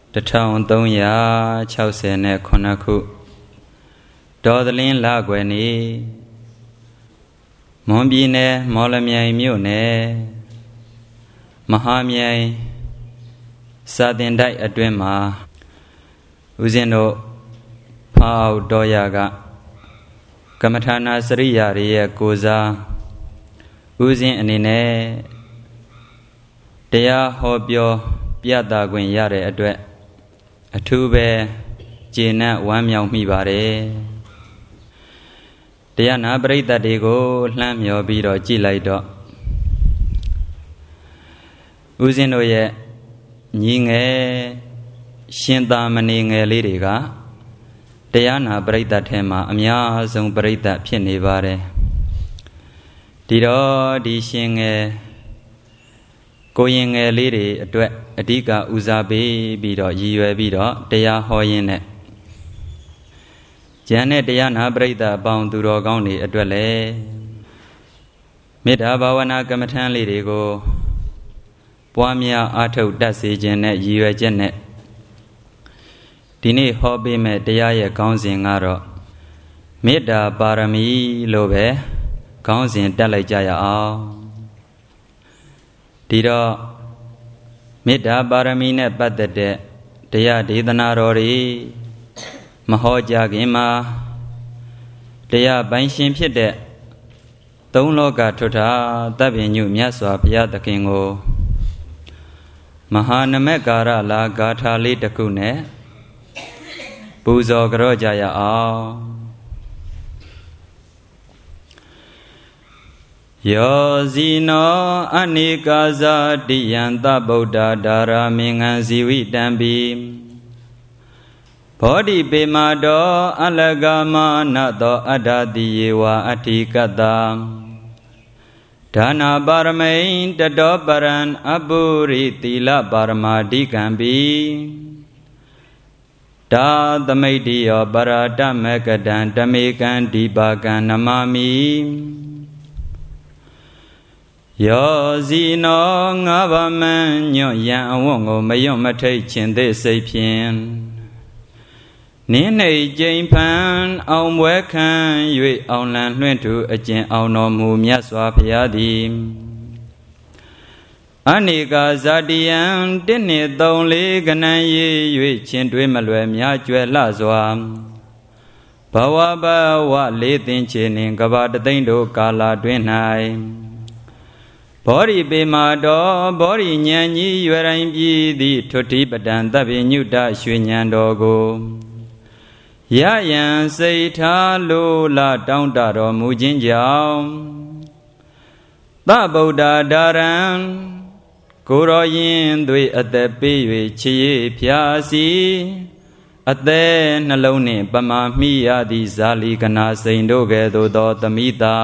1369 ခုတော်သလင်းလကွယ်နေ့မွန်ပြည်နယ်မော်လမြိုင်မြို့နယ်မဟာမြိုင်စာတင်တိုက်အတွင်းမှာဦးဇင်းတို့ဖောက်တော်ရကကမ္မထာနာစရိယာတွေရဲ့ကိုစားဦးဇင်းအနေနဲ့တရားဟောပြောပြသခွင့်ရတဲ့အတွက်အထူးပဲကျေနပ်ဝမ်းမြောက်မိပါတယ်တရားနာပရိသတ်တွေကိုလှမ်းမြော်ပြီးတော့ကြည်လိုက်တော့ဦးဇင်းတို့ရဲ့ညီငယ်ရှင်သာမဏေငယ်လေးတွေကတရားနာပရိသတ်ထဲမှာအများဆုံးပရိသတ်ဖြစ်နေပါတယ်ဒီတော့ဒီရှင်ငယ်ကိုရင်ငယ်လေးတွေအတွက်အဓိကဦးစားပေးပြီးတော့ရည်ရွယ်ပြီးတော့တရားဟောရင်းနဲ့ဉာဏ်နဲ့တရားနာပရိသတ်အပေါင်းသူတော်ကောင်းတွေအတွက်လည်းမေတ္တာဘာဝနာကမ္မထမ်းလေးတွေကိုပွားများအားထုတ်တတ်စေခြင်းနဲ့ရည်ရွယ်ချက်နဲ့ဒီနေ့ဟောပေးမဲ့တရားရဲ့ခေါင်းစဉ်ကတော့မေတ္တာပါရမီလို့ပဲခေါင်းစဉ်တက်လိုက်ကြရအောင်ဒီတော့မေတ္တာပါရမီနဲ့ပတ်သက်တဲ့တရားဒေသနာတော်တွေမဟောကြားခင်မှာတရားပိုင်ရှင်ဖြစ်တဲ့သုံးလောကထွဋ္ဌာသဗ္ဗညုမြတ်စွာဘုရားသခင်ကိုမဟာနမကာရလာဂါထာလေးတစ်ခုနဲ့ပူဇော်ကြောကြရအောင်ယောဇီနောအနိကာဇာတိယံသဗုဒ္ဓဒါရမေငံဇီဝိတံပိဘောဓိပေမာတောအလဂမာနတောအတ္တတိယေဝအဋ္ဌိကတ္တဒါနာပါရမိန်တတောပရံအပုရိသီလပါရမာဓိကံပိဒါသမိတ္တိယောပရာတမကတံဓမေကံဒီပါကံနမမိယောဇီနောငါးပါးမန်းညွန့်ရန်အဝတ်ကိုမယွန့်မထိတ်ခြင်းသေးစိတ်ဖြင့်နင်းနှိတ်ကျိန်ဖန်အောင်ပွဲခံ၍အောင်လံလွှင့်ထူအကျင့်အောင်တော်မူမြတ်စွာဘုရားသည်အနိကာဇာတိယံတစ်နှစ်သုံးလေးကနန်းရေး၍ချင်းတွေးမလွယ်များကျွဲလှစွာဘဝဘဝလေးသိင်ချေနှင့်ကဘာတသိန်းတို့ကာလတွင်၌ဘောဓိပေမာတော်ဘောဓိဉာဏ်ကြီးရွယ်တိုင်းပြည်သည့်ထွဋ္ဌိပတံသဗ္ဗညုတရွှေဉာဏ်တော်ကိုရယံစိတ်ထားလိုလာတောင်းတတော်မူခြင်းကြောင့်သဗုဒ္ဓဒါရံကိုရောရင်သွေးအသက်ပေး၍ချေဖြာစီအသက်နှလုံးနှင့်ပမာမိရသည့်ဇာလီကနာစိန်တို့ကဲ့သို့သောသမိတာ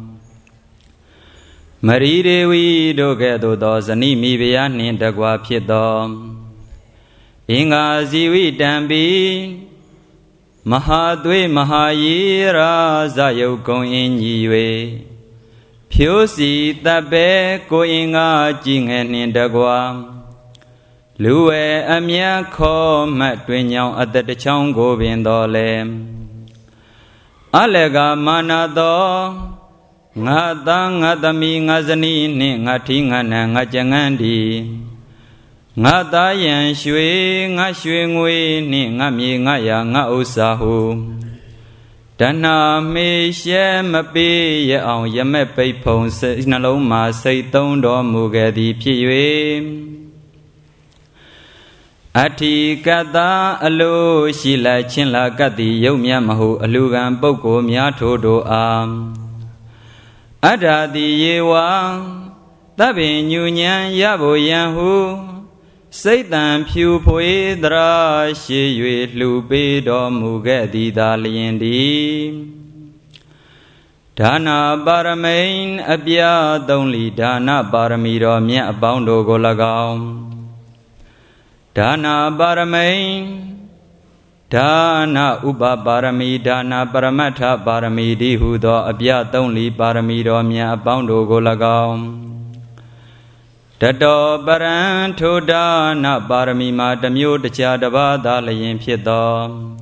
မရီဒေဝီတို့ကဲ့သို့သောဇနိမိဖုရားနှင့်တကွာဖြစ်သောအင်္ဂါဇီဝိတံပိမဟာသွေမဟာယေရာဇယုတ်ကုံအင်းညီ၍ဖြိုးစီတပ်ပဲကိုအင်္ဂါကြည်ငယ်နှင့်တကွာလူဝဲအမြတ်ခေါ်မှတ်တွင်ညောင်းအသက်တစ်ချောင်းကိုပင်တော်လဲအလကမာနသောငါသားငါသမီးငါဇနီးနှင့်ငါထီးငါနံငါကြငန်းဒီငါသားယံရွှေငါရွှေငွေနှင့်ငါမြေငါရာငါဥစ္စာဟုတဏမေရှဲမပေးရအောင်ယမက်ပိတ်ဖုံစိတ်နှလုံးမှာစိတ်သုံးတော်မူခဲ့သည်ဖြစ်၍အဋ္ဌိကတ္တအလိုရှိလိုက်ချင်းလာကတ်သည်ယုတ်မြတ်မဟုအလူကံပုဂ္ဂိုလ်များထို့တို့အားအတ္တတိယေဝသဗ္ဗညုညံရဖို့ယံဟုစိတ်တံဖြူဖွေသရာရှိ၍လှူပေးတော်မူခဲ့သည်သာလျင်သည်ဒါနာပါရမိန်အပြာသုံးလီဒါနပါရမီတော်မြတ်အပေါင်းတို့ကို၎င်းဒါနာပါရမိန်ဒါနဥပပါရမီဒါနပရမတ္ထပါရမီတိဟုသောအပြသုံးလီပါရမီတော်မြတ်အပေါင်းတို့ကို၎င်း Tato Baran Toda Na Baramima Damyo Chadava Dalayin Piedo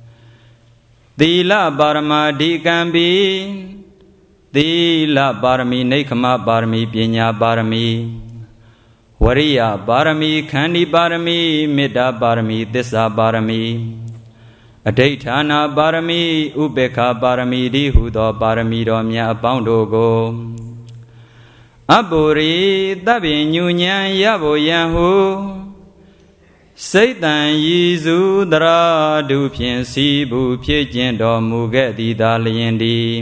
Dila Barama Digambi Dila Barami Nekama Barami Pinya Barami Wariya Barami Kandi Barami Mida Barami Disa Barami Adaitana Barami Ubeka Barami Dihudo Barami Domya Boundogo Aburi Dabi Nyunyan Yabo Yahu Satan Yizu Dara Dupien Sibu Piejin Do Mugedi Daliendi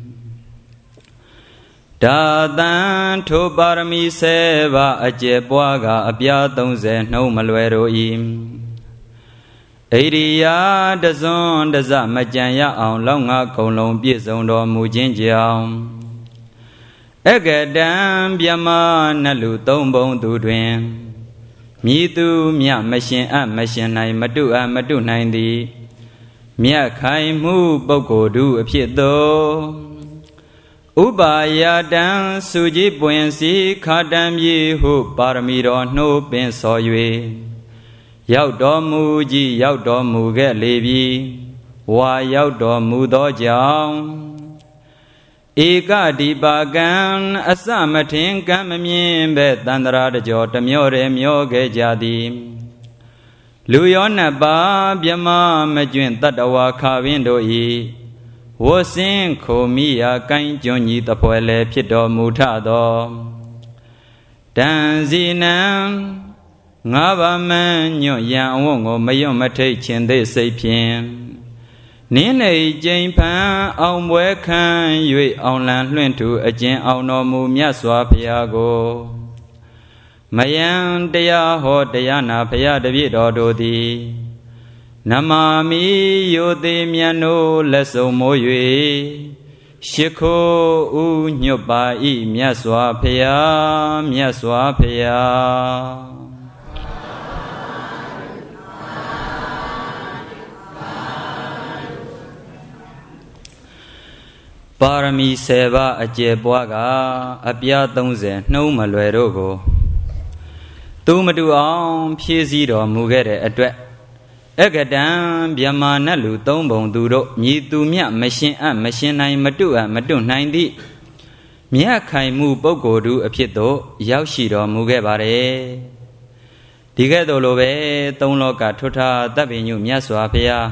Dadan To Barami Seva Ajebwaga Abya Donze No Malwero Im Airia Dazon Daza Majanya on Longa Kolon Piezon Do Mujinjiao Egadam Biama Nalu Tombon Dudwin Mitu Mia Machine and Machine Nai Madu and Madu 90 Mia Kai Mu Boko do appear though Ubaya Dan Suji Buensi Kadam Ye Hu Paramido no Ben Soyue Yaudo Muji Yaudo Muge Levi Wa Yaudo Mudo Jang Eka Dibagan Asamatin Kamamim Bet Dandra de Jotamure Myoge Jadi Luyona Ba Biama Majun Tadawa Kavindo E Wosin Komia Kain Joni Tapoele Pido Mutado Danzinam Ngavaman Yan Wongo Mayomate Chende Sapien Nene Jane Pan on Wekan Yui on land went to a gen on no mumia swap yago Mayan dea ho deana paya de vido di Namami Yode Miano leso moye Shiko u nyoba I miaswa paya Parami Seva Ajebwaga Abya Donze No Malwerogo Tumadu on Piesido Mugere Adre Egadam Biama Nalu Tombon Duro Nitumia Machine and Machine Nai Madu and Madu 90 Mia Kai Mu Boko do Apiedo Yaushido Mugebare Digedo Love Tonloka Tota Dabinu Miaswapia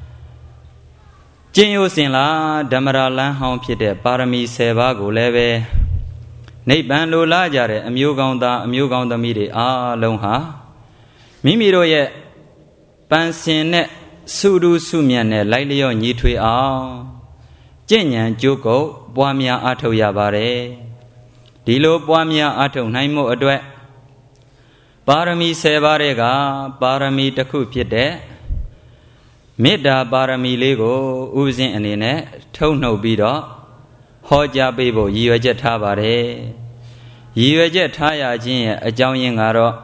Jinyo Sinla, Damara Lan Hong Pite, Parami Seva Guleve Napan Lola Jare, Amugonda Midi, Lonha Mimiro ye Pansine Sudu Sumiane, Lailio Nitui Jinyan Joko, Buamia Ato Yabare Dilo Buamia Ato Naimo Adwe Parami Sevarega, Parami Taku Pite Mida Barami Lego, Uzin and Ine, Tono Bido, Hoja Bibo, Yuajet Habare, Yuajet Haya Jin, a Jowying Aro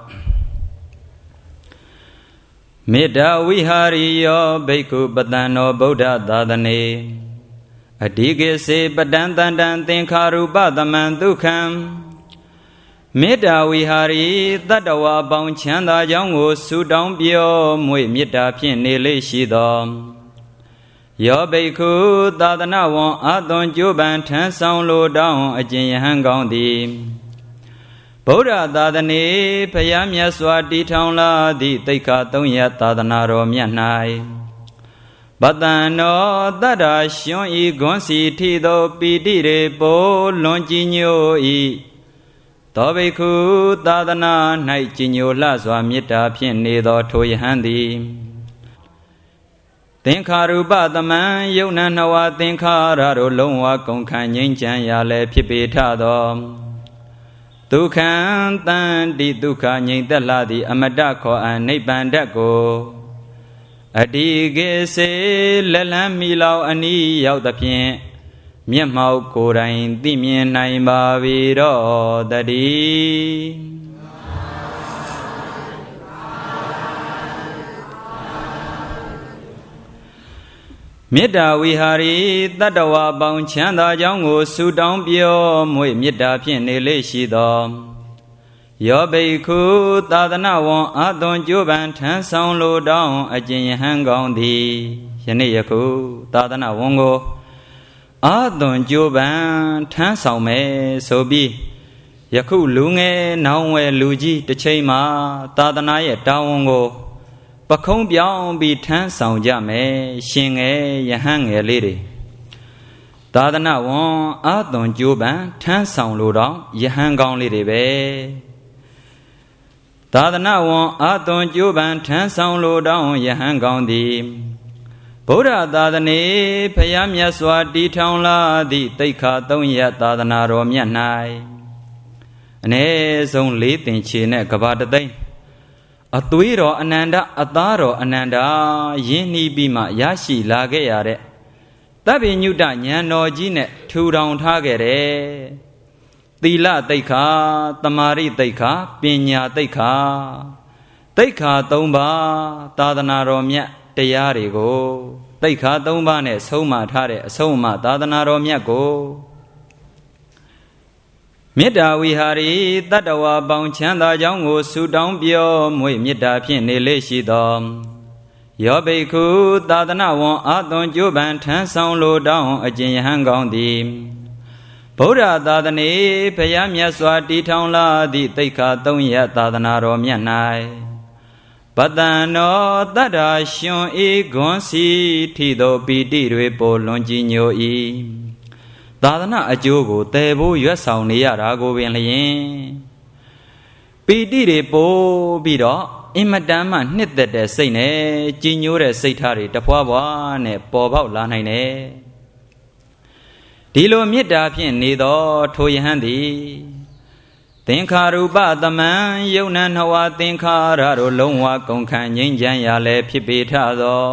Mida Wihari yo Beku Badano Boda Dadane, a Dige se Badandan Tinkaru Badaman Dukam. Mida Wihari, Dadawa Bounchanda Yango Sudan Bio, Mui Mita Pin Nili Shidom. Yobeku, Dadana won Adon Juban Tan Sound Low down a Jin Hangondi. Boda Dadani, Payamia Swati Town La, di Tika Tonya Tadanaro Mianai. Badano, Dada Shion E Gonsi Tido Pidire Bo Longino E. Tobiku Dadana Night Jinyo Lazwa Mita Pin Nido Toy Handy Tinkaru Badaman Yona Nawa Tinkararo Longwa Konkan Yinjan Yale Pipitado Dukan Tan Di Duka Yin Daladi Amadako and Nipandako Adige Se Lelam Milau Ani Yau the Pien Miamau Korain Dimian Naima Viro Dadi Mida Wihari Dadawa Bounchanda Jango Sudan Bio Mui Mida Pien Nele Shidom ယောဘိက္ခုသာသနာဝံအသွန်ကျိုးပံထမ်းဆောင်လိုတောင်းအကျင့်ယဟန်ကောင်းသည်ယနေ့ယခုသာသနာဝံကိုအသွန်ကျိုးပံထမ်းဆောင်မယ်ဆိုပြီးယခုလူငယ်နောင်ဝယ်လူကြီးတစ်ချိန်မှာသာသနာရဲ့တာဝန်ကိုပခုံးပြောင်းပြီးထမ်းဆောင်ကြမယ်ရှင်ငယ်ယဟန်ငယ်လေးတွေသာသနာဝံအသွန်ကျိုးပံထမ်းဆောင်လိုတောင်းယဟန်ကောင်းလေးတွေပဲသာသနာဝံအသွန်ကျိုးပံထမ်းဆောင်လိုတောင်းယဟန်ကောင်းသည်ဗုဒ္ဓသာသနေဖယားမြတ်စွာတည်ထောင်လာသည့်တိက္ခာ300သာသနာတော်မြတ်၌အ ਨੇ ဆုံး4သင်္ချေနဲ့ကဘာတသိန်းအသွေးတော်အနန္တအသားတော်အနန္တယင်းနှီးပြီးမှရရှိလာခဲ့ရတဲ့တပ္ပိညုတဉာဏ်တော်ကြီးနဲ့ထူထောင်ထားခဲ့တဲ့သီလတိက္ခာသမာဓိတိက္ခာပညာတိက္ခာတိက္ခာ3ပါးသာသနာတော်မြတ်တရားတွေကိုတိက္ခာ3ပါးနဲ့ဆုံးမထားတဲ့အဆုံးအမသာသနာတော်မြတ်ကိုမေတ္တာဝိဟာရီတတ္တဝါပေါင်းချမ်းသာကြောင်းကိုဆုတောင်းပြောမွေမေတ္တာဖြင့်နေလေရှိသောယောဘိက္ခုသာသနာဝံအသွန်ကျိုးပံထမ်းဆောင်လိုတောင်းအကျင့်ယဟန်ကောင်းသည်ဗုဒ္ဓသာသနေဖယားမြတ်စွာတည်ထောင်လာသည့်တိက္ခာ300သာသနာတော်မြတ်၌ပတ္တန်တော်တတ္ထာရှင်ဤဂွန်စီထီသောပီတိတွေပေါ်လွန်ကြည်ညို၏သာသနာအကျိုးကိုတည်ဖို့ရွတ်ဆောင်နေရတာကိုပင်လျင်ပီတိတွေပို့ပြီးတော့အင်မတန်မှနှစ်သက်တဲ့စိတ်နဲ့ကြည်ညိုတဲ့စိတ်ထားတွေတဖွာဖွာနဲ့ပေါ်ပေါက်လာနိုင်တယ်ဒီလိုမေတ္တာဖြင့်နေသောထိုယဟန်သည်သင်္ခါရူပသမံယုံနံနှဝသင်္ခါရတို့လုံးဝကုန်ခန့်ငြိမ်းချမ်းရာလည်းဖြစ်ပေထသော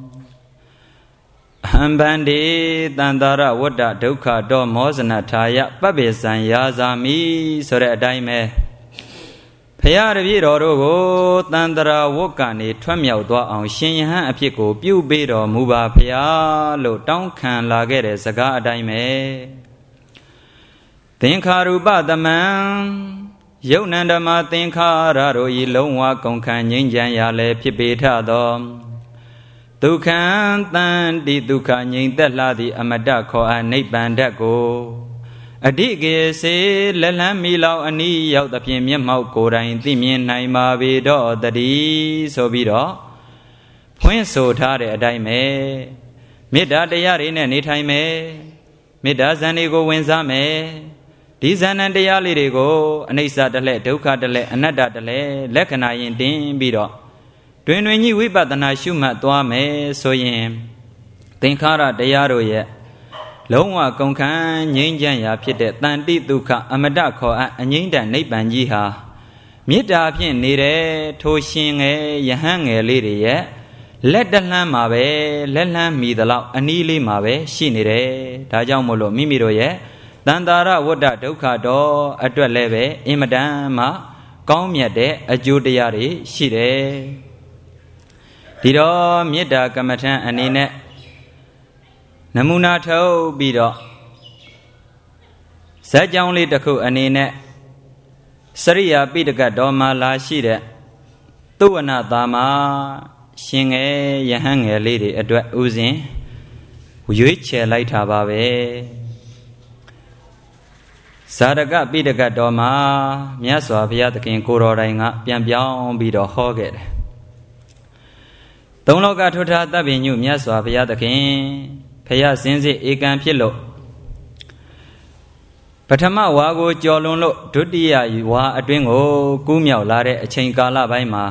အဟံဗန္တိတန္တာရဝတ္တဒုက္ခတောမောဇနထာယပပ္ပေဇံယာဇာမိဆိုတဲ့အတိုင်းပဲဖရာတပည့်တော်တို့ကိုတန္တရာဝတ်ကနေထွက်မြောက်သွားအောင်ရှင်ယဟန်အဖြစ်ကိုပြုပေးတော်မူပါဖရာလို့တောင်းခံလာခဲ့တဲ့စကားအတိုင်းပဲသင်္ခါရူပသမံယုံနန္ဓမသင်္ခါရတို့ဤလုံးဝကုန်ခန့်ငြိမ်းချမ်းရာလည်းဖြစ်ပေထသောဒုက္ခံတန်တိဒုက္ခငြိမ်သက်လာသည့်အမတခေါ်အနိဗ္ဗာန်ဓာတ်ကိုအဓိကေစေလက်လန်းမီလောက်အနီးရောက်သဖြင့်မျက်မှောက်ကိုယ်တိုင်သိမြင်နိုင်ပါပေတော့တည်းဆိုပြီးတော့ဖွင့်ဆိုထားတဲ့အတိုင်းပဲမေတ္တာတရားတွေနဲ့နေထိုင်မယ်မေတ္တာဇန်တွေကိုဝင်စားမယ်ဒီဇန်နံတရားလေးတွေကိုအနိစ္စတလဲဒုက္ခတလဲအနတ္တတလဲလက္ခဏာရင်တင်ပြီးတော့တွင်တွင်ကြီးဝိပဿနာရှုမှတ်သွားမယ်ဆိုရင်သင်္ခါရတရားတို့ရဲ့လုံးဝကုန်ခန့်ငြိမ်းချမ်းရာဖြစ်တဲ့တန်တိဒုက္ခအမတခေါ်အငြိမ့်တန်နိဗ္ဗာန်ကြီးဟာမေတ္တာဖြင့်နေတဲ့ထိုရှင်ငယ်ယဟန်ငယ်လေးတွေရဲ့လက်တလှမ်းမှာပဲလက်လှမ်းမိသလောက်အနီးလေးမှာပဲရှိနေတယ်ဒါကြောင့်မို့လို့မိမိတို့ရဲ့တန္တာရဝတ္တဒုက္ခတော်အတွက်လည်းပဲအင်မတန်မှကောင်းမြတ်တဲ့အကျိုးတရားတွေရှိတယ်ဒီတော့မေတ္တာကမ္မထံအနေနဲ့နမူနာထုတ်ပြီးတော့ဇက်ကြောင်းလေးတစ်ခုအနေနဲ့စရိယာပိဋကတော်မှာလာရှိတဲ့သုဝနာသာမရှင်ငယ်ယဟန်ငယ်လေးတွေအတွက်ဥစဉ်ရွေးချယ်လိုက်တာပါပဲဇာတကပိဋကတော်မှာမြတ်စွာဘုရားသခင်ကိုတော်တိုင်ကပြန်ပြောင်းပြီးတော့ဟောခဲ့တယ်သုံးလောကထွဋ္ဌသဗ္ဗညုမြတ်စွာဘုရားသခင်ဖယားစင်စစ်ဧကံဖြစ်လို့ပထမဝါကိုကြော်လွန်လို့ဒုတိယဝါအတွင်းကိုကူးမြောက်လာတဲ့အချိန်ကာလပိုင်းမှာ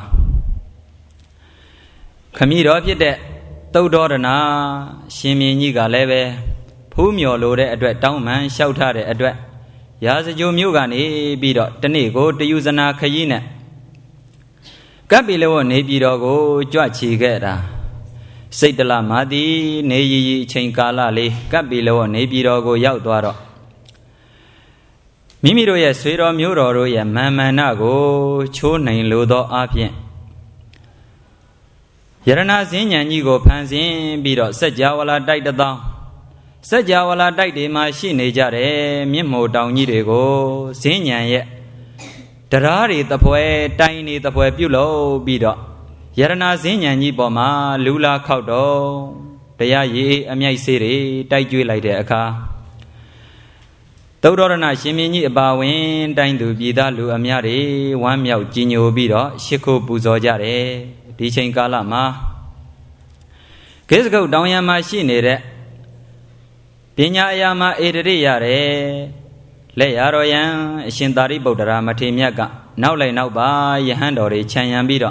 ခမည်းတော်ဖြစ်တဲ့သုဒ္ဓရဏရှင်မြင်းကြီးကလည်းပဲဖူးမြော်လိုတဲ့အတွက်တောင်းပန်လျှောက်ထားတဲ့အတွက်ရာဇဂိုမြို့ကနေပြီးတော့တနေ့ကိုတယူဇနာခရီးနဲ့ကပ်ပီလဝနေပြည်တော်ကိုကြွချီခဲ့တာစိတ်တလမာတိနေရီရီအချိန်ကာလလေးကပ်ပီလဝနေပြည်တော်ကိုရောက်သွားတော့မိမိတို့ရဲ့ဆွေတော်မျိုးတော်တို့ရဲ့မာမန္နကိုချိုးနိုင်လိုသောအဖြင့်ယရဏစဉ္ညာကြီးကိုဖန်ဆင်းပြီးတော့စัจ java လာတိုက်တသောစัจ java လာတိုက်တွေမှာရှိနေကြတယ်မြင့်မို့တောင်ကြီးတွေကိုစဉ္ညာရဲ့ဓ Darari the poe, tiny the poe pulo, bido. Yarana Zinyan Yiboma, Lula Kaudo, Dayayi, Amia City, Taiju like the Aka. Todorana Shimini Bawin, Dindu Bida Lu Amiari, one Miao Gino Bido, Shiko Buzojare, Dichin Galama. Kisgo down machine. Pinya Yama Edriare, Layaroyan, Shindari Bodara, Matimiaga, now lay now by Yahandori, Chanyan Bido.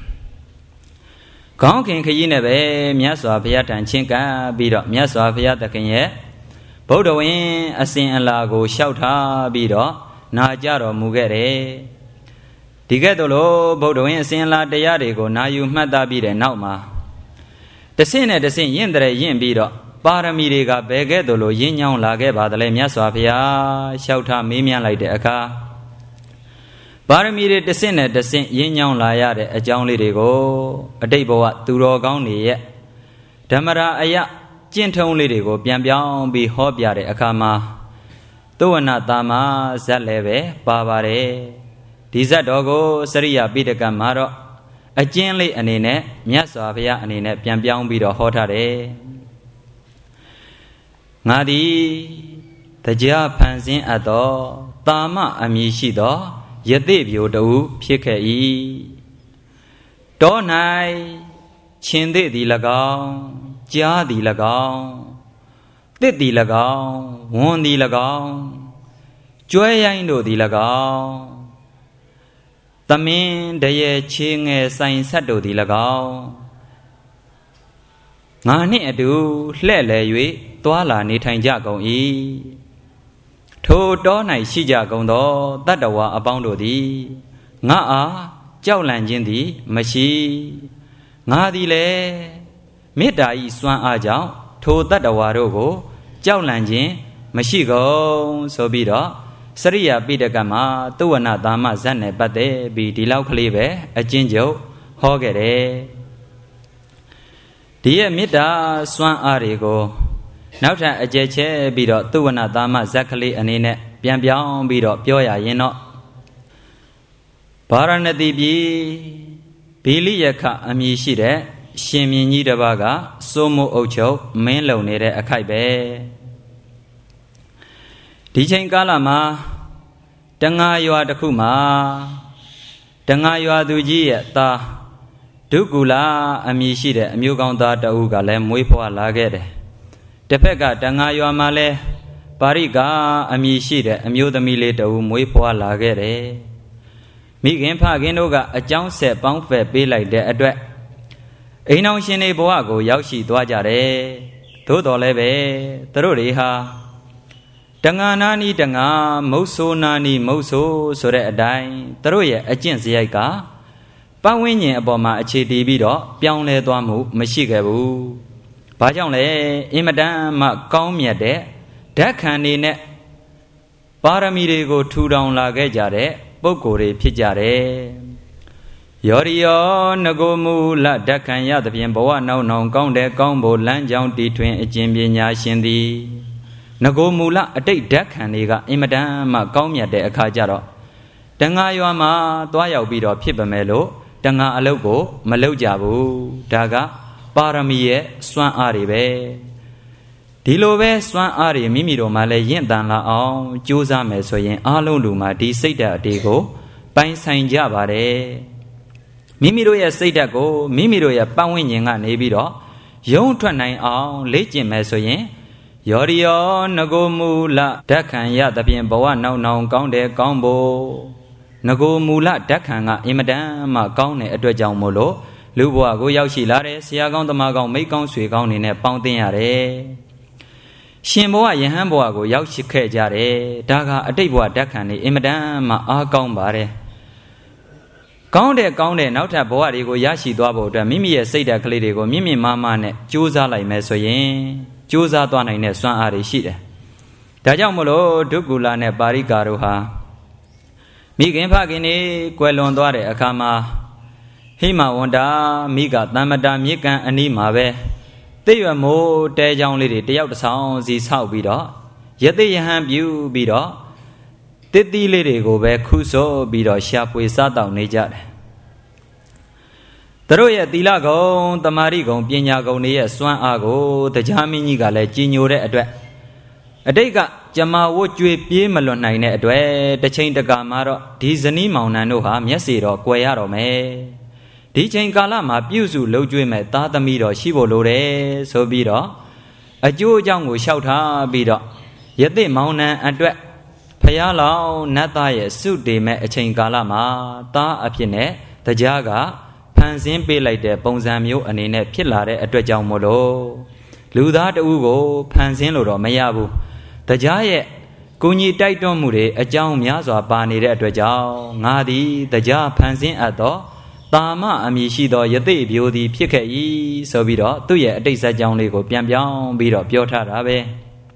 Conking Kayinebe, Miaso Piat and Chinka, Bido, Miaso Piat the Kanye. Bodowin, a sin and lago, shout ha, Bido, Najaro Mugere. Tigetolo, Bodowin, sin la de Yarigo, now you mada bide, Nauma. The sin at the sin Yendre Yin Bido, Paramiriga, Begedolo, Yin Yang Lage, Badale, Miaswapia, shout ha, Mimian like the Aka. Paramiri the sin at the sin Yin Yang Layade, a John Lidigo, a Debo, Turo Goni, Tamara Aya. Gentle lady go, Biambian be hobbiare akama. Tuana dama, Zaleve, Babare. Diza dogo, Saria bid a gamaro. A gently anine, Miasavia anine, Biambian be the hotare. Nadi, the Jia Pansin ado, Tama amishido, Yadevio do, Pike. Donai, Chinde di Lagao. Gia di lagao, Did di lagao, Won di lagao, Joyaino di lagao, Tamin de Ching a sign saddle di lagao. Nani adu, Lele yui, Tuala ni Tanjago e. To donai Shijagondo, Dadawa abound di. Nga Jiao Lanjin di, Mashi. Nga di le. Midai Swan Ajao, told that the Warogo, Jiao Lanjin, Mashigo, so be the Saria Bidagama, Tuana Dama Zane Bade, be the Lau Cleve, a Jinjo, Hogere. Dear Mida Swan Arigo, now that a jeche be the Tuana Dama Zakali and in it, Biambian be the Pioya Yeno Paranadibi Billy Yaka Amishide. Shimini the Baga, Somo Ocho, Menlo Nere a Kaibe. Teaching Galama, Tanga you are the Kuma, Tanga you are the Gieta, Dugula, Amishide, Muganda, the Ugalem, Wipo Lagede. Tepega, Tanga you are Male, Pariga, Amishide, Amu the Mile, the Wipo Lagede. Migin Paginoga, a John set, Bound Fair, be like the address. Ain't she a boago, Yashi, Dwajare, Todo leve, Teroriha Tanganani Danga, Moso Nani, Moso, Sore Dai, Teroya, a Gensiaga, Pawin Aboma, a Chedi Bido, Pianle Duamu, Machigabu, Pajanle, Imadam, Comia de, Dakani net Paramirigo 2 down Lagajare, Bokore Pijare. Yorio Nagomu La Dakanya the Piemboa no non Gonde Gombo Lanjong between a Jimbinya Shindi Nagomula a date Dakaniga Imadama Gomia de Akajaro Danga Yama Dwaya Bido Pibamelo Danga Alogo Malojabu Daga Paramie Swan Aribe Dilove Swan Ari Mimiro Male Yendan La on Josa Mesoyen Aloluma di Seda Dego Bain Saint Javare Mimiroya Sedago, Mimiroya Pawinga Nebido, Yon Twanai on, Legend Mesoyen, Yorio Nagomula, Dakan Yadapian Boa no non Gonde Gombo, Nagomula Dakanga, Imadama Gone Edwajang Molo, Luboa Goyashi Lare, Siagon the Magon, Makon Swigon in a pounding are. Shimboa Yahamboago, Yashi Kajare, Daga, a Deboa Dakani, Imadama Agombare. Conde, now that boy go Yashi Dwabo, the Mimi say that Clidigo, Mimi Mamma, Jusa like Mesoyen, Jusa Dwana in a Swan Ari Shida. Tajamolo, Dugula ne Barigaruha. Migin Pagini, Quelondore, Akama, Hima Wanda, Miga, Namada, Mika, and Nimabe. They were more dead young lady, they out the sounds is how be dog. Yet they have you be dog. တိလေးတွေကိုပဲခုစောပြီးတော့ရှာဖွေစားတောက်နေကြတယ်သူတို့ရဲ့သီလကုံတမာရီကုံပညာကုံတွေရဲ့စွမ်းအားကိုတရားမင်းကြီးကလည်းကြီးညိုတဲ့အတွက်အတိတ်ကကြမာဝတ်ကြွေပြေးမလွတ်နိုင်တဲ့အတွက်တစ်ချိန်တကာမှာတော့ဒီဇနီးမောင်နှံတို့ဟာမျက်စိတော့ကွယ်ရတော့မယ်ဒီချိန်ကာလမှာပြုစုလှုပ်ကြွေးမဲ့သားသမီးတော်ရှိဖို့လိုတယ်ဆိုပြီးတော့အကျိုးအကြောင်းကိုလျှောက်ထားပြီးတော့ယသိမောင်နှံအတွက်ဖယားလောင်နတ်သားရဲ့စုတည်မဲ့အချိန်ကာလမှာသားအဖြစ်နဲ့တရားကဖန်ဆင်းပေးလိုက်တဲ့ပုံစံမျိုးအနေနဲ့ဖြစ်လာတဲ့အတွက်ကြောင့်မို့လို့လူသားတဦးကိုဖန်ဆင်းလို့တော့မရဘူးတရားရဲ့ကိုကြီးတိုက်တွန်းမှုတွေအကြောင်းများစွာပါနေတဲ့အတွက်ကြောင့်ငါသည်တရားဖန်ဆင်းအပ်သောတာမအမည်ရှိသောယသိအပြိုသည်ဖြစ်ခဲ့၏ဆိုပြီးတော့သူ့ရဲ့အတိတ်ဇာတ်ကြောင်းလေးကိုပြန်ပြောင်းပြီးတော့ပြောထားတာပဲ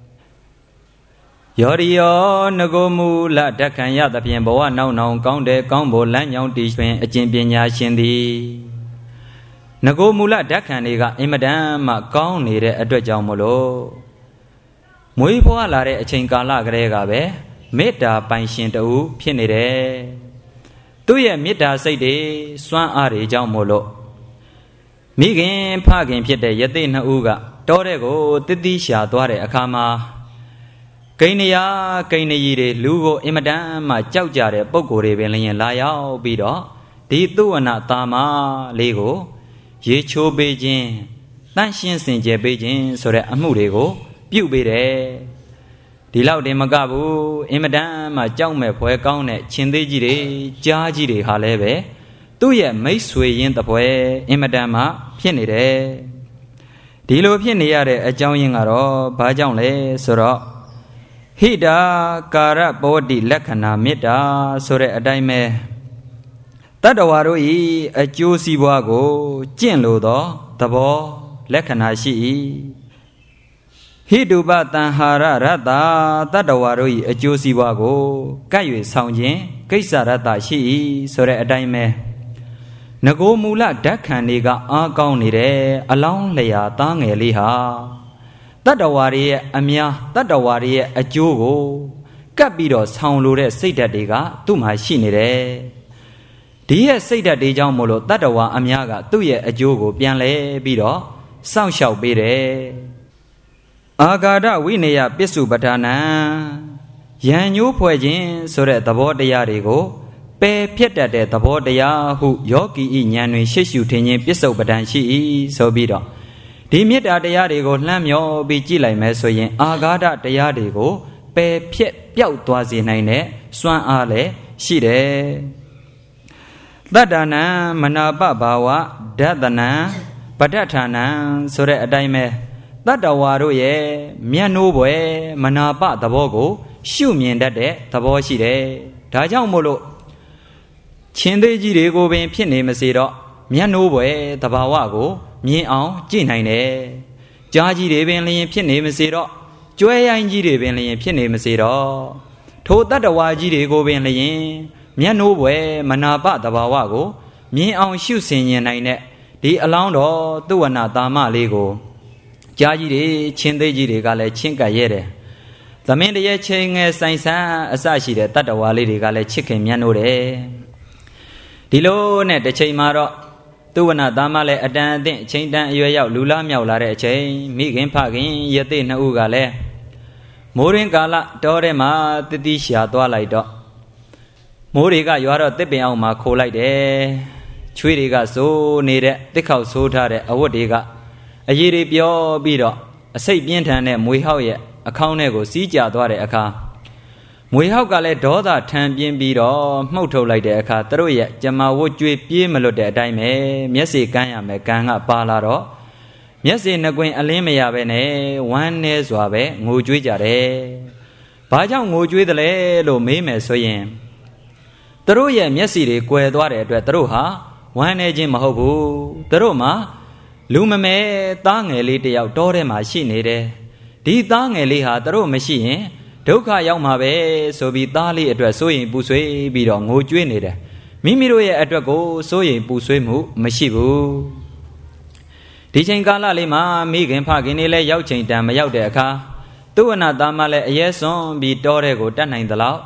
ယောရိယောငကိုမူလဓက္ခံရသဖြင့်ဘဝနောက်နောင်ကောင်းတဲ့ကောင်းဖို့လမ်းကြောင်းတည်တွင်အကျင့်ပညာရှင်သည်ငကိုမူလဓက္ခံတွေကအင်မတန်မှကောင်းနေတဲ့အတွက်ကြောင့်မလို့မွေးဖွားလာတဲ့အချိန်ကာလကလေးကပဲမေတ္တာပိုင်ရှင်တူဖြစ်နေတယ်သူ့ရဲ့မေတ္တာစိတ်တွေစွမ်းအားတွေကြောင့်မို့လို့မိခင်ဖခင်ဖြစ်တဲ့ယသိနှစ်ဦးကတောတဲ့ကိုတတိရှာသွားတဲ့အခါမှာကိန်းနရာကိန်းနရီတွေလူကိုအင်မတန်မှကြောက်ကြတဲ့ပုံကိုယ်တွေပင်လည်းလာရောက်ပြီးတော့ဒီသုဝနာတာမလေးကိုရေချိုးပေးခြင်းတန့်ရှင်းစင်ကြယ်ပေးခြင်းဆိုတဲ့အမှုတွေကိုပြုပေးတယ်ဒီလောက်တင်မကဘူးအင်မတန်မှကြောက်မဲ့ဖွယ်ကောင်းတဲ့ရှင်သေးကြီးတွေကြားကြီးတွေဟာလည်းပဲသူ့ရဲ့မိတ်ဆွေရင်းတပွဲအင်မတန်မှဖြစ်နေတယ်ဒီလိုဖြစ်နေရတဲ့အကြောင်းရင်းကတော့ဘာကြောင့်လဲဆိုတော့ဟိတာကာရပောတိလက္ခဏာမေတ္တာဆိုတဲ့အတိုင်းပဲတတ္တဝါတို့ဤအကျိုးစီးပွားကိုကျင့်လို့သောသဘောလက္ခဏာရှိ၏ဟိတုပတံဟာရရတ္တတတ္တဝါတို့ဤအကျိုးစီးပွားကိုကပ်၍ဆောင်ခြင်းကိစ္စရတ္တရှိ၏ဆိုတဲ့အတိုင်းပဲငကိုမူလဓက္ခံတွေကအားကောင်းနေတယ်အလောင်းလျာသားငယ်လေးဟာတတ္တဝါတွေရဲ့အများတတ္တဝါတွေရဲ့အကျိုးကိုကပ်ပြီးတော့ဆောင်လိုတဲ့စိတ်ဓာတ်တွေကသူ့မှာရှိနေတယ်ဒီရဲ့စိတ်ဓာတ်တွေကြောင့်မို့လို့တတ္တဝါအများကသူ့ရဲ့အကျိုးကိုပြန်လဲပြီးတော့စောင့်ရှောက်ပေးတယ်အာဂါဒဝိနယပစ္စုပ္ပဒါနံယံညိုးဖွဲ့ခြင်းဆိုတဲ့သဘောတရားတွေကိုပယ်ဖြတ်တတ်တဲ့သဘောတရားဟုယောဂီဤဉာဏ်တွင်ရှေ့ရှုထင်ခြင်းပစ္စုပ္ပဒံရှိ၏ဆိုပြီးတော့ဒီမေတ္တာတရားတွေကိုလှမ်းမြော်ပြီးကြည့်လိုက်မယ်ဆိုရင်အာဂါဒတရားတွေကိုပယ်ဖြတ်ပျောက်သွားစေနိုင်တဲ့စွမ်းအားလည်းရှိတယ်တတ္တနံမနာပဘာဝဒသနံပဋ္ဌဌာနံဆိုတဲ့အတိုင်းပဲတတ္တဝါတို့ရဲ့မျက်နှိုးပွဲမနာပသဘောကိုရှုမြင်တတ်တဲ့သဘောရှိတယ်ဒါကြောင့်မို့လို့ချင်းသေးကြီးတွေကိုပင်ဖြစ်နေမစေတော့မျက်နှိုးပွဲသဘာဝကိုမြင်အောင်ကြည့်နိုင်တယ်ကြားကြီးတွေပင်လျင်ဖြစ်နေမစေတော့ကျွဲရိုင်းကြီးတွေပင်လျင်ဖြစ်နေမစေတော့ထိုတတ္တဝါကြီးတွေကိုပင်လျင်မျက်နှိုးပွဲမနာပသဘာဝကိုမြင်အောင်ရှုဆင်ញင်နိုင်တဲ့ဒီအလောင်းတော်သုဝနာတာမလေးကိုကြားကြီးတွေချင်းသေးကြီးတွေကလည်းချင်းကပ်ရဲတယ်သမင်းတရဲ့ချင်းငယ်ဆိုင်ဆန်းအစရှိတဲ့တတ္တဝါလေးတွေကလည်းချစ်ခင်မြတ်နိုးတယ်ဒီလိုနဲ့တစ်ချိန်မှာတော့သုဝနာတာမလည်းအတန်အသင့်အချိန်တန်အရွယ်ရောက်လူလားမြောက်လာတဲ့အချိန်မိခင်ဖခင်ယသိနှစ်ဦးကလည်းမိုးရင်းကာလတောထဲမှာတတိရှာသွားလိုက်တော့မိုးတွေကရွာတော့တစ်ပင်အောင်မှာခိုးလိုက်တယ်ချွေးတွေကစိုးနေတဲ့တစ်ခေါက်ဆိုးထားတဲ့အဝတ်တွေကအရေးတွေပြောပြီးတော့အစိတ်ပြင်းထန်တဲ့မွေဟောက်ရဲ့အခေါင်းထဲကိုစီးကြသွားတဲ့အခါမွေဟောက်ကလည်းဒေါသထန်ပြင်းပြီးတော့မှုတ်ထုတ်လိုက်တဲ့အခါသူတို့ရဲ့ကြမ္မာဝတ်ကြွေးပြေးမလွတ်တဲ့အတိုင်းပဲမျက်စိကန်းရမယ်ကန်းကပါလာတော့မျက်စိနှကွင်အလင်းမရပဲနဲ့ဝမ်းနေစွာပဲငိုကြွေးကြတယ်။ဘာကြောင့်ငိုကြွေးသလဲလို့မေးမယ်ဆိုရင်သူတို့ရဲ့မျက်စိတွေကွယ်သွားတဲ့အတွက်သူတို့ဟာဝမ်းနေခြင်းမဟုတ်ဘူးသူတို့မှာလူမမဲသားငယ်လေးတယောက်တောထဲမှာရှိနေတယ်ဒီသားငယ်လေးဟာသူတို့မရှိရင်ဒုက္ခရောက်မှာပဲဆိုပြီးသားလေးအတွက်စိုးရိမ်ပူဆွေးပြီးတော့ငိုကြွေးနေတယ်မိမိတို့ရဲ့အတွက်ကိုစိုးရိမ်ပူဆွေးမှုမရှိဘူးဒီချိန်ကာလလေးမှာမိခင်ဖခင်တွေလည်းရောက်ချိန်တန်မရောက်တဲ့အခါသုဝနာသားမလည်းအရဲစွန်ပြီးတောထဲကိုတတ်နိုင်သလောက်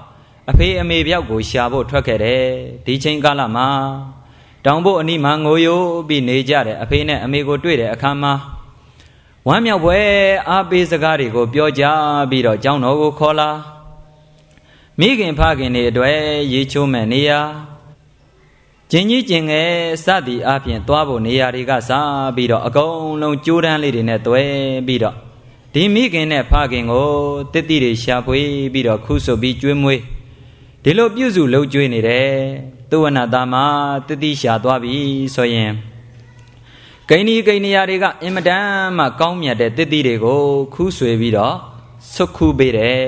အဖေအမေပြောက်ကိုရှာဖို့ထွက်ခဲ့တယ်ဒီချိန်ကာလမှာတောင်ဖို့အနီးမှာငိုယိုပြီးနေကြတယ်အဖေနဲ့အမေကိုတွေ့တဲ့အခါမှာဝမ်းမြောက်ပွဲအားပေးစကားတွေကိုပြောကြပြီးတော့ကျောင်းတော်ကိုခေါ်လာမိခင်ဖခင်တွေအတွက်ရေချိုးမဲ့နေရာကျင်ကြီးကျင်ငယ်စသည်အပြင်သွားဖို့နေရာတွေကစားပြီးတော့အကုန်လုံးကြိုးတန်းလေးတွေနဲ့တွဲပြီးတော့ဒီမိခင်နဲ့ဖခင်ကိုတစ်တိတွေရှာဖွေပြီးတော့ခုဆုပ်ပြီးကျွေးမွေးဒီလိုပြုစုလှုပ်ကျွေးနေတယ်သူဝနာသားမှာတစ်တိရှာသွားပြီဆိုရင်ဂိဏီယာတွေကအင်မတန်မှကောင်းမြတ်တဲ့တစ်တိတွေကိုခူးဆွေပြီးတော့ဆွတ်ခူးပေးတယ်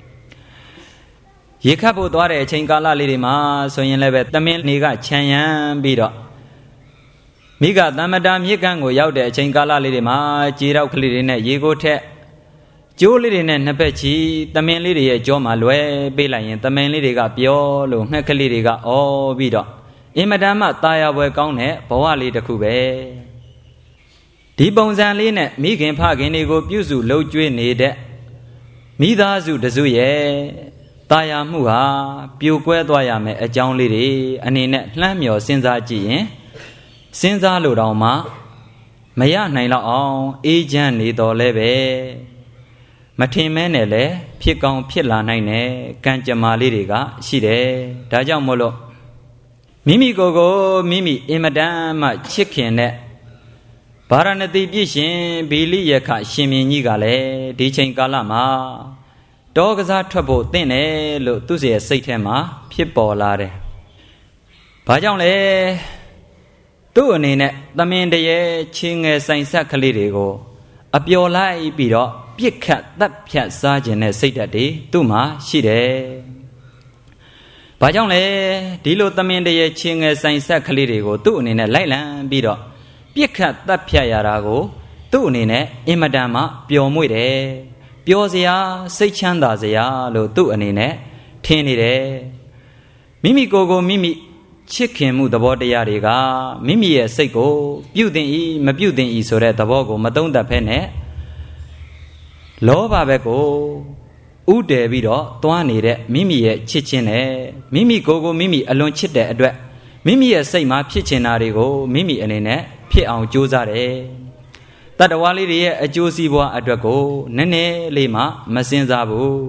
ရေခတ်ဖို့သွားတဲ့အချိန်ကာလလေးတွေမှာဆိုရင်လည်းပဲသမင်းနေကခြံရံပြီးတော့မိကသမ္မတာမြစ်ကမ်းကိုရောက်တဲ့အချိန်ကာလလေးတွေမှာခြေထောက်ကလေးတွေနဲ့ရေကိုထက်ကျိုးလေးတွေနဲ့နှစ်ဖက်ချီသမင်းလေးတွေရဲ့ကြောမှာလွယ်ပေးလိုက်ရင်သမင်းလေးတွေကပြောလို့ငှက်ကလေးတွေကအော်ပြီးတော့အင်မတန်မှตายပွဲကောင်းတဲ့ဘဝလေးတစ်ခုပဲဒီပုံစံလေးနဲ့မိခင်ဖခင်တွေကိုပြုစုလှုပ်ကြွေးနေတဲ့မိသားစုတစုရဲ့ตายမှုဟာပြိုကွဲသွားရမယ်အကြောင်းလေးတွေအနေနဲ့လှမ်းမြော်စဉ်းစားကြည့်ရင်စဉ်းစားလို့တောင်မှမရနိုင်တော့အောင်အေးချမ်းနေတော်လဲပဲမထင်မဲနဲ့လဲဖြစ်ကောင်းဖြစ်လာနိုင်တဲ့ကံကြမ္မာလေးတွေကရှိတယ်ဒါကြောင့်မို့လို့မိမိကိုယ်ကိုမိမိအင်မတန်မှချစ်ခင်တဲ့ဗာရဏသီပြည့်ရှင်ဘီလိယခရှင်မြင်းကြီးကလည်းဒီချိန်ကာလမှာတောကစားထွက်ဖို့တင့်တယ်လို့သူ့ရဲ့စိတ်ထဲမှာဖြစ်ပေါ်လာတယ်။ဘာကြောင့်လဲသူ့အနေနဲ့သမင်တရေချင်းငယ်ဆိုင်ဆက်ကလေးတွေကိုအပျော်လိုက်ပြီးတော့ပြစ်ခတ်တပ်ဖြတ်စားခြင်းနဲ့စိတ်ဓာတ်တွေသူ့မှာရှိတယ်။ဘာကြောင့်လဲဒီလိုသမင်တရေချင်းငယ်ဆိုင်ဆက်ကလေးတွေကိုသူ့အနေနဲ့လိုက်လံပြီးတော့ပြစ်ခတ်တပ်ဖြတ်ရတာကိုသူ့အနေနဲ့အင်မတန်မှပျော်မွေ့တယ်ပျော်စရာစိတ်ချမ်းသာစရာလို့သူ့အနေနဲ့ထင်နေတယ်မိမိကိုယ်ကိုမိမိချစ်ခင်မှုသဘောတရားတွေကမိမိရဲ့စိတ်ကိုပြုတ်တင်ဤမပြုတ်တင်ဤဆိုတဲ့သဘောကိုမသုံးသပ်ဖဲနဲ့လောဘဘက်ကိုဥတည်ပြီးတော့သွားနေတဲ့မိမိရဲ့ချစ်ခြင်းနဲ့မိမိကိုယ်ကိုမိမိအလွန်ချစ်တဲ့အတွက်မိမိရဲ့စိတ်မှာဖြစ်ချင်တာတွေကိုမိမိအနေနဲ့ဖြစ်အောင်ကြိုးစားတယ်တတ္တဝါလေးတွေရဲ့အကျိုးစီးပွားအတွက်ကိုနည်းနည်းလေးမှမစင်စားဘူး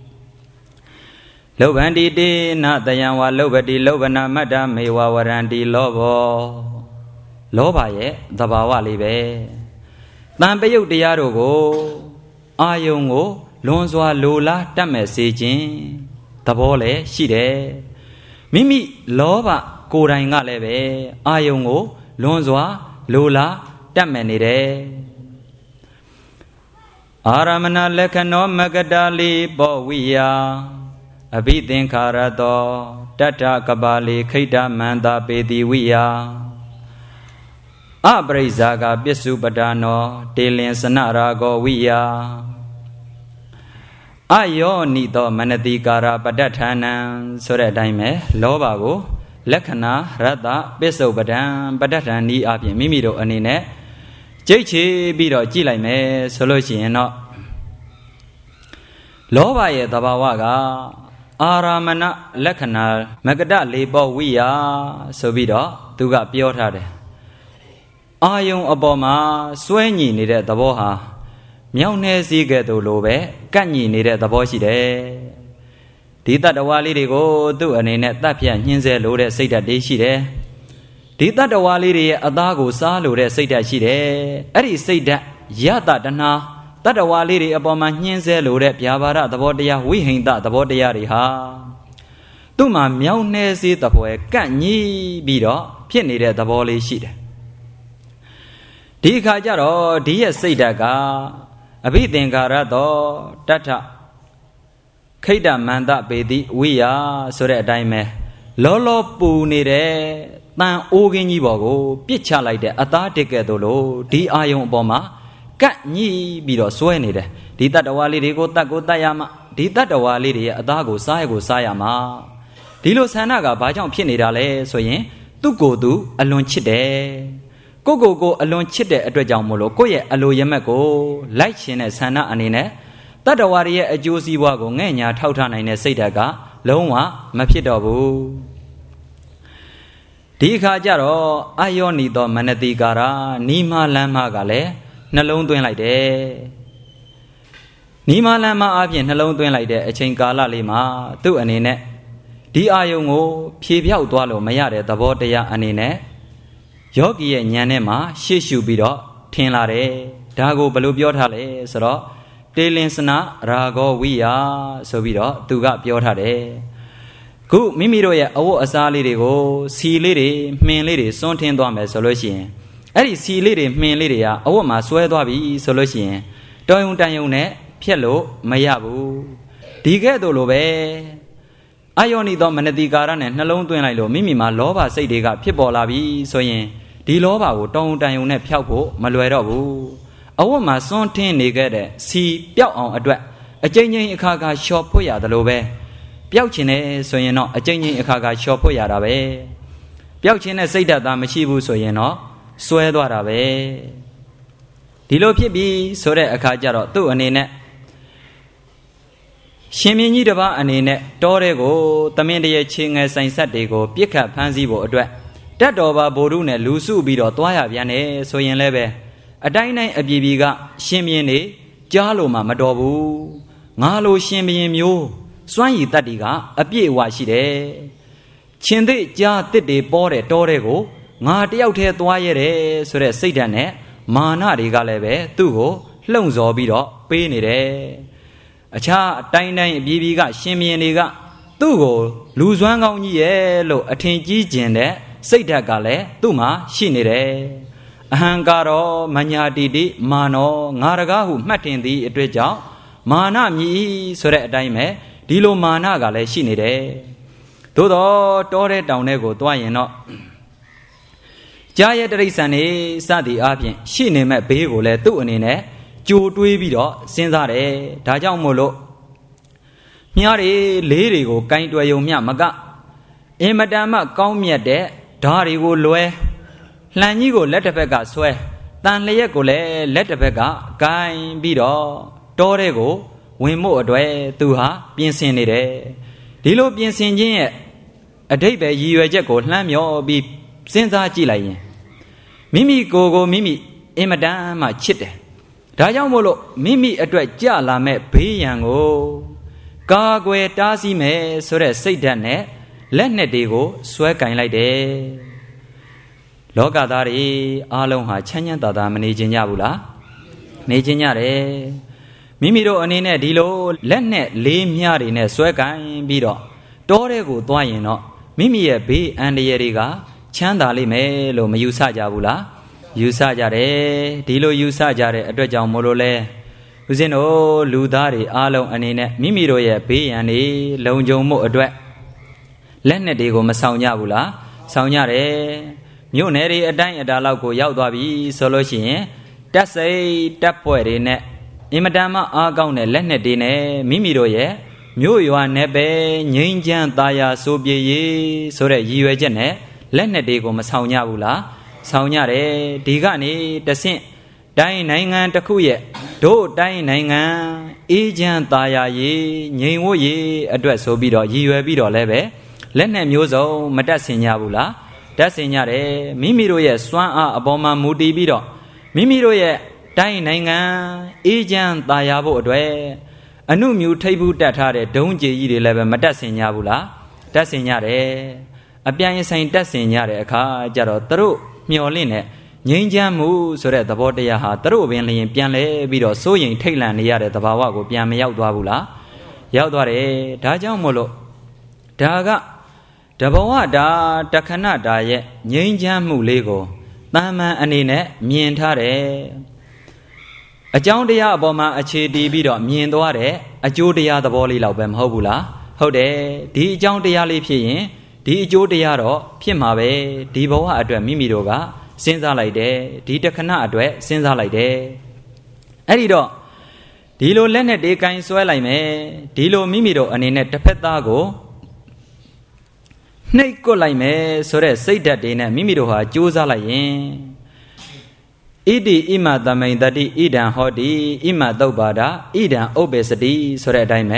လောဘန္တိတေနတယံဝါလောဘတိလောဘနာမတ္တမေဝဝရန္တိလောဘောလောဘရဲ့သဘာဝလေးပဲတန်ပယုတ်တရားတို့ကိုအာယုံကိုလွန်စွာလိုလားတတ်မဲ့စေခြင်းသဘောလည်းရှိတယ်မိမိလောဘကိုယ်တိုင်ကလည်းပဲအာယုံကိုလွန်စွာလိုလားတတ်မဲ့နေတယ်အာရမဏလက္ခဏောမကတာလီပောဝိယအဘိသင်္ခါရတောတတ္ထကပါလီခိတ္တမန္တာပေတိဝိယအပရိဇာကပစ္စုပဒနောတေလင်စနရာဂောဝိယအယောနိသောမနတိကာရပဋ္ဌဌာနံဆိုတဲ့အတိုင်းပဲလောဘကိုလက္ခဏာရတ္တပစ္စုပဒံပဋ္ဌဌာနီအပြင်မိမိတို့အနေနဲ့ကြိတ်ချပြီးတော့ကြည့်လိုက်မယ်ဆိုလို့ရှိရင်တော့လောဘရဲ့သဘာဝကအာရမဏလက္ခဏာမကတလေးပောဝိယဆိုပြီးတော့သူကပြောထားတယ်အာယုံအပေါ်မှာစွဲညီနေတဲ့သဘောဟာမြောက်နှဲစည်းကဲ့သို့လိုပဲကန့်ညီနေတဲ့သဘောရှိတယ်ဒီတတ္တဝါလေးတွေကိုသူ့အနေနဲ့တတ်ဖြတ်ညှင်းဆဲလိုတဲ့စိတ်ဓာတ်တွေရှိတယ်ဒီတတ္တဝါလေးတွေရဲ့အသားကိုစားလိုတဲ့စိတ်ဓာတ်ရှိတယ်အဲ့ဒီစိတ်ဓာတ်ယတတနာတတ္တဝါလေးတွေအပေါ်မှာညှင်းဆဲလိုတဲ့ဗျာပါဒသဘောတရားဝိဟိန္ဒသဘောတရားတွေဟာသူ့မှာမြောက်နှဲစည်းသဖွယ်ကန့်ညီပြီးတော့ဖြစ်နေတဲ့သဘောလေးရှိတယ်ဒီအခါကျတော့ဒီရဲ့စိတ်ဓာတ်ကအဘိသင်္ခါရတောတတ္ထခိတ္တမန္တပေတိဝိယဆိုတဲ့အတိုင်းပဲလောလောပူနေတဲ့တန်အိုးကင်းကြီးပေါ်ကိုပြစ်ချလိုက်တဲ့အသားတက်ကဲ့သို့လို့ဒီအာယုံအပေါ်မှာကန့်ညှိပြီးတော့စွဲနေတယ်ဒီတတ္တဝါလေးတွေကိုတတ်ကိုတတ်ရမှာဒီတတ္တဝါလေးတွေရဲ့အသားကိုစားရမှာဒီလိုဆန္ဒကဘာကြောင့်ဖြစ်နေတာလဲဆိုရင်သူ့ကိုယ်သူအလွန်ချစ်တယ်ကိုအလွန်ချစ်တဲ့အတွက်ကြောင့်မို့လို့ကိုယ့်ရဲ့အလိုရမက်ကိုလိုက်ရှင်တဲ့ဆန္ဒအနေနဲ့တတ္တဝါရဲ့အကျိုးစီးပွားကိုငဲ့ညာထောက်ထားနိုင်တဲ့စိတ်ဓာတ်ကလုံးဝမဖြစ်တော့ဘူးဒီခါကျတော့အယောနီသောမနတိကာရနီမလမ်းမကလည်းနှလုံးသွင်းလိုက်တယ်နီမလမ်းမအပြင်နှလုံးသွင်းလိုက်တဲ့အချိန်ကာလလေးမှာသူ့အနေနဲ့ဒီအာယုံကိုဖြေပြောက်သွားလို့မရတဲ့သဘောတရားအနေနဲ့ယောဂီရဲ့ဉာဏ်နဲ့မှရှေ့ရှုပြီးတော့ထင်လာတယ်ဒါကိုဘယ်လိုပြောထားလဲဆိုတော့တေလင်စနာရာဂောဝိယဆိုပြီးတော့သူကပြောထားတယ်ခုမိမိတို့ရဲ့အဝတ်အစားလေးတွေကိုစီလေးတွေမှင်လေးတွေစွန့်ထင်းသွားမယ်ဆိုလို့ရှိရင်အဲ့ဒီစီလေးတွေမှင်လေးတွေကအဝတ်မှာဆွဲသွားပြီဆိုလို့ရှိရင်တော်ယုံတန်ယုံနဲ့ဖြက်လို့မရဘူးဒီကဲ့သို့လိုပဲအာယောနိသောမနတိကာရနဲ့နှလုံးသွင်းလိုက်လို့မိမိမှာလောဘစိတ်တွေကဖြစ်ပေါ်လာပြီဆိုရင်ဒီလောဘကိုတောင်းတန်ယုံနဲ့ဖျောက်ဖို့မလွယ်တော့ဘူးအဝတ်မှာစွန့်ထင်းနေခဲ့တဲ့စီပျောက်အောင်အတွက်အကျဉ်းချင်းအခါခါလျှော်ဖွတ်ရတယ်လို့ပဲပျောက်ခြင်းနဲ့ဆိုရင်တော့အကျဉ်းချင်းအခါခါလျှော်ဖွတ်ရတာပဲပျောက်ခြင်းနဲ့စိတ်ဓာတ်သားမရှိဘူးဆိုရင်တော့စွဲသွားတာပဲဒီလိုဖြစ်ပြီးဆိုတဲ့အခါကျတော့သူ့အနေနဲ့ရှင်မင်းကြီးတစ်ပါးအနေနဲ့တောတဲ့ကိုသမင်းတရေချင်းငယ်ဆိုင်ဆက်တွေကိုပြစ်ခတ်ဖမ်းဆီးဖို့အတွက်တက်တော်ပါဘိုလ်တို့နဲ့လူစုပြီးတော့တွားရပြန်တယ်ဆိုရင်လည်းပဲအတိုင်းတိုင်းအပြည်ပြည်ကရှင်မင်းနေကြားလို့မှမတော်ဘူးငါလိုရှင်မင်းမျိုးစွမ်းရည်တတ်တီကအပြည့်အဝရှိတယ်ရှင်သိကြားတစ်တွေပေါ်တဲ့တောတဲ့ကိုငါတယောက်တည်းသွားရတယ်ဆိုတဲ့စိတ်ဓာတ်နဲ့မာနတွေကလည်းပဲသူ့ကိုလှုံ့ဆော်ပြီးတော့ပေးနေတယ်အခြားအတိုင်းတိုင်းအပြည်ပြည်ကရှင်မင်းတွေကသူ့ကိုလူစွမ်းကောင်းကြီးရဲ့လို့အထင်ကြီးကျင်တဲ့စိတ်ဓာတ်ကလည်းသူ့မှာရှိနေတယ်အဟံကာရောမညာတိတိမာနောငါတကားဟုမှတ်တင်သည့်အတွက်ကြောင့်မာနမြည်ဆိုတဲ့အတိုင်းပဲဒီလိုမာနကလည်းရှိနေတယ်သို့တော့တောတဲ့တောင်ထဲကိုသွားရင်တော့ကြားရဲ့တိရစ္ဆာန်နေစသည်အပြင်ရှိနေမဲ့ဘေးကိုလည်းသူ့အနေနဲ့ကြိုတွေးပြီးတော့စဉ်းစားတယ်ဒါကြောင့်မို့လို့မြားတွေလေးတွေကိုကင်တွယ်ယုံမျှမကအင်မတန်မှကောင်းမြတ်တဲ့ဓာတွေကိုလွဲလှန်ကြီးကိုလက်တစ်ဖက်ကဆွဲတန်လျက်ကိုလည်းလက်တစ်ဖက်ကကင်ပြီးတော့တောတဲ့ကိုဝင်ဖို့အတွက်သူဟာပြင်ဆင်နေတယ်ဒီလိုပြင်ဆင်ခြင်းရဲ့အဓိပ္ပာယ်ရည်ရွယ်ချက်ကိုလှမ်းမြော်ပြီးစဉ်းစားကြည့်လိုက်ရင်မိမိကိုယ်မိမိအင်မတန်မှချစ်တယ်ဒါကြောင့်မို့လို့မိမိအတွက်ကြလာမဲ့ဘေးရန်ကိုကာကွယ်တားဆီးမယ်ဆိုတဲ့စိတ်ဓာတ်နဲ့လက်နဲ့တွေကိုဆွဲကင်လိုက်တယ်လောကသားတွေအားလုံးဟာချမ်းချမ်းသာသာမနေကြကြဘူးလားနေကြကြတယ်မိမိတို့အနေနဲ့ဒီလိုလက်နဲ့လေးမြတွေနဲ့ဆွဲကင်ပြီးတော့တောတဲ့ကိုသွားရင်တော့မိမိရဲ့ဘေးအန္တရာယ်တွေကချမ်းသာလိမ့်မယ်လို့မယူဆကြဘူးလားယူဆကြတယ်ဒီလိုယူဆကြတဲ့အတွက်ကြောင့်မို့လို့လဲဦးဇင်းတို့လူသားတွေအားလုံးအနေနဲ့မိမိတို့ရဲ့ဘေးရန်တွေလုံခြုံမှုအတွက်လက်နဲ့တွေကိုမဆောင်ကြဘူးလားဆောင်ကြတယ်မြို့နယ်တွေအတိုင်းအတာလောက်ကိုရောက်သွားပြီဆိုလို့ရှိရင်တက်စိတ်တက်ပွဲတွေနဲ့အင်မတန်မှအားကောင်းတဲ့လက်နဲ့တွေနဲ့မိမိတို့ရဲ့မြို့ရွာနယ်ပယ်ငိမ့်ချမ်းသားယာစိုးပြေးရေးဆိုတဲ့ရည်ရွယ်ချက်နဲ့လက်နဲ့တွေကိုမဆောင်ကြဘူးလားဆောင်ကြတယ်ဒီကနေတဆင့်တိုင်းနိုင်ငံတစ်ခုရဲ့တို့တိုင်းနိုင်ငံအေးချမ်းသားယာရေးငြိမ်ဝတ်ရေးအတွက်ဆိုပြီးတော့ရည်ရွယ်ပြီးတော့လည်းပဲလက်နဲ့မျိုးစုံမတက်ဆင်ကြဘူးလားတက်ဆင်ကြတယ်မိမိတို့ရဲ့စွမ်းအားအပေါ်မှာမူတည်ပြီးတော့မိမိတို့ရဲ့တိုင်းနိုင်ငံအေးချမ်းသားယာဖို့အတွက်အနုမြူထိပ်ဘူးတက်ထားတဲ့ဒုံးကြေကြီးတွေလည်းပဲမတက်ဆင်ကြဘူးလားတက်ဆင်ကြတယ်အပြိုင်ဆိုင်တက်ဆင်ကြတဲ့အခါကျတော့သူတို့မျော်လင့်တဲ့ငြိမ်းချမ်းမှုဆိုတဲ့သဘောတရားဟာသူတို့ပင်လျင်ပြန်လဲပြီးတော့စိုးရိမ်ထိတ်လန့်နေရတဲ့သဘာဝကိုပြန်မရောက်သွားဘူးလားရောက်သွားတယ်ဒါကြောင့်မို့လို့ဒါကတဘဝတာတခဏတာရဲ့ငြိမ်းချမ်းမှုလေးကိုတာမန်အနေနဲ့မြင်ထားတယ်အကြောင်းတရားအပေါ်မှာအခြေတည်ပြီးတော့မြင်သွားတဲ့အကျိုးတရားသဘောလေးလောက်ပဲမဟုတ်ဘူးလားဟုတ်တယ်ဒီအကြောင်းတရားလေးဖြစ်ရင်ဒီအကျိုးတရားတော့ဖြစ်မှာပဲဒီဘဝအတွက်မိမိတို့ကစဉ်းစားလိုက်တယ်ဒီတခဏအတွက်စဉ်းစားလိုက်တယ်အဲ့ဒီတော့ဒီလိုလက်နဲ့တေးကင်ဆွဲလိုက်မယ်ဒီလိုမိမိတို့အနေနဲ့တစ်ဖက်သားကိုနှိပ်ကွက်လိုက်မယ်ဆိုတဲ့စိတ်ဓာတ်တွေနဲ့မိမိတို့ဟာကြိုးစားလိုက်ရင်ဣတိဣမသမိန်တတိဣဒံဟောတိဣမသုပ္ပါဒဣဒံဥပ္ပေစတိဆိုတဲ့အတိုင်းပဲဒ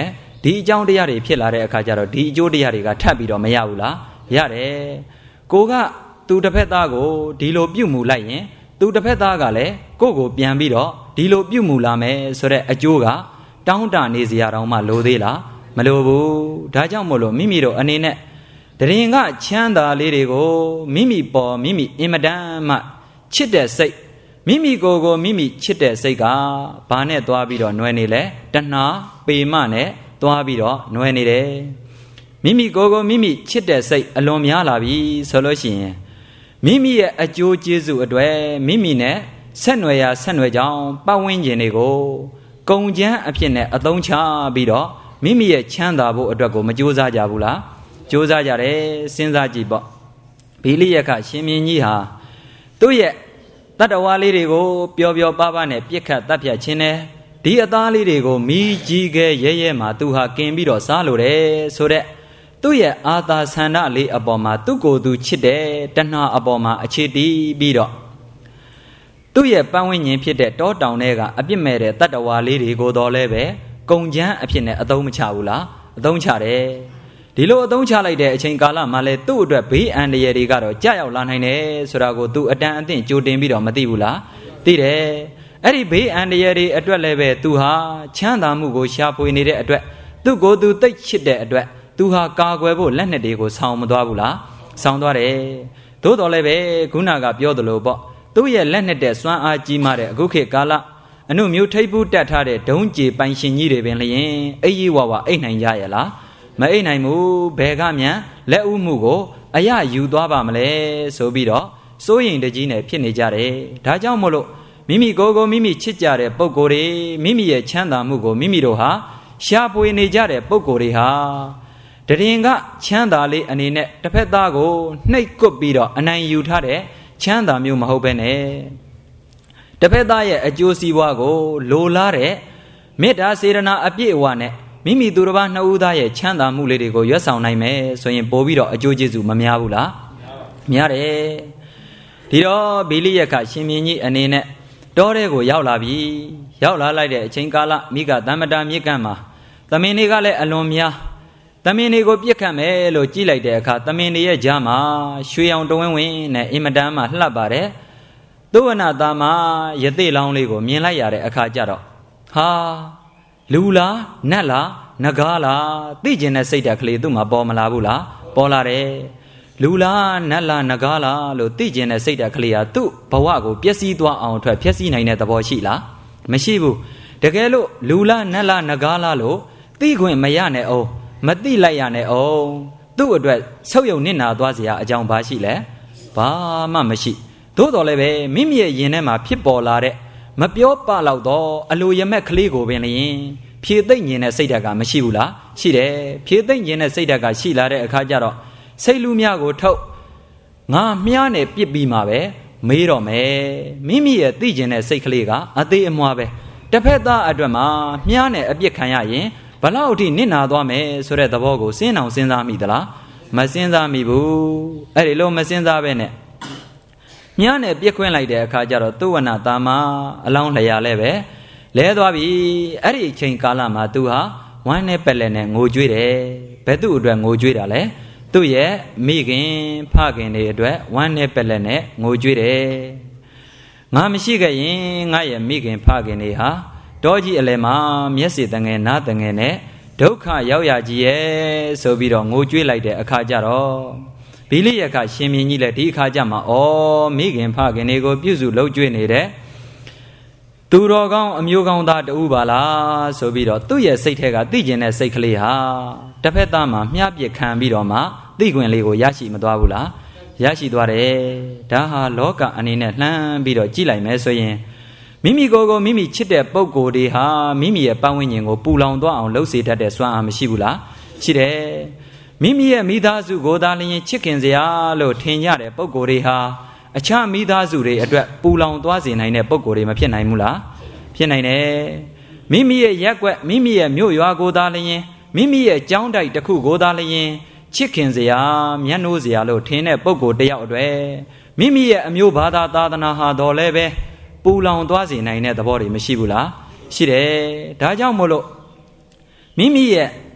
ဒီအကြောင်းတရားတွေဖြစ်လာတဲ့အခါကျတော့ဒီအကျိုးတရားတွေကထပ်ပြီးတော့မရဘူးလားရတယ်ကိုကသူတစ်ဖက်သားကိုဒီလိုပြုတ်မှုလိုက်ရင်သူတစ်ဖက်သားကလည်းကိုယ့်ကိုပြန်ပြီးတော့ဒီလိုပြုတ်မှုလာမယ်ဆိုတဲ့အကျိုးကတောင်းတနေစရာတောင်မှလိုသေးလားမလိုဘူးဒါကြောင့်မို့လို့မိမိတို့အနေနဲ့တရင်ကချမ်းသာလေးတွေကိုမိမိပေါ်မိမိအင်မတန်မှချစ်တဲ့စိတ်မိမိကိုယ်ကိုမိမိချစ်တဲ့စိတ်ကဘာနဲ့သွားပြီးတော့နှွယ်နေလဲတဏှာပေမနဲ့သွားပြီးတော့နှွယ်နေတယ်မိမိကိုယ်ကိုမိမိချစ်တဲ့စိတ်အလွန်များလာပြီဆိုလို့ရှိရင်မိမိရဲ့အကျိုးကျေးဇူးအတွက်မိမိနဲ့ဆက်နွယ်ရာဆက်နွယ်ကြောင်းပတ်ဝန်းကျင်တွေကိုကုံချမ်းအဖြစ်နဲ့အသုံးချပြီးတော့မိမိရဲ့ချမ်းသာဖို့အတွက်ကိုမကြိုးစားကြဘူးလားကြိုးစားကြတယ်စဉ်းစားကြည့်ပေါ့ဘီလိယက္ခရှင်မင်းကြီးဟာသူ့ရဲ့တတ္တဝါလေးတွေကိုပျော်ပျော်ပါးပါးနဲ့ပြစ်ခတ်တပ်ဖြတ်ခြင်းနဲ့ဒီအသားလေးတွေကိုမိကြီးခဲရဲရဲမှာသူဟာกินပြီးတော့စားလို့တယ်ဆိုတဲ့သူ့ရဲ့အာသာဆန္ဒလေးအပေါ်မှာသူ့ကိုယ်သူချစ်တယ်တဏှာအပေါ်မှာအခြေတည်ပြီးတော့သူ့ရဲ့ပန်းဝင်းညင်ဖြစ်တဲ့တောတောင်တွေကအပြစ်မဲ့တဲ့တတ္တဝါလေးတွေကိုတော့လဲပဲကုံချမ်းအဖြစ်နဲ့အသုံးမချဘူးလားအသုံးချတယ်ဒီလိုအသုံးချလိုက်တဲ့အချိန်ကာလမှာလဲသူ့အတွက်ဘေးအန္တရာယ်တွေကတော့ကြာရောက်လာနိုင်တယ်ဆိုတာကိုသူအတန်အသင့်ကြိုတင်ပြီးတော့မသိဘူးလားသိတယ်အဲ့ဒီဘေးအန္တရာယ်တွေအတွက်လည်းပဲသူဟာချမ်းသာမှုကိုရှာဖွေနေတဲ့အတွက်သူ့ကိုယ်သူသိချစ်တဲ့အတွက်သူဟာကာကွယ်ဖို့လက်နက်တွေကိုဆောင်မသွားဘူးလားဆောင်သွားတယ်သို့တော်လည်းပဲခုနကပြောသလိုပေါ့သူ့ရဲ့လက်နက်တဲ့စွမ်းအားကြီးမားတဲ့အခုခေတ်ကာလအနုမျိုးထိပ်ဖူးတက်ထားတဲ့ဒုံးကြေပိုင်ရှင်ကြီးတွေပင်လျင်အိပ်ဝဝအိတ်နိုင်ကြရဲ့လားမအိတ်နိုင်ဘူးဘယ်ကမြန်လက်ဥမှုကိုအရယူသွားပါမလဲဆိုပြီးတော့စိုးရင်တကြီးနဲ့ဖြစ်နေကြတယ်ဒါကြောင့်မို့လို့မိမိကိုယ်ကိုမိမိချစ်ကြတဲ့ပုံကိုယ်တွေမိမိရဲ့ချမ်းသာမှုကိုမိမိတို့ဟာရှားပွေနေကြတဲ့ပုံကိုယ်တွေဟာတရင်ကချမ်းသာလေးအနေနဲ့တစ်ဖက်သားကိုနှိပ်ကွပ်ပြီးတော့အနိုင်ယူထားတဲ့ချမ်းသာမျိုးမဟုတ်ပဲနဲ့တစ်ဖက်သားရဲ့အကျိုးစီးပွားကိုလိုလားတဲ့မေတ္တာစေတနာအပြည့်အဝနဲ့မိမိသူတစ်ပါးနှစ်ဦးသားရဲ့ချမ်းသာမှုလေးတွေကိုရွတ်ဆောင်နိုင်မယ်ဆိုရင်ပို့ပြီးတော့အကျိုးကျေးဇူးမများဘူးလားများတယ်ဒီတော့ဘီလိယက္ခရှင်မင်းကြီးအနေနဲ့တောထဲကိုရောက်လာပြီရောက်လာလိုက်တဲ့အချိန်ကာလမိကသမ္မတာမြစ်ကမ်းမှာသမင်တွေကလည်းအလွန်များသမင်တွေကိုပြစ်ခတ်မယ်လို့ကြည့်လိုက်တဲ့အခါသမင်တွေရဲ့ကြားမှာရွှေအောင်တဝင်းဝင်းနဲ့အင်မတန်မှလှပပါတယ်သုဝနာသားမှာယသိလောင်းလေးကိုမြင်လိုက်ရတဲ့အခါကျတော့ဟာလူလားနတ်လားနဂါးလားသိကျင်တဲ့စိတ်ဓာတ်ကလေးသူ့မှာပေါ်မလာဘူးလားပေါ်လာတယ်လူလားနတ်လားနဂါးလားလို့သိကျင်တဲ့စိတ်ဓာတ်ကလေးဟာသူ့ဘဝကိုပျက်စီးသွားအောင်အတွက်ဖျက်ဆီးနိုင်တဲ့သဘောရှိလားမရှိဘူးတကယ်လို့လူလားနတ်လားနဂါးလားလို့သိခွင့်မရနဲ့အောင်မသိလိုက်ရနဲ့အောင်သူ့အတွက်ဆုပ်ယုံနစ်နာသွားစရာအကြောင်းဘာရှိလဲဘာမှမရှိသို့တော်လည်းပဲမိမိရဲ့ရင်ထဲမှာဖြစ်ပေါ်လာတဲ့မပြောပလောက်တော့အလိုရမက်ကလေးကိုပင်လျင်ဖြည့်သိမ့်ခြင်းတဲ့စိတ်ဓာတ်ကမရှိဘူးလားရှိတယ်ဖြည့်သိမ့်ခြင်းတဲ့စိတ်ဓာတ်ကရှိလာတဲ့အခါကျတော့စိတ်လူများကိုထုတ်ငါမြားနဲ့ပြစ်ပြီးမှပဲမေးတော့မယ်မိမိရဲ့သိခြင်းတဲ့စိတ်ကလေးကအသေးအမွှားပဲတစ်ဖက်သားအတွက်မှာမြားနဲ့အပြစ်ခံရရင်ဘလောက်အထိနစ်နာသွားမယ်ဆိုတဲ့သဘောကိုစဉ်းအောင်စဉ်းစားမိသလားမစဉ်းစားမိဘူးအဲ့ဒီလိုမစဉ်းစားပဲနဲ့မြားနဲ့ပြစ်ခွင်းလိုက်တဲ့အခါကျတော့သုဝနာသားမအလောင်းလျာလဲပဲလဲသွားပြီအဲ့ဒီအချိန်ကာလမှာသူဟာဝမ်းနဲ့ပက်လက်နဲ့ငိုကြွေးတယ်ဘယ်သူ့အတွက်ငိုကြွေးတာလဲသူ့ရဲ့မိခင်ဖခင်တွေအတွက်ဝမ်းနဲ့ပက်လက်နဲ့ငိုကြွေးတယ်ငါမရှိခဲ့ရင်ငါရဲ့မိခင်ဖခင်တွေဟာတောကြီးအလယ်မှာမျက်စိတငယ်နားတငယ်နဲ့ဒုက္ခရောက်ရကြီးရဲ့ဆိုပြီးတော့ငိုကြွေးလိုက်တဲ့အခါကျတော့ဘီလိယက္ခရှင်မင်းကြီးလည်းဒီအခါကျမှမိခင်ဖခင်တွေကိုပြုစုလှုပ်ကြွေးနေတဲ့သူတော်ကောင်းအမျိုးကောင်းသားတူပါလားဆိုပြီးတော့သူ့ရဲ့စိတ်ထဲကသိကျင်တဲ့စိတ်ကလေးဟာတစ်ဖက်သားမှာမျှပြစ်ခံပြီးတော့မှသိခွင့်လေးကိုရရှိမသွားဘူးလားရရှိသွားတယ်ဒါဟာလောကအနေနဲ့လှမ်းပြီးတော့ကြည့်လိုက်မယ်ဆိုရင်မိမိကိုယ်ကိုမိမိချစ်တဲ့ပုံကိုယ်တွေဟာမိမိရဲ့ပတ်ဝန်းကျင်ကိုပူလောင်သွားအောင်လှုပ်စေတတ်တဲ့စွမ်းအားမရှိဘူးလားရှိတယ်မိမိရဲ့မိသားစုကိုသာလျှင်ချစ်ခင်စရာလို့ထင်ကြတဲ့ပုံကိုယ်တွေဟာအခြားမိသားစုတွေအတွက်ပူလောင်သွားစေနိုင်တဲ့ပုံကိုယ်တွေမဖြစ်နိုင်ဘူးလားဖြစ်နိုင်တယ်မိမိရဲ့ရက်ွက်မိမိရဲ့မြို့ရွာကိုသာလျှင်မိမိရဲ့ကျောင်းတိုက်တစ်ခုကိုသာလျှင်ချစ်ခင်စရာမျက်နှိုးစရာလို့ထင်တဲ့ပုံကိုယ်တယောက်အတွက်မိမိရဲ့အမျိုးဘာသာသာသနာဟာတော်လဲပဲပူလောင်သွားစေနိုင်တဲ့သဘောတွေမရှိဘူးလားရှိတယ်ဒါကြောင့်မို့လို့မိမိရဲ့ရ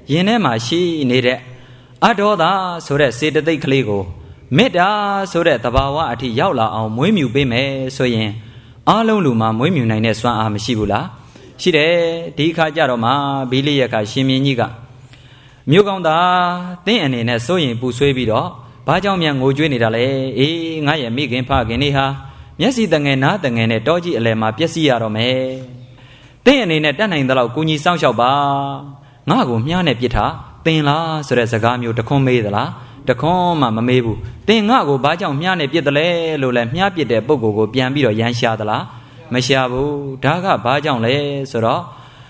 ရင်ထဲမှာရှိနေတဲ့အဒေါသဆိုတဲ့စေတသိက်ကလေးကိုမေတ္တာဆိုတဲ့သဘာဝအထိရောက်လာအောင်မွေးမြူပေးမယ်ဆိုရင်အားလုံးလူမှာမွေးမြူနိုင်တဲ့စွမ်းအားမရှိဘူးလားရှိတယ်ဒီခါကြတော့မှဘီလိယက္ခရှင်မင်းကြီးကမြို့ကောင်းသားတင်းအနေနဲ့စိုးရင်ပူဆွေးပြီးတော့ဘာကြောင့်မြန်ငိုကြွေးနေတာလဲအေးငါရဲ့မိခင်ဖခင်နေဟာမျက်စိတငယ်နားတငယ်နဲ့တောကြီးအလယ်မှာပျက်စီးရတော့မယ်တင်းအနေနဲ့တတ်နိုင်သလောက်ကိုကြီးစောင့်ရှောက်ပါငါ့ကိုမြားနဲ့ပြစ်ထားတင်လားဆိုတဲ့စကားမျိုးတခွန်းမေးသလားတခွန်းမှမမေးဘူးတင်ငါ့ကိုဘာကြောင့်မြားနဲ့ပြစ်တယ်လဲလို့လဲမြားပြစ်တဲ့ပုဂ္ဂိုလ်ကိုပြန်ပြီးတော့ရမ်းရှာသလားမရှာဘူးဒါကဘာကြောင့်လဲဆိုတော့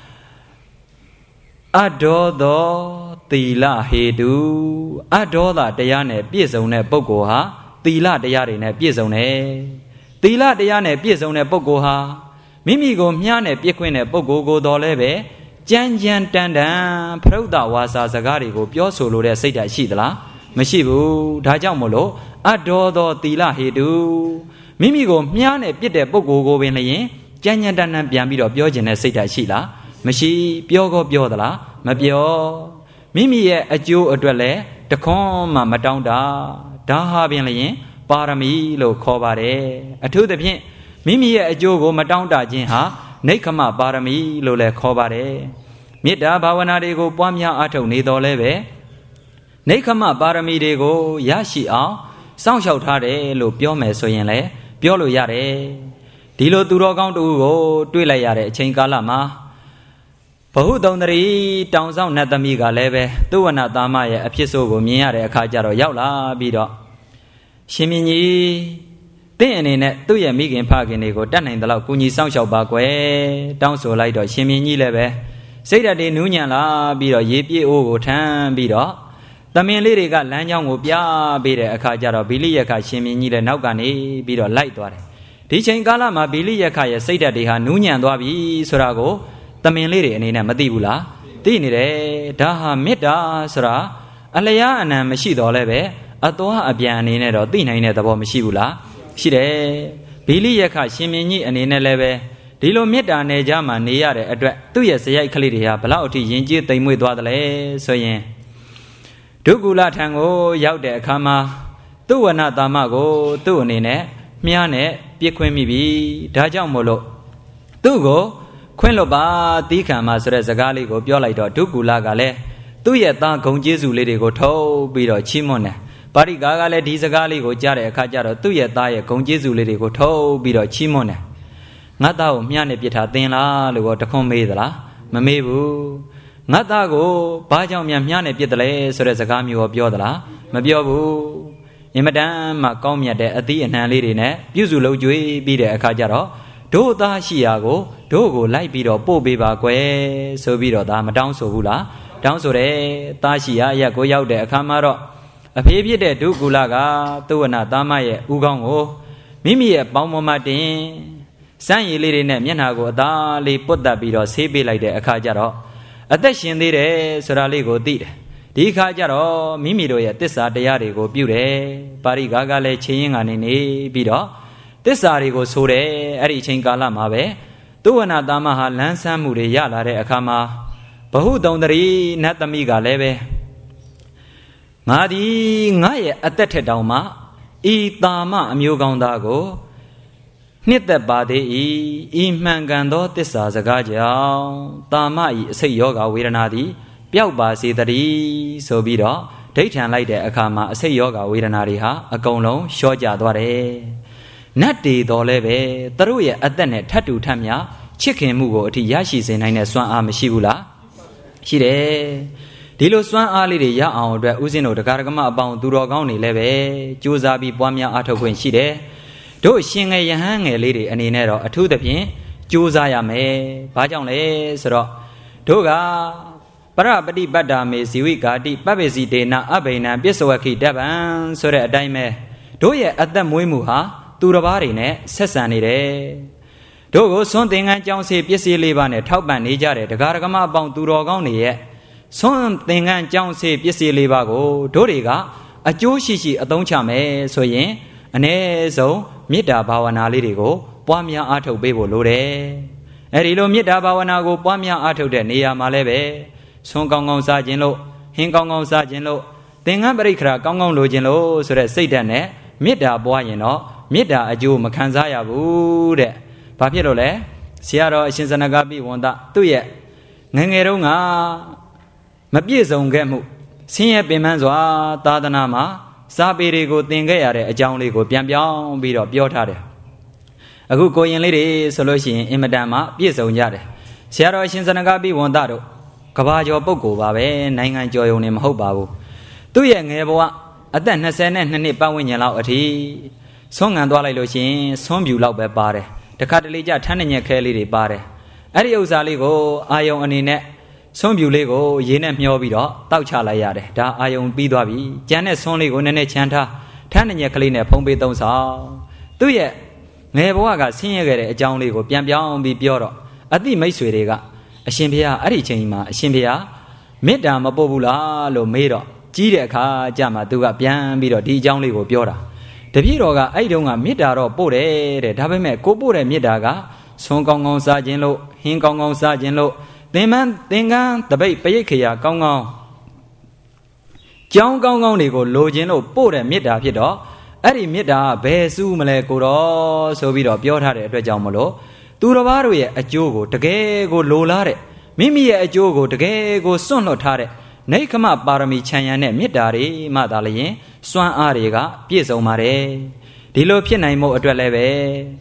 အဒေါသောသီလဟေတုအဒေါသတရားနဲ့ပြည့်စုံတဲ့ပုဂ္ဂိုလ်ဟာသီလတရားတွေနဲ့ပြည့်စုံတယ်သီလတရားနဲ့ပြည့်စုံတဲ့ပုဂ္ဂိုလ်ဟာမိမိကိုမြားနဲ့ပြစ်ခွင့်တဲ့ပုဂ္ဂိုလ်ကိုတော်လဲပဲကြမ်းကြမ်းတန်တန်ဖရုဒ္ဓဝါစာစကားတွေကိုပြောဆိုလိုတဲ့စိတ်ဓာတ်ရှိသလားမရှိဘူးဒါကြောင့်မို့လို့အဒေါသောသီလဟေတုမိမိကိုမြားနဲ့ပြစ်တဲ့ပုဂ္ဂိုလ်ကိုပင်လျင်ကြမ်းကြမ်းတန်တန်ပြန်ပြီးတော့ပြောခြင်းတဲ့စိတ်ဓာတ်ရှိလားမရှိပြောကောပြောသလားမပြောမိမိရဲ့အကျိုးအတွက်လည်းတခွန်းမှမတောင်းတာဒါဟာပင်လျင်ပါရမီလို့ခေါ်ပါတယ်အထူးသဖြင့်မိမိရဲ့အကျိုးကိုမတောင်းတခြင်းဟာနိက္ခမပါရမီလို့လည်းခေါ်ပါတယ်မေတ္တာဘာဝနာတွေကိုပွားများအားထုတ်နေတော်လဲပဲနိက္ခမပါရမီတွေကိုရရှိအောင်စောင့်ရှောက်ထားတယ်လို့ပြောမယ်ဆိုရင်လည်းပြောလို့ရတယ်ဒီလိုသူတော်ကောင်းတူကိုတွေ့လိုက်ရတဲ့အချိန်ကာလမှာဘဟုတုံတရီတောင်ဆောင်နတ်သမီးကလည်းပဲသူဝနသားမရဲ့အဖြစ်ဆိုးကိုမြင်ရတဲ့အခါကျတော့ရောက်လာပြီးတော့ရှင်မင်းကြီးတင့်အနေနဲ့သူ့ရဲ့မိခင်ဖခင်တွေကိုတတ်နိုင်သလောက်ကူညီဆောင်ရှောက်ပါကွယ်တောင်းဆိုလိုက်တော့ရှင်မင်းကြီးလည်းပဲစိတ်ဓာတ်တွေနူးညံ့လာပြီးတော့ရေပြေးအိုးကိုထမ်းပြီးတော့သမင်လေးတွေကလမ်းကြောင်းကိုပြပေးတဲ့အခါကျတော့ဘီလိယက္ခရှင်မင်းကြီးလည်းနောက်ကနေပြီးတော့လိုက်သွားတယ်ဒီချိန်ကာလမှာဘီလိယက္ခရဲ့စိတ်ဓာတ်တွေဟာနူးညံ့သွားပြီဆိုတာကိုသမင်လေးတွေအနေနဲ့မသိဘူးလားသိနေတယ်ဒါဟာမေတ္တာဆိုတာအလျားအနံမရှိတော့လဲပဲအသွားအပြန်အနေနဲ့တော့သိနိုင်တဲ့သဘောမရှိဘူးလားရှိတယ်ဘီလိယက္ခရှင်မင်းကြီးအနေနဲ့လည်းပဲဒီလိုမေတ္တာနယ်ကြမှာနေရတဲ့အတွက်သူ့ရဲ့စရိုက်ကလေးတွေဟာဘလောက်အထိယဉ်ကျေးသိမ်မွေ့သွားတယ်လဲဆိုရင်ဒုက္ကူလထံကိုရောက်တဲ့အခါမှာသူ့ဝနတာမကိုသူ့အနေနဲ့မြားနဲ့ပြစ်ခွင့်မိပြီဒါကြောင့်မို့လို့သူ့ကိုခွင့်လွတ်ပါသီးခံမှာဆိုတဲ့စကားလေးကိုပြောလိုက်တော့ဒုက္ကူလကလည်းသူ့ရဲ့သားဂုံကျေးဇူးလေးတွေကိုထုတ်ပြီးတော့ချီးမွမ်းတယ်ပါရိကာကလည်းဒီစကားလေးကိုကြားတဲ့အခါကျတော့သူ့ရဲ့သားရဲ့ဂုံကျေးဇူးလေးတွေကိုထုတ်ပြီးတော့ချီးမွမ်းတယ်ငါသားကိုမြားနဲ့ပြစ်ထားသင်လားလို့တခွန်းမေးသလားမမေးဘူးငါသားကိုဘာကြောင့်မြားနဲ့ပြစ်တယ်လဲဆိုတဲ့စကားမျိုးကိုပြောသလားမပြောဘူးအင်မတန်မှကောင်းမြတ်တဲ့အသီးအနှံလေးတွေနဲ့ပြုစုလုပ်ကြွေးပြီးတဲ့အခါကျတော့တို့သားရှိရာကိုတို့ကိုလိုက်ပြီးတော့ပို့ပေးပါကွယ်ဆိုပြီးတော့ဒါမတောင်းဆိုဘူးလားတောင်းဆိုတယ်သားရှိရာအရက်ကိုရောက်တဲ့အခါမှာတော့အဖေဖြစ်တဲ့ဒုက္ကူလကသူဝနသားမရဲ့ဥကောင်းကိုမိမိရဲ့ပေါင်းပေါ်မှာတင်စမ်းရည်လေးတွေနဲ့မျက်နှာကိုအသားလေးပုတ်တက်ပြီးတော့ဆေးပေးလိုက်တဲ့အခါကျတော့အသက်ရှင်သေးတယ်ဆိုတာလေးကိုသိတယ်ဒီအခါကျတော့မိမိတို့ရဲ့တစ္ဆာတရားတွေကိုပြုတယ်ပါရိကာကလည်းချင်းရင်ကနေနေပြီးတော့တစ္ဆာတွေကိုဆိုတယ်အဲ့ဒီအချိန်ကာလမှာပဲသူဝနသားမဟာလန်းဆန်းမှုတွေရလာတဲ့အခါမှာဘဟုတုံတရီနတ်သမီးကလည်းပဲငါဒီငါရဲ့အသက်ထက်တောင်မှဤတာမအမျိုးကောင်းသားကိုနှစ်သက်ပါသေးဤမှန်ကန်သောတစ္ဆာစကားကြောင့်တာမဤအစိတ်ယောဂဝေဒနာသည်ပျောက်ပါစေတည်းဆိုပြီးတော့ဒိဋ္ဌံလိုက်တဲ့အခါမှာအစိတ်ယောဂဝေဒနာတွေဟာအကုန်လုံးလျှော့ကျသွားတယ်နတ်တွေတော်လည်းပဲသူတို့ရဲ့အသက်နဲ့ထပ်တူထပ်မြချစ်ခင်မှုကိုအထိရရှိစေနိုင်တဲ့စွမ်းအားမရှိဘူးလားရှိတယ်ဒီလိုစွမ်းအားလေးတွေရအောင်အတွက်ဥစဉ်တို့တရားဓမ္မအပေါင်းသူတော်ကောင်းတွေလည်းပဲကြိုးစားပြီးပွားများအားထုတ်ခွင့်ရှိတယ်တို့ရှင်ငယ်ယဟန်ငယ်လေးတွေအနေနဲ့တော့အထူးသဖြင့်ကြိုးစားရမယ်ဘာကြောင့်လဲဆိုတော့တို့ကပရပฏิပတ္တာမေဇီဝိကာတိပပ္ပစီတေနအဘိနံပစ္စဝခိတပံဆိုတဲ့အတိုင်းပဲတို့ရဲ့အသက်မွေးမှုဟာသူတစ်ပါးတွေနဲ့ဆက်ဆံနေတယ်တို့ကိုစွန့်သင်္ကန်းကြောင်းစေပစ္စည်းလေးပါးနဲ့ထောက်ပံ့နေကြတယ်တရားဓမ္မအပေါင်းသူတော်ကောင်းတွေရဲ့စွန့်သင်္ကန်းကြောင်းစေပစ္စည်းလေးပါးကိုတို့တွေကအကျိုးရှိရှိအသုံးချမယ်ဆိုရင်အ ਨੇ ဆုံးမေတ္တာဘာဝနာလေးတွေကိုပွားများအားထုတ်ပေးဖို့လိုတယ်အဲဒီလိုမေတ္တာဘာဝနာကိုပွားများအားထုတ်တဲ့နေရာမှာလည်းပဲဆွန်းကောင်းကောင်းစားခြင်းလို့ဟင်းကောင်းကောင်းစားခြင်းလို့သင်္ကန်းပရိက္ခရာကောင်းကောင်းလိုခြင်းလို့ဆိုတဲ့စိတ်ဓာတ်နဲ့မေတ္တာပွားရင်တော့မေတ္တာအကျိုးမခံစားရဘူးတဲ့ဘာဖြစ်လို့လဲဆရာတော်အရှင်ဇနကပိဝန္တသူ့ရဲ့ငယ်ငယ်တုန်းကမပြည့်စုံခဲ့မှုဆင်းရဲပင်ပန်းစွာသာသနာမှာစာပေတွေကိုသင်ခဲ့ရတဲ့အကြောင်းလေးကိုပြန်ပြောင်းပြီးတော့ပြောထားတယ်အခုကိုရင်လေးတွေဆိုလို့ရှိရင်အင်မတန်မှပြည့်စုံကြတယ်ဆရာတော်အရှင်ဇနကပိဝန္တတို့ကဘာကျော်ပုဂ္ဂိုလ်ပါပဲနိုင်ငံကျော်ယုံနေမဟုတ်ပါဘူးသူ့ရဲ့ငယ်ဘဝအသက်22နှစ်ပတ်ဝန်းကျင်လောက်အထိဆွမ်းငံသွားလိုက်လို့ရှိရင်ဆွမ်းပြူလောက်ပဲပါတယ်တခါတလေကျထန်းညက်ခဲလေးတွေပါတယ်အဲ့ဒီဥစ္စာလေးကိုအာယုံအနေနဲ့ဆွမ်းပြူလေးကိုရေနဲ့မျောပြီးတော့တောက်ချလိုက်ရတယ်ဒါအာယုံပြီးသွားပြီကျန်တဲ့ဆွမ်းလေးကိုနည်းနည်းချမ်းထားထန်းညက်ကလေးနဲ့ဖုံးပေးသုံးဆောင်သူ့ရဲ့ငယ်ဘဝကဆင်းရဲခဲ့တဲ့အကြောင်းလေးကိုပြန်ပြောင်းပြီးပြောတော့အတိမိတ်ဆွေတွေကအရှင်ဘုရားအဲ့ဒီချိန်မှာအရှင်ဘုရားမေတ္တာမပို့ဘူးလားလို့မေးတော့ကြီးတဲ့အခါကျမှသူကပြန်ပြီးတော့ဒီအကြောင်းလေးကိုပြောတာတပည့်တော်ကအဲ့ဒီတုန်းကမေတ္တာတော့ပို့တယ်တဲ့ဒါပေမဲ့ကိုပို့တဲ့မေတ္တာကဆွန်းကောင်းကောင်းစားခြင်းလို့ဟင်းကောင်းကောင်းစားခြင်းလို့သင်္ကန်းတပိတ်ပရိက္ခရာကောင်းကောင်းကြောင်းကောင်းကောင်းတွေကိုလိုခြင်းလို့ပို့တဲ့မေတ္တာဖြစ်တော့အဲ့ဒီမေတ္တာဘယ်စုမလဲကိုတော့ဆိုပြီးတော့ပြောထားတဲ့အတွက်ကြောင့်မလို့သူတော်ဘာတို့ရဲ့အကျိုးကိုတကယ်ကိုလိုလားတဲ့မိမိရဲ့အကျိုးကိုတကယ်ကိုစွန့်လွတ်ထားတဲ့နိခမပါရမီခြံရံတဲ့မေတ္တာတွေမှသာလျင်စွမ်းအားတွေကပြည့်စုံပါတယ်ဒီလိုဖြစ်နိုင်မှုအတွက်လည်းပဲ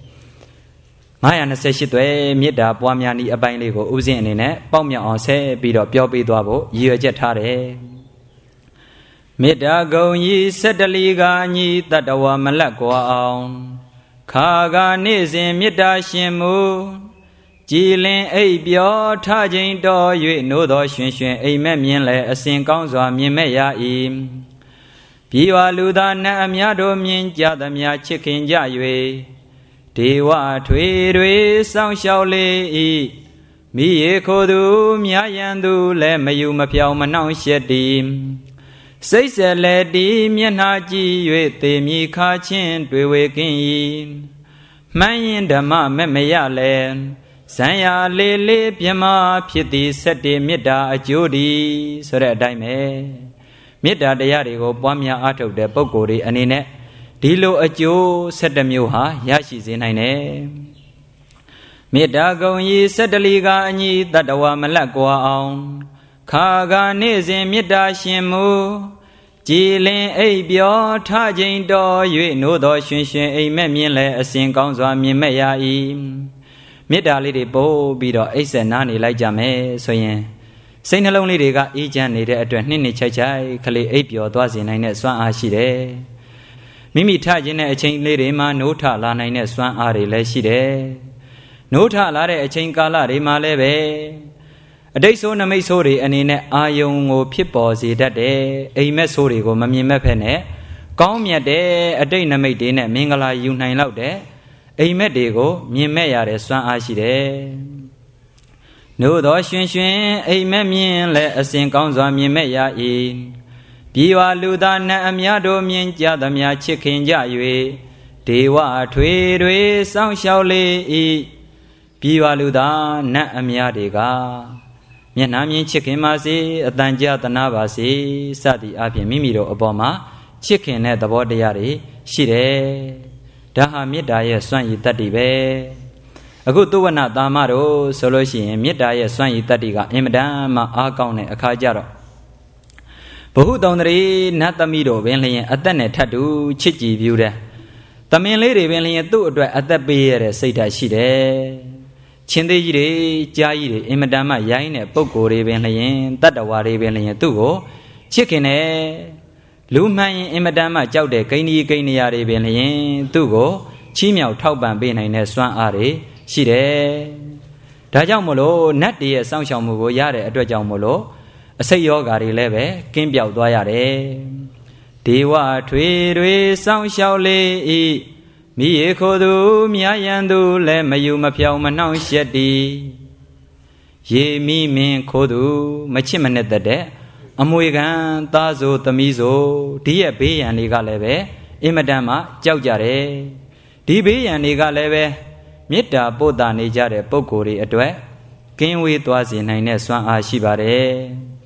928သွဲမေတ္တာပွားများနည်းအပိုင်းလေးကိုဥစဉ်အနေနဲ့ပေါက်မြောက်အောင်ဆက်ပြီးတော့ပြောပေးသွားဖို့ရည်ရွယ်ချက်ထားတယ်မေတ္တာဂုံကြီး17လီကညီတတ္တဝမလတ်ကွာအောင်ခါကနေ့စဉ်မေတ္တာရှင်မူကြည်လင်အိပ်ပျော်ထချိန်တော်၍နိုးတော်ရွှင်ရွှင်အိမ်မက်မြင်လဲအစဉ်ကောင်းစွာမြင်မဲ့ရ၏ပြည်ဝလူသားနတ်အများတို့မြင်ကြသမျှချစ်ခင်ကြ၍ဒေဝထွေတွေစောင့်ရှောက်လေ၏မိရေခိုသူမြာယံသူလည်းမယူမဖြောင်မနှောင့်ရှက်တည်စိတ်ဆက်လက်တည်မျက်နှာကြည့်၍သေမြီခါချင်းတွေ့ဝေကင်း၏မှန်ရင်ဓမ္မမဲ့မရလဲဇံရလေးလေးပြမဖြစ်သည်17မေတ္တာအကျိုးဒီဆိုတဲ့အတိုင်းပဲမေတ္တာတရားတွေကိုပွားများအားထုတ်တဲ့ပုဂ္ဂိုလ်တွေအနေနဲ့ဒီလိုအကျိုး17မျိုးဟာရရှိစေနိုင်တယ်မေတ္တာဂုံကြီး17လီကအညီတတ္တဝမလတ်ကွာအောင်ခါကနေ့စဉ်မေတ္တာရှင်မူကြည်လင်အိပ်ပျော်ထချိန်တော်၍နိုးတော်ရွှင်ရွှင်အိမ်မက်မြင်လဲအစဉ်ကောင်းစွာမြင်မဲ့ရ၏မေတ္တာလေးတွေပို့ပြီးတော့အိပ်ဆက်နားနေလိုက်ကြမယ်ဆိုရင်စိတ်နှလုံးလေးတွေကအေးချမ်းနေတဲ့အတွက်နှစ်ချိုက်ချိုက်ကလေးအိပ်ပျော်သွားစေနိုင်တဲ့စွမ်းအားရှိတယ်မိမိထခြင်းတဲ့အချိန်လေးတွေမှာနိုးထလာနိုင်တဲ့စွမ်းအားတွေလည်းရှိတယ်နိုးထလာတဲ့အချိန်ကာလတွေမှာလည်းပဲအတိတ်ဆိုးနမိတ်ဆိုးတွေအနေနဲ့အာယုံကိုဖြစ်ပေါ်စေတတ်တယ်အိမ်မက်ဆိုးတွေကိုမမြင်မဲ့ဖက်နဲ့ကောင်းမြတ်တဲ့အတိတ်နမိတ်တွေနဲ့မင်္ဂလာယူနိုင်လောက်တဲ့အိမ်မက်တွေကိုမြင်မဲ့ရတဲ့စွမ်းအားရှိတယ်နို့သောရွှင်ရွှင်အိမ်မက်မြင်လဲအစဉ်ကောင်းစွာမြင်မဲ့ရ၏ပြည်ဝလူသားနတ်အများတို့မြင်ကြသမျှချစ်ခင်ကြ၍ဒေဝထွေတွေစောင့်ရှောက်လေ၏ပြည်ဝလူသားနတ်အများတွေကမျက်နှာမြင်ချစ်ခင်ပါစေအတန်ကြာသနာပါစေစသည်အပြင်မိမိတို့အပေါ်မှာချစ်ခင်တဲ့သဘောတရားတွေရှိတယ်ဒါဟာမေတ္တာရဲ့စွန့်ရည်တတ္တိပဲအခုသုဝနသာမတို့ဆိုလို့ရှိရင်မေတ္တာရဲ့စွန့်ရည်တတ္တိကအင်မတန်မှအားကောင်းတဲ့အခါကြတော့ဘဟုတုံတရီနတ်သမီးတို့ပင်လျင်အသက်နဲ့ထပ်တူချစ်ကြည်ပြူတယ်သမင်လေးတွေပင်လျင်သူ့အတွက်အသက်ပေးရတဲ့စိတ်ဓာတ်ရှိတယ်ချင်းသေးကြီးတွေကြားကြီးတွေအင်မတန်မှရိုင်းတဲ့ပုံကိုယ်တွေပင်လျင်တတ္တဝါတွေပင်လျင်သူ့ကိုချစ်ခင်တယ်လူမှန်ရင်အင်မတန်မှကြောက်တဲ့ဂိဏီဂိဏီယာတွေပင်လျင်သူ့ကိုချီးမြှောက်ထောက်ပံ့ပေးနိုင်တဲ့စွမ်းအားတွေရှိတယ်ဒါကြောင့်မို့လို့နတ်တွေရဲ့စောင့်ရှောက်မှုကိုရတဲ့အတွက်ကြောင့်မို့လို့အစိတ်ယောဂါတွေလည်းပဲကင်းပြောက်သွားရတယ်ဒေဝထွေတွေစောင့်ရှောက်လေ၏မိရေခိုသူမြာယံသူလည်းမယူမဖြောင်မနှောင့်ရှက်တည်ရေမိမင်းခိုသူမချစ်မနဲ့တဲ့အမွေခံသားဆိုသမီးဆိုဒီရဲ့ဘေးရန်တွေကလည်းပဲအင်မတန်မှကြောက်ကြတယ်ဒီဘေးရန်တွေကလည်းပဲမေတ္တာပို့တာနေကြတဲ့ပုဂ္ဂိုလ်တွေအတွက်ကင်းဝေးသွားစေနိုင်တဲ့စွမ်းအားရှိပါတယ်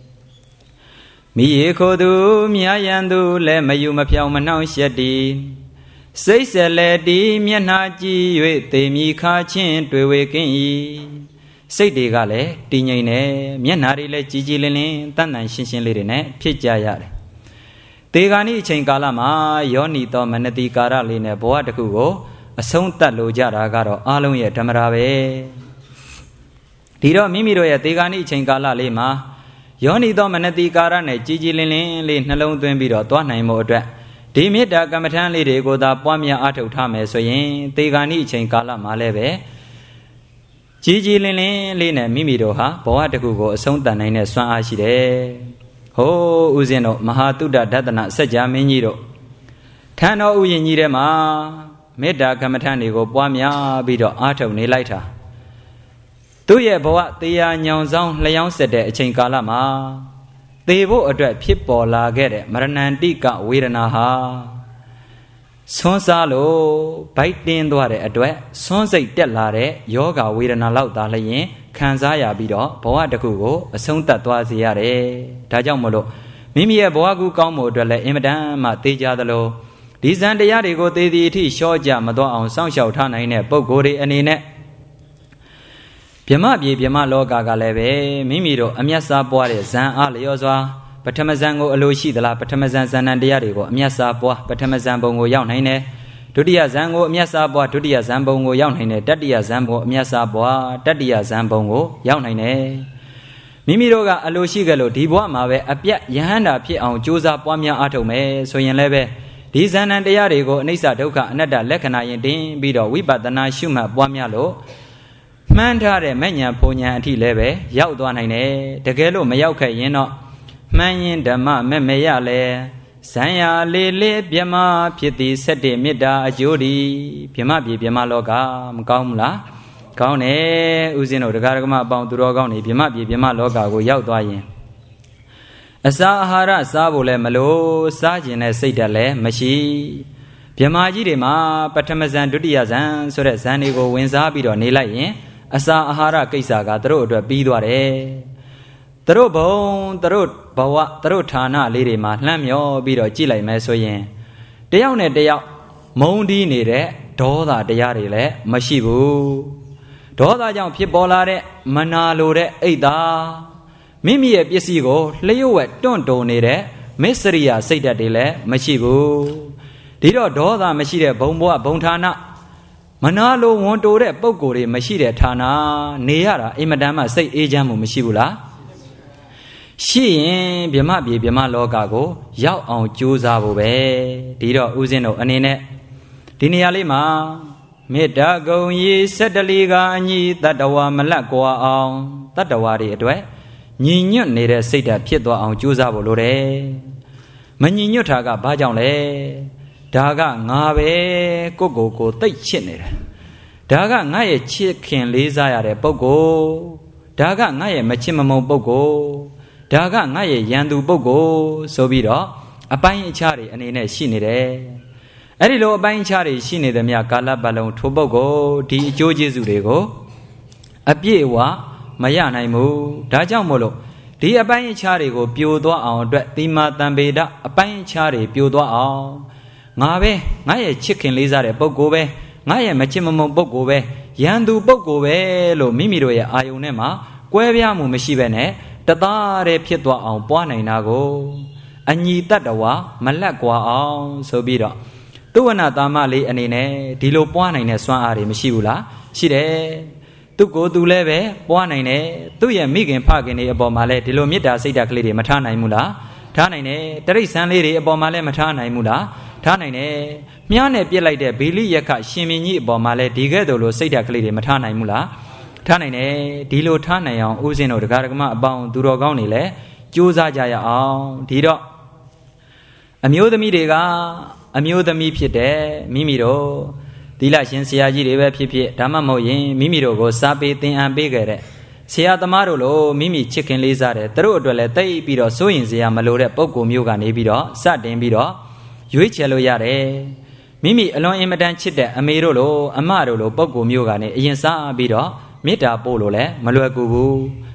မိရေခိုသူမြာယံသူလည်းမယူမဖြောင်မနှောင့်ရှက်တီစိတ်ဆက်လက်တီမျက်နှာကြည့်၍သေမီခါချင်းတွေ့ဝေကင်း၏စိတ်တွေကလည်းတည်ငြိမ်နေမျက်နှာတွေလည်းကြည်ကြည်လင်းလင်းတန်တန်ရှင်းရှင်းလေးတွေနဲ့ဖြစ်ကြရတယ်တေဂာနိအချိန်ကာလမှာယောနီတော်မနတိကာရလေးနဲ့ဘဝတစ်ခုကိုအဆုံးသတ်လို့ကြတာကတော့အားလုံးရဲ့ဓမ္မရာပဲဒီတော့မိမိတို့ရဲ့တေဂာနိအချိန်ကာလလေးမှာယောနီတော်မနတိကာရနဲ့ကြည်ကြည်လင်းလင်းလေးနှလုံးသွင်းပြီးတော့သွားနိုင်မှုအတွက်ဒီမေတ္တာကမ္မထံလေးတွေကိုသာပွားများအားထုတ်ထားမယ်ဆိုရင်တေဂာနိအချိန်ကာလမှာလည်းပဲကြည်ကြည်လင်းလင်းလေးနဲ့မိမိတို့ဟာဘဝတစ်ခုကိုအဆုံးသတ်နိုင်တဲ့စွမ်းအားရှိတယ်ဟိုးဦးဇင်းတို့မဟာတုဒ္ဒဒသနစัจ जा မင်းကြီးတို့ထံတော်ဥယျာဉ်ကြီးထဲမှာမေတ္တာကမ္မထံတွေကိုပွားများပြီးတော့အားထုတ်နေလိုက်တာသူ့ရဲ့ဘဝတရားညောင်ဆောင်လျှောင်းဆက်တဲ့အချိန်ကာလမှာသေဖို့အတွက်ဖြစ်ပေါ်လာခဲ့တဲ့မရဏန္တိကဝေဒနာဟာဆွန်းစားလို့ဗိုက်တင်းသွားတဲ့အတွက်ဆွန်းစိတ်တက်လာတဲ့ယောဂဝေဒနာလောက်သာလျင်ခံစားရပြီးတော့ဘဝတစ်ခုကိုအဆုံးသတ်သွားစေရတယ်ဒါကြောင့်မလို့မိမိရဲ့ဘဝကူကောင်းမှုအတွက်လည်းအင်မတန်မှသေချာသလိုဒီဇန်တရားတွေကိုသေသည်အထိလျှော့ကြမသွားအောင်စောင့်ရှောက်ထားနိုင်တဲ့ပုဂ္ဂိုလ်တွေအနေနဲ့ဗြဟ္မပြေဗြဟ္မလောကကလည်းပဲမိမိတို့အမျက်စားပွားတဲ့ဇန်အားလျော်စွာပထမဇန်ကိုအလိုရှိသလားပထမဇန်ဇန်နံတရားတွေကိုအမျက်စားပွားပထမဇန်ဘုံကိုရောက်နိုင်တယ်ဒုတိယဇန်ကိုအမျက်စားပွားဒုတိယဇန်ဘုံကိုရောက်နိုင်တယ်တတိယဇန်ဘုံအမျက်စားပွားတတိယဇန်ဘုံကိုရောက်နိုင်တယ်မိမိတို့ကအလိုရှိကြလို့ဒီဘဝမှာပဲအပြတ်ယဟန္တာဖြစ်အောင်ကြိုးစားပွားများအားထုတ်မယ်ဆိုရင်လည်းပဲဒီဇန်နံတရားတွေကိုအနိစ္စဒုက္ခအနတ္တလက္ခဏာရင်တင်ပြီးတော့ဝိပဿနာရှုမှတ်ပွားများလို့မှန်းထားတဲ့မဲ့ညာဖုန်ညာအထိလည်းပဲရောက်သွားနိုင်တယ်တကယ်လို့မရောက်ခဲ့ရင်တော့မှန်ရင်ဓမ္မမဲ့မရလဲဇံရလေးလေးပြမဖြစ်သည်7မေတ္တာအကျိုးဒီပြမပြေပြမလောကမကောင်းဘူးလားကောင်းတယ်ဦးဇင်းတို့တရားဓမ္မအပေါင်းသူတော်ကောင်းနေပြမပြေပြမလောကကိုရောက်သွားရင်အစာအာဟာရစားဖို့လည်းမလို့စားခြင်းနဲ့စိတ်ဓာတ်လည်းမရှိပြမကြီးတွေမှာပထမဇန်ဒုတိယဇန်ဆိုတဲ့ဇန်တွေကိုဝင်စားပြီးတော့နေလိုက်ရင်အစာအာဟာရကိစ္စကသူတို့အတွက်ပြီးသွားတယ်သူတို့ဘုံသူတို့ဘဝသူတို့ဌာနလေးတွေမှာလှမ်းမြော်ပြီးတော့ကြည့်လိုက်မယ်ဆိုရင်တယောက်နဲ့တယောက်မုန်းတီးနေတဲ့ဒေါသတရားတွေလည်းမရှိဘူးဒေါသကြောင့်ဖြစ်ပေါ်လာတဲ့မနာလိုတဲ့အိတ်သာမိမိရဲ့ပစ္စည်းကိုလျှို့ဝှက်တွန့်တုံနေတဲ့မစ္စရိယစိတ်ဓာတ်တွေလည်းမရှိဘူးဒီတော့ဒေါသမရှိတဲ့ဘုံဘဝဘုံဌာနမနာလိုဝန်တိုတဲ့ပုံကိုယ်တွေမရှိတဲ့ဌာနနေရတာအင်မတန်မှစိတ်အေးချမ်းမှုမရှိဘူးလားရှိရင်ဗြဟ္မပြေဗြဟ္မလောကကိုရောက်အောင်ကြိုးစားဖို့ပဲဒီတော့ဦးဇင်းတို့အနေနဲ့ဒီနေရာလေးမှာမေတ္တာဂုဏ်ရီ7လီကအညီတတ္တဝါမလတ်ကွာအောင်တတ္တဝါတွေအတွက်ညီညွတ်နေတဲ့စိတ်ဓာတ်ဖြစ်သွားအောင်ကြိုးစားဖို့လိုတယ်မညီညွတ်တာကဘာကြောင့်လဲဒါကငါပဲကိုသိတ်ချစ်နေတယ်ဒါကငါရဲ့ချစ်ခင်လေးစားရတဲ့ပုဂ္ဂိုလ်ဒါကငါရဲ့မချစ်မမုန်းပုဂ္ဂိုလ်ဒါကငါရဲ့ရန်သူပုဂ္ဂိုလ်ဆိုပြီးတော့အပိုင်းအခြားတွေအနေနဲ့ရှိနေတယ်အဲ့ဒီလိုအပိုင်းအခြားတွေရှိနေသမျှကာလပတ်လုံးထိုပုဂ္ဂိုလ်ဒီအကျိုးကျေးဇူးတွေကိုအပြည့်အဝမရနိုင်ဘူးဒါကြောင့်မို့လို့ဒီအပိုင်းအခြားတွေကိုပြိုသွားအောင်အတွက်သီမာတံပေဒအပိုင်းအခြားတွေပြိုသွားအောင်ငါပဲငါရဲ့ချစ်ခင်လေးစားတဲ့ပုဂ္ဂိုလ်ပဲငါရဲ့မချစ်မမုန်းပုဂ္ဂိုလ်ပဲရန်သူပုဂ္ဂိုလ်ပဲလို့မိမိတို့ရဲ့အာယုန်ထဲမှာကွဲပြားမှုမရှိဘဲနဲ့တသားတည်းဖြစ်သွားအောင်ပွားနိုင်တာကိုအညီတတ္တဝါမလတ်ကွာအောင်ဆိုပြီးတော့သူဝနာတာမလေးအနေနဲ့ဒီလိုပွားနိုင်တဲ့စွမ်းအားတွေမရှိဘူးလားရှိတယ်သူကိုယ်သူလည်းပဲပွားနိုင်တယ်သူ့ရဲ့မိခင်ဖခင်တွေအပေါ်မှာလည်းဒီလိုမေတ္တာစိတ်ဓာတ်ကလေးတွေမထားနိုင်ဘူးလားထားနိုင်တယ်တရိษံလေးတွေအပေါ်မှာလည်းမထားနိုင်ဘူးလားထားနိုင်တယ်မြားနဲ့ပြစ်လိုက်တဲ့ဘေလိယက္ခရှင်မင်းကြီးအပေါ်မှာလည်းဒီကဲ့သို့လိုစိတ်ဓာတ်ကလေးတွေမထားနိုင်ဘူးလားထားနိုင်တယ်ဒီလိုထားနိုင်အောင်ဥစဉ်တို့တရားဓမ္မအပေါင်းသူတော်ကောင်းတွေလည်းကြိုးစားကြရအောင်ဒီတော့အမျိုးသမီးတွေကအမျိုးသမီးဖြစ်တဲ့မိမိတို့သီလရှင်ဆရာကြီးတွေပဲဖြစ်ဖြစ်ဒါမှမဟုတ်ရင်မိမိတို့ကိုစားပေးသင်အံပေးခဲ့တဲ့ဆရာသမားတို့လိုမိမိချစ်ခင်လေးစားတယ်သူတို့အတွက်လည်းတိတ်ပြီးတော့စိုးရင်စရာမလိုတဲ့ပုံကိုမျိုးကနေပြီးတော့စတင်ပြီးတော့ရွေးချယ်လို့ရတယ်မိမိအလွန်အင်မတန်ချစ်တဲ့အမေတို့လိုအမတို့လိုပုံကိုမျိုးကနေအရင်စားပြီးတော့မေတ္တာပို့လို့လည်းမလွယ်ကူဘူး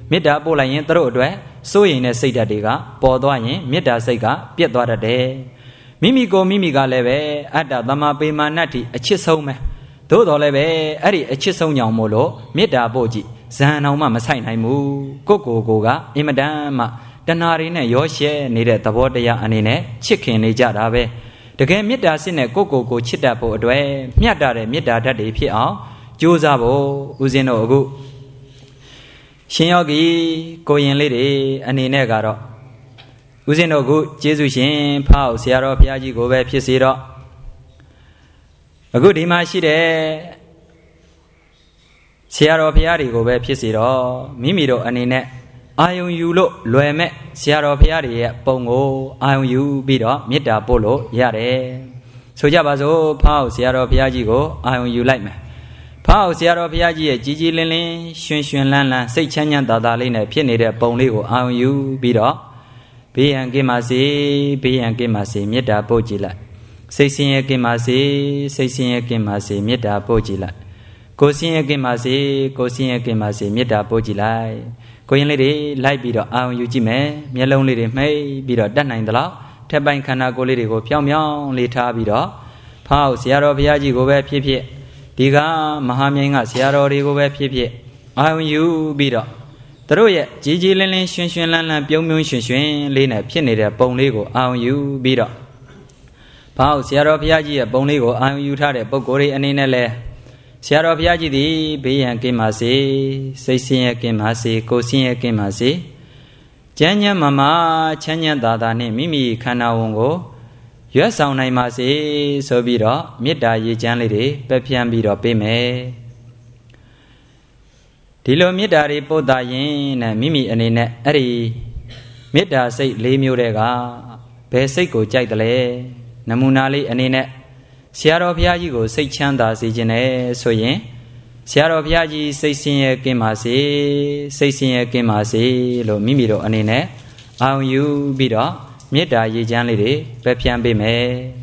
မေတ္တာပို့လိုက်ရင်သူတို့အတွက်စိုးရင်တဲ့စိတ်ဓာတ်တွေကပေါ်သွားရင်မေတ္တာစိတ်ကပြတ်သွားတတ်တယ်မိမိကိုမိမိကလည်းပဲအတ္တသမပေမာနတ္တိအချစ်ဆုံးပဲသို့တော်လည်းပဲအဲ့ဒီအချစ်ဆုံးကြောင့်မို့လို့မေတ္တာပို့ကြည့်ဇန်အောင်မှမဆိုင်နိုင်ဘူးကိုကအင်မတန်မှတဏှာတွေနဲ့ရောရှဲနေတဲ့သဘောတရားအနေနဲ့ချစ်ခင်နေကြတာပဲတကယ်မေတ္တာစစ်နဲ့ကိုချစ်တတ်ဖို့အတွက်မျှတတဲ့မေတ္တာဓာတ်တွေဖြစ်အောင်ကြိုးစားဖို့ဦးဇင်းတို့အခုရှင်ယောဂီကိုရင်လေးတွေအနေနဲ့ကတော့ဦးဇင်းတို့အခုကျေးဇူးရှင်ဖောက်ဆရာတော်ဘုရားကြီးကိုပဲဖြစ်စေတော့အခုဒီမှာရှိတဲ့ဆရာတော်ဘုရားတွေကိုပဲဖြစ်စေတော့မိမိတို့အနေနဲ့အာယုံယူလို့လွယ်မဲ့ဆရာတော်ဘုရားတွေရဲ့ပုံကိုအာယုံယူပြီးတော့မေတ္တာပို့လို့ရတယ်ဆိုကြပါစို့ဖောက်ဆရာတော်ဘုရားကြီးကိုအာယုံယူလိုက်မယ်ဖောက်ဆရာတော်ဘုရားကြီးရဲ့ကြီးကြီးလင်းလင်းရွှင်ရွှင်လန်းလန်းစိတ်ချမ်းချမ်းသာသာလေးနဲ့ဖြစ်နေတဲ့ပုံလေးကိုအာယုံယူပြီးတော့ဘေးရန်ကင်းပါစေဘေးရန်ကင်းပါစေမေတ္တာပို့ကြည့်လိုက်စိတ်ဆင်းရဲကင်းပါစေစိတ်ဆင်းရဲကင်းပါစေမေတ္တာပို့ကြည့်လိုက်ကိုယ်ဆင်းရဲကင်းပါစေကိုယ်ဆင်းရဲကင်းပါစေမေတ္တာပို့ကြည့်လိုက်ကိုရင်လေးတွေလိုက်ပြီးတော့အာရုံယူကြည့်မယ်မျက်လုံးလေးတွေမှိတ်ပြီးတော့တတ်နိုင်သလောက်ထက်ပိုင်းခန္ဓာကိုယ်လေးတွေကိုဖြောင်းဖြောင်းလေးထားပြီးတော့ဖောက်ဆရာတော်ဘုရားကြီးကိုပဲဖြစ်ဖြစ်ဒီကမဟာမြိုင်ကဆရာတော်တွေကိုပဲဖြစ်ဖြစ်အာရုံယူပြီးတော့သူတို့ရဲ့ကြီးကြီးလင်းလင်းရွှင်ရွှင်လန်းလန်းပြုံးပြုံးရွှင်ရွှင်လေးနဲ့ဖြစ်နေတဲ့ပုံလေးကိုအာရုံယူပြီးတော့ဖောက်ဆရာတော်ဘုရားကြီးရဲ့ပုံလေးကိုအာရုံယူထားတဲ့ပုဂ္ဂိုလ်တွေအနေနဲ့လဲဆရာတော်ဘုရားကြီးသည်ဘေးရန်ကင်းပါစေစိတ်ဆင်းရဲကင်းပါစေကိုယ်ဆင်းရဲကင်းပါစေကျမ်းကျမ်းမာမာချမ်းချမ်းသာသာနဲ့မိမိခန္ဓာဝန်ကိုရွတ်ဆောင်နိုင်ပါစေဆိုပြီးတော့မေတ္တာရည်ချမ်းလေးတွေပက်ဖြန်းပြီးတော့ပေးမယ်ဒီလိုမေတ္တာတွေပို့တာရင်နဲ့မိမိအနေနဲ့အဲ့ဒီမေတ္တာစိတ်၄မျိုးတည်းကဘယ်စိတ်ကိုကြိုက်တယ်လဲနမူနာလေးအနေနဲ့ဆရာတော်ဘုရားကြီးကိုစိတ်ချမ်းသာစေခြင်းနဲ့ဆိုရင်ဆရာတော်ဘုရားကြီးစိတ်ဆင်းရဲကင်းပါစေစိတ်ဆင်းရဲကင်းပါစေလို့မိမိတို့အနေနဲ့အာရုံယူပြီးတော့မေတ္တာရည်ချမ်းလေးတွေပဲဖြန်းပေးမယ်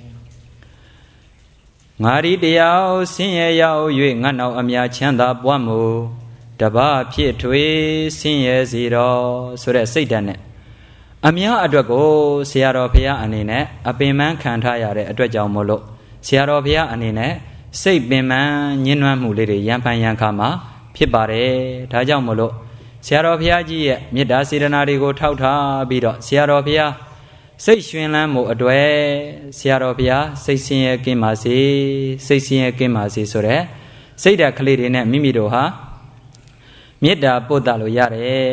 ငါဒီတရားဆင်းရဲရောက်၍ငါနောက်အများချမ်းသာပွားမှုတပါးဖြစ်ထွေဆင်းရဲစေတော်ဆိုတဲ့စိတ်ဓာတ်နဲ့အများအတွက်ကိုဆရာတော်ဘုရားအနေနဲ့အပင်ပန်းခံထားရတဲ့အတွက်ကြောင့်မို့လို့ဆရာတော်ဘုရားအနေနဲ့စိတ်ပင်ပန်းညှဉ်းနှွမ်းမှုလေးတွေရံဖန်ရံခါမှာဖြစ်ပါတယ်ဒါကြောင့်မို့လို့ဆရာတော်ဘုရားကြီးရဲ့မေတ္တာစေတနာတွေကိုထောက်ထားပြီးတော့ဆရာတော်ဘုရားစိတ်ရွှင်လန်းမှုအတွေ့ဆရာတော်ဘုရားစိတ်ဆင်းရဲကင်းပါစေစိတ်ဆင်းရဲကင်းပါစေဆိုတဲ့စိတ်ဓာတ်ကလေးတွေနဲ့မိမိတို့ဟာမေတ္တာပို့တာလို့ရတယ်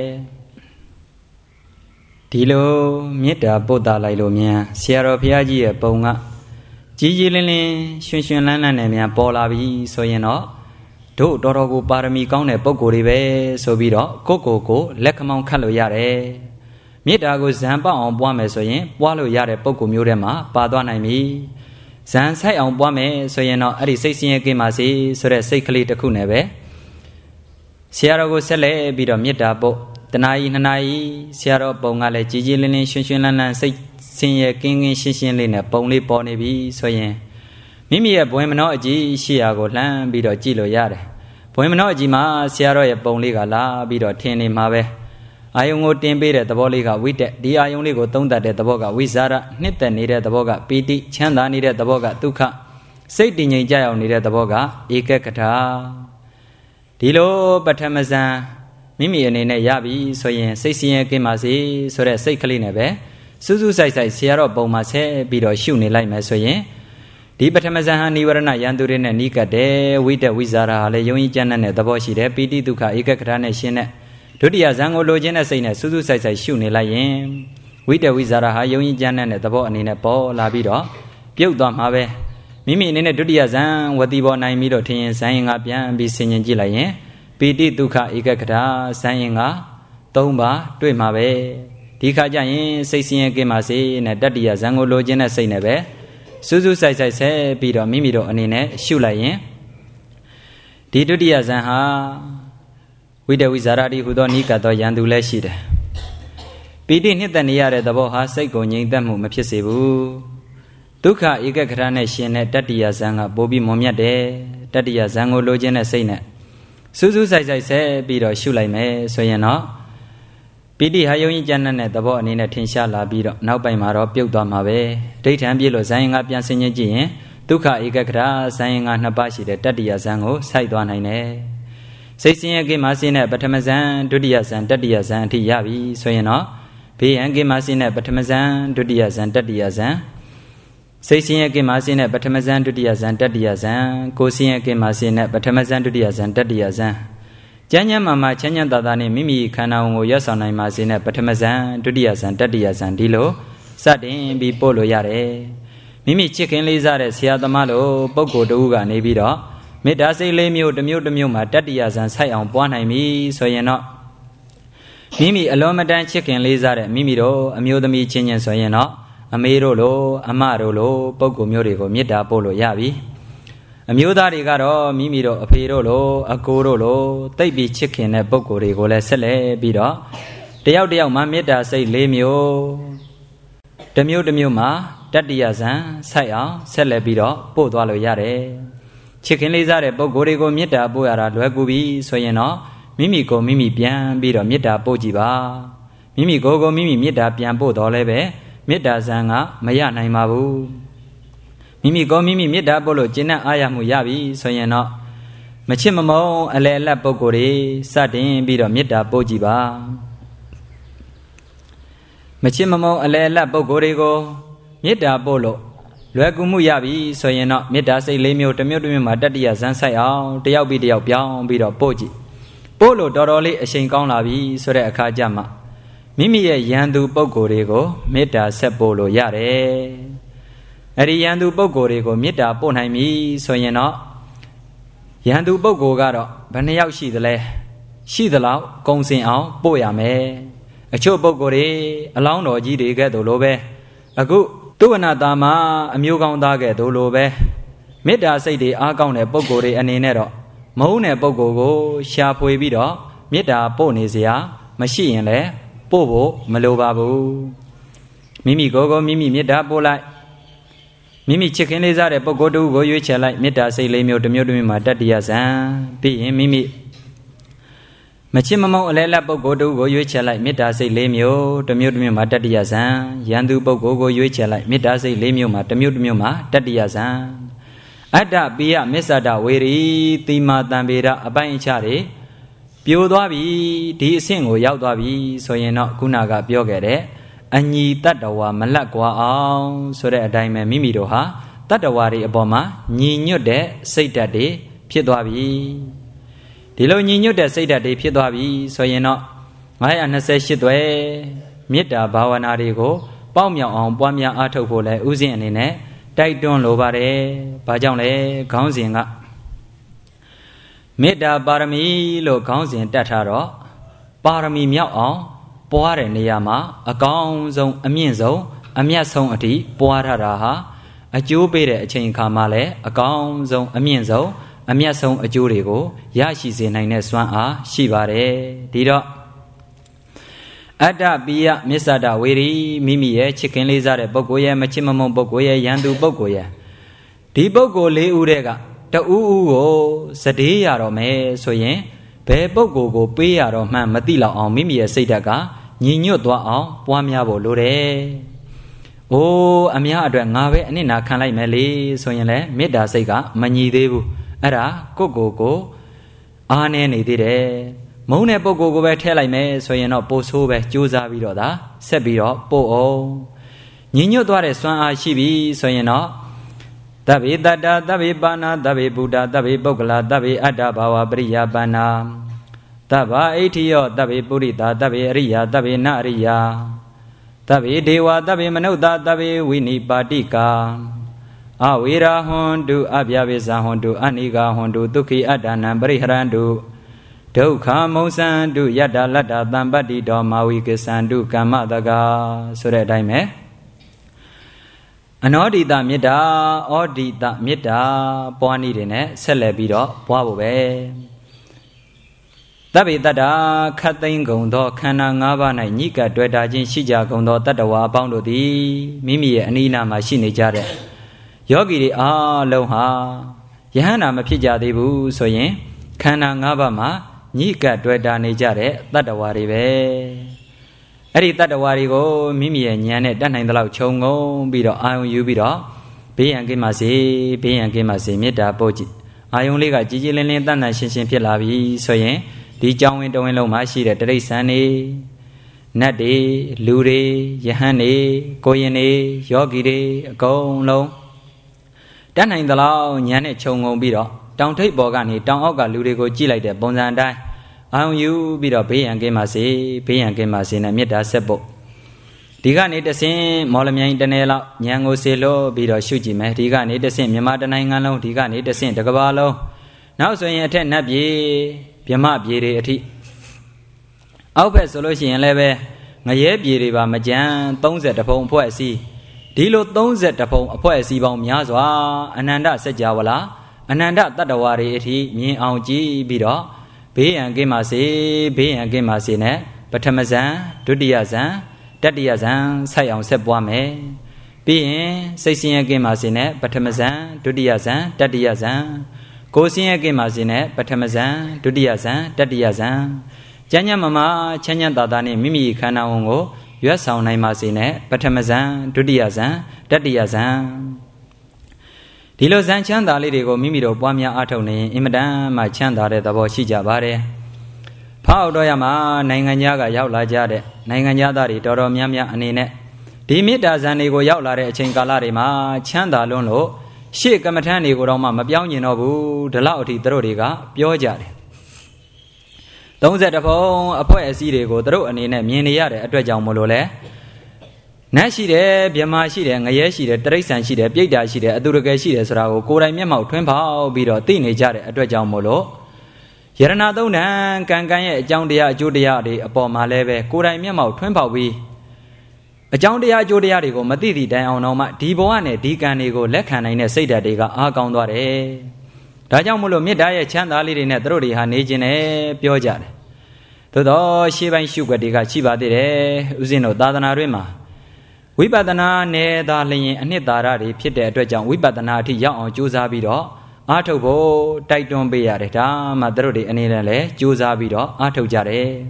ဒီလိုမေတ္တာပို့တာလိုက်လို့မြန်ဆရာတော်ဘုရားကြီးရဲ့ပုံကကြီးကြီးလင်းလင်းရွှင်ရွှင်လန်းလန်းနဲ့မြန်ပေါ်လာပြီဆိုရင်တော့တို့တော်တော်ကိုပါရမီကောင်းတဲ့ပုဂ္ဂိုလ်တွေပဲဆိုပြီးတော့ကိုလက်ခမောင်းခတ်လို့ရတယ်မေတ္တာကိုဇံပေါက်အောင်ပွားမယ်ဆိုရင်ပွားလို့ရတဲ့ပုဂ္ဂိုလ်မျိုးတွေမှာပါသွားနိုင်ပြီဇံဆိုင်အောင်ပွားမယ်ဆိုရင်တော့အဲ့ဒီစိတ်ဆင်းရဲကင်းပါစေဆိုတဲ့စိတ်ကလေးတစ်ခုနဲ့ပဲဆရာတော်ကိုဆက်လက်ပြီးတော့မေတ္တာပို့တနာရီနှစ်နာရီဆရာတော်ပုံကလည်းကြီးကြီးလင်းလင်းရွှင်ရွှင်လန်းလန်းစိတ်ဆင်းရဲကင်းကင်းရှင်းရှင်းလေးနဲ့ပုံလေးပေါ်နေပြီဆိုရင်မိမိရဲ့ဘွင်မနောအကြည့်ရှိရာကိုလှမ်းပြီးတော့ကြည့်လို့ရတယ်ဘွင်မနောအကြည့်မှာဆရာတော်ရဲ့ပုံလေးကလာပြီးတော့ထင်နေမှာပဲအာယုံကိုတင်ပေးတဲ့သဘောလေးကဝိတက်ဒီအာယုံလေးကိုသုံးသပ်တဲ့သဘောကဝိဇာရနှစ်သက်နေတဲ့သဘောကပီတိချမ်းသာနေတဲ့သဘောကဒုက္ခစိတ်တည်ငြိမ်ကြရောက်နေတဲ့သဘောကဧကကထာဒီလိုပထမဇန်မိမိအနေနဲ့ရပြီဆိုရင်စိတ်ဆင်းရဲကင်းပါစေဆိုတဲ့စိတ်ကလေးနဲ့ပဲစူးစူးဆိုင်ဆိုင်ဆရာတော်ပုံမှာဆက်ပြီးတော့ရှုနေလိုက်မယ်ဆိုရင်ဒီပထမဇန်ဟာနိဝရဏယန္တုတွေနဲ့နီးကပ်တယ်ဝိတက်ဝိဇာရဟာလည်းယုံကြည်ကြတဲ့သဘောရှိတယ်ပီတိဒုက္ခဧကကထာနဲ့ရှင်းတဲ့ဒုတိယဇန်ကိုလိုချင်တဲ့စိတ်နဲ့စူးစူးဆိုင်ဆိုင်ရှုနေလိုက်ရင်ဝိတက်ဝိဇာရဟာယုံကြည်ကြတဲ့သဘောအနေနဲ့ပေါ်လာပြီးတော့ပြုတ်သွားမှာပဲမိမိအနေနဲ့ဒုတိယဇန်ဝတိပေါ်နိုင်ပြီးတော့ထင်ရင်ဇန်ရင်ကပြန်ပြီးဆင်ញင်ကြည့်လိုက်ရင်ပီတိဒုက္ခဧကကထာဇန်ရင်က3ပါတွေ့မှာပဲဒီခါကျရင်စိတ်ဆင်းရဲကင်းပါစေနဲ့တတ္တိယဇန်ကိုလိုချင်တဲ့စိတ်နဲ့ပဲစူးစူးဆိုင်ဆိုင်ဆက်ပြီးတော့မိမိတို့အနေနဲ့ရှုလိုက်ရင်ဒီဒုတိယဇန်ဟာဝိတဝိဇာရတိဟူသောနိကတ်သောယန္တုလည်းရှိတယ်ပီတိနှစ်သက်နေရတဲ့သဘောဟာစိတ်ကိုငြိမ်သက်မှုမဖြစ်စေဘူးဒုက္ခဧကကထာနဲ့ရှင်တဲ့တတ္တိယဇန်ကပိုပြီးမွန်မြတ်တယ်တတ္တိယဇန်ကိုလိုချင်တဲ့စိတ်နဲ့စူးစူးဆိုင်ဆိုင်ဆက်ပြီးတော့ရှုလိုက်မယ်ဆိုရင်တော့ပိဋိဟာယုံကြီးကျမ်းနဲ့သဘောအနေနဲ့ထင်ရှားလာပြီးတော့နောက်ပိုင်းမှာတော့ပြုတ်သွားမှာပဲဒိဋ္ဌံပြည့်လို့ဇာယင်ကပြန်ဆင်ခြင်ကြည့်ရင်ဒုက္ခဧကဂရဇာယင်က2ပါးရှိတဲ့တတ္တိယဇံကိုစိုက်သွားနိုင်တယ်စိတ်ဆင်းရဲကိမဆင်းတဲ့ပထမဇံဒုတိယဇံတတိယဇံအထိရပြီဆိုရင်တော့ဘေးရန်ကိမဆင်းတဲ့ပထမဇံဒုတိယဇံတတိယဇံစိတ်ဆင်းရဲကိမဆင်းတဲ့ပထမဇံဒုတိယဇံတတိယဇံကိုယ်ဆင်းရဲကိမဆင်းတဲ့ပထမဇံဒုတိယဇံတတိယဇံကျမ်းမာချမ်းသာသာနဲ့မိမိခန္ဓာကိုယ်ရွတ်ဆောင်နိုင်ပါစေနဲ့ပထမဇံဒုတိယဇံတတိယဇံဒီလိုစတင်ပြီးပို့လို့ရတယ်မိမိချစ်ခင်လေးစားတဲ့ဆရာသမားလိုပုဂ္ဂိုလ်တူကနေပြီးတော့မေတ္တာစိတ်လေးမျိုးတစ်မျိုးမှာတတ္တိယဇံဆိုင်အောင်ပွားနိုင်ပြီဆိုရင်တော့မိမိအလုံးမတန်းချစ်ခင်လေးစားတဲ့မိမိတို့အမျိုးသမီးချင်းချင်းဆိုရင်တော့အမေတို့လိုအမတို့လိုပုဂ္ဂိုလ်မျိုးတွေကိုမေတ္တာပို့လို့ရပြီအမျိုးသားတွေကတော့မိမိတို့အဖေတို့လိုအကိုတို့လိုတိတ်ပြီးချစ်ခင်တဲ့ပုဂ္ဂိုလ်တွေကိုလည်းဆက်လက်ပြီးတော့တယောက်မှမေတ္တာစိတ်၄မျိုးတစ်မျိုးမှာတတ္တိယဇံဆိုင်အောင်ဆက်လက်ပြီးတော့ပို့သွားလို့ရတယ်ချစ်ခင်လေးစားတဲ့ပုဂ္ဂိုလ်တွေကိုမေတ္တာပို့ရတာလွယ်ကူပြီဆိုရင်တော့မိမိကိုမိမိပြန်ပြီးတော့မေတ္တာပို့ကြည့်ပါမိမိကိုမိမိမေတ္တာပြန်ပို့တော့လည်းပဲမေတ္တာဇံကမရနိုင်ပါဘူးမိမိကိုမိမိမေတ္တာပို့လို့ကျင့်တဲ့အာရမှုရပြီဆိုရင်တော့မချစ်မမုန်းအလယ်အလတ်ပုဂ္ဂိုလ်တွေစတင်ပြီးတော့မေတ္တာပို့ကြည့်ပါမချစ်မမုန်းအလယ်အလတ်ပုဂ္ဂိုလ်တွေကိုမေတ္တာပို့လို့လွယ်ကူမှုရပြီဆိုရင်တော့မေတ္တာစိတ်၄မျိုးတစ်မျိုးမှာတတ္တိယဇံဆိုင်အောင်တယောက်ပြီးတယောက်ပြောင်းပြီးတော့ပို့ကြည့်ပို့လို့တော်တော်လေးအရှိန်ကောင်းလာပြီဆိုတဲ့အခါကျမှမိမိရဲ့ယံသူပုဂ္ဂိုလ်တွေကိုမေတ္တာဆက်ပို့လို့ရတယ်အဲ့ဒီယံသူပုဂ္ဂိုလ်တွေကိုမေတ္တာပို့နိုင်ပြီဆိုရင်တော့ယံသူပုဂ္ဂိုလ်ကတော့ဘယ်နှယောက်ရှိသလဲရှိသလောက်ကုံစင်အောင်ပို့ရမယ်အချို့ပုဂ္ဂိုလ်တွေအလောင်းတော်ကြီးတွေကဲ့သို့လိုပဲအခုသူဝနတာမှာအမျိုးကောင်းသားကဲ့သို့လိုပဲမေတ္တာစိတ်တွေအားကောင်းတဲ့ပုဂ္ဂိုလ်တွေအနေနဲ့တော့မုန်းတဲ့ပုဂ္ဂိုလ်ကိုရှာဖွေပြီးတော့မေတ္တာပို့နေစရာမရှိရင်လည်းပို့ဖို့မလိုပါဘူးမိမိကိုမိမိမေတ္တာပို့လိုက်မိမိချစ်ခင်လေးစားတဲ့ပုဂ္ဂိုလ်တူကိုရွေးချယ်လိုက်မေတ္တာစိတ်လေးမျိုးတစ်မျိုးမှာတတ္တိယဇံပြီးရင်မိမိမချစ်မမုန်းအလဲလက်ပုဂ္ဂိုလ်တူကိုရွေးချယ်လိုက်မေတ္တာစိတ်၄မျိုးတစ်မျိုးမှာတတ္တိယဇံယံသူပုဂ္ဂိုလ်ကိုရွေးချယ်လိုက်မေတ္တာစိတ်၄မျိုးမှာတစ်မျိုးမှာတတ္တိယဇံအတ္တပိယမစ္ဆဒဝေရီတိမာတံပေရအပိုင်းအခြားတွေပြိုသွားပြီဒီအဆင့်ကိုရောက်သွားပြီဆိုရင်တော့ခုနကပြောခဲ့တဲ့အညီတတ္တဝါမလတ်ကွာအောင်ဆိုတဲ့အတိုင်းပဲမိမိတို့ဟာတတ္တဝါတွေအပေါ်မှာညီညွတ်တဲ့စိတ်ဓာတ်တွေဖြစ်သွားပြီဒီလိုညီညွတ်တဲ့စိတ်ဓာတ်တွေဖြစ်သွားပြီဆိုရင်တော့928သွဲမေတ္တာဘာဝနာတွေကိုပေါက်မြောက်အောင်ပွားများအားထုတ်ဖို့လဲဥစဉ်အနေနဲ့တိုက်တွန်းလိုပါတယ်။ဘာကြောင့်လဲခေါင်းစဉ်ကမေတ္တာပါရမီလို့ခေါင်းစဉ်တက်ထားတော့ပါရမီမြောက်အောင်ပွားတဲ့နေရာမှာအကောင်းဆုံးအမြင့်ဆုံးအမြတ်ဆုံးအထိပွားထားတာဟာအကျိုးပေးတဲ့အချိန်အခါမှာလည်းအကောင်းဆုံးအမြင့်ဆုံးအမြတ်ဆုံးအကျိုးတွေကိုရရှိစေနိုင်တဲ့စွမ်းအားရှိပါတယ်ဒီတော့အတ္တပိယမစ္ဆဒဝေရီမိမိရဲ့ချစ်ခင်လေးစားတဲ့ပုဂ္ဂိုလ်ရဲ့မချစ်မမုန်းပုဂ္ဂိုလ်ရဲ့ယံသူပုဂ္ဂိုလ်ရဲ့ဒီပုဂ္ဂိုလ်၄ဦးတည်းကတဦးဦးကိုစတေးရတော့မယ်ဆိုရင်ဘယ်ပုဂ္ဂိုလ်ကိုပေးရတော့မှန်းမသိလောက်အောင်မိမိရဲ့စိတ်ဓာတ်ကညီညွတ်သွားအောင်ပွားများဖို့လိုတယ်။အိုးအများအတွက်ငါပဲအနစ်နာခံလိုက်မယ်လေဆိုရင်လည်းမေတ္တာစိတ်ကမညီသေးဘူး။အဲ့ဒါကိုအားနေနေသေးတယ်။မုန်းတဲ့ပုဂ္ဂိုလ်ကိုပဲထည့်လိုက်မယ်ဆိုရင်တော့ပိုဆိုးပဲကြိုးစားပြီးတော့ဆက်ပြီးတော့ပို့အောင်ညီညွတ်သွားတဲ့စွမ်းအားရှိပြီဆိုရင်တော့သဗ္ဗေတတ္တသဗ္ဗေပါဏသဗ္ဗေဗုဒ္ဓသဗ္ဗေပုဂ္ဂလသဗ္ဗေအတ္တဘာဝပရိယပန္နာသဗ္ဗဣဋ္ဌိယောသဗ္ဗေပုရိသသဗ္ဗေအရိယသဗ္ဗေနအရိယသဗ္ဗေဒေဝသဗ္ဗေမနုဿသဗ္ဗေဝိနိပါတိကာအဝေရာဟွန်တုအဗျာပိဇာဟွန်တုအနိဂါဟွန်တုဒုက္ခိအတ္တနံပရိဟရန္တုဒုက္ခမုံစံတုယတ္တလတ္တသံပတ္တိတောမာဝိကိသံတုကမ္မတကာဆိုတဲ့အတိုင်းပဲအနောဒိတမေတ္တာဩဒိတမေတ္တာပွားနည်းတွေနဲ့ဆက်လက်ပြီးတော့ပွားဖို့ပဲသဗ္ဗေတ္တာခတ်သိမ်းကုန်သောခန္ဓာ၅ပါး၌ညှိကပ်တွေ့တာခြင်းရှိကြကုန်သောတတ္တဝါအပေါင်းတို့သည်မိမိရဲ့အနိနာမှာရှိနေကြတဲ့ယောဂီတွေအားလုံးဟာယဟန္တာမဖြစ်ကြသေးဘူးဆိုရင်ခန္ဓာ၅ပါးမှာညှိကပ်တွေ့တာနေကြတဲ့တတ္တဝါတွေပဲ Eri Tatawarigo, Mimi and Yanet, Danandala Chongo, Bido, Ion Ubido, Be and Gimasi, Be and Gimasi, Mita Boji. I only got Gigilin than I shin Pilavi, so yen, the John window in Lomashi, the Teresani, Nade, Lure, Yahane, Koyene, Yogide, Go low. Danandala, Yanet Chongo Bido, down take Bogani, down Oga Ludigo Gila, the bones and die. I own you be the pay and game I say, pay and game I say, and meet a sebo. Diga need the same, Molamian Danela, Yango Selo, be the Shuji, Diga need the same, Yamada Nangano, Diga need the same, the Cavallo. Now so you attend Nabi, Piama Biri at it. Albert Solution Leve, Naye Biriba Majan, Tones at the Pong Poesy. Dilo Tones at the Pong Poesy Bom Yazwa, Ananda said Jawala, Ananda Tatawari at he, me on G. Bido. Be and Gimasi, Be and Gimasine, Patamazan, Dudiazan, Dadiazan, Sayon Sebwame. Be in, Sayin Gimasine, Patamazan, Dudiazan, Dadiazan. Gosin Gimasine, Patamazan, Dudiazan, Dadiazan. Janya Mama, Chanya Dadani, Mimi Kanaongo, Yuasan Naimasine, Patamazan, Dudiazan, Dadiazan. Dilo Zan Chanda Lidigo Mimido Bamia Atoni, Imadan, my Chanda de Boshija Bare. Pao Doyama, Nanganyaga Yaula Jade, Nanganyadari, Doro Miamia Anine. Dimida Zanigo Yaulare, Chingalarima, Chanda Lono, She Gamatani Goroma, Mabianinobu, the Lauti Drodiga, Biojade. Don't set upon a poesy go through an in a miniade at Rajamolole. Nashi de, Biamashi and Ayashi, the Trace and she, the Bidashi, the Aduragashi, the Srago, Kora Memo, Twin Pow, Bido, teenager at Rajamolo. Yeranado Nan, Kangaya, Joundia, Judiadi, upon Maleve, Kora Memo, Twin Pow. A Joundia, Judiadigo, Matidi, down on my Diboane, Dicanigo, Lekana, say that they got Argondore. Rajamolo Midaya Chandali in a Drodi, Hanijine, Piojad. To the Shiva and Sugar, Diga Chiba de Uzino, Dadana Rima. Wibadana ne darling and Nidari, Pite Dredjan, Wibadana Tia on Juzabido, Artobo, Titon Beareta, Madrodi and Nile, Juzabido, Arto Jare.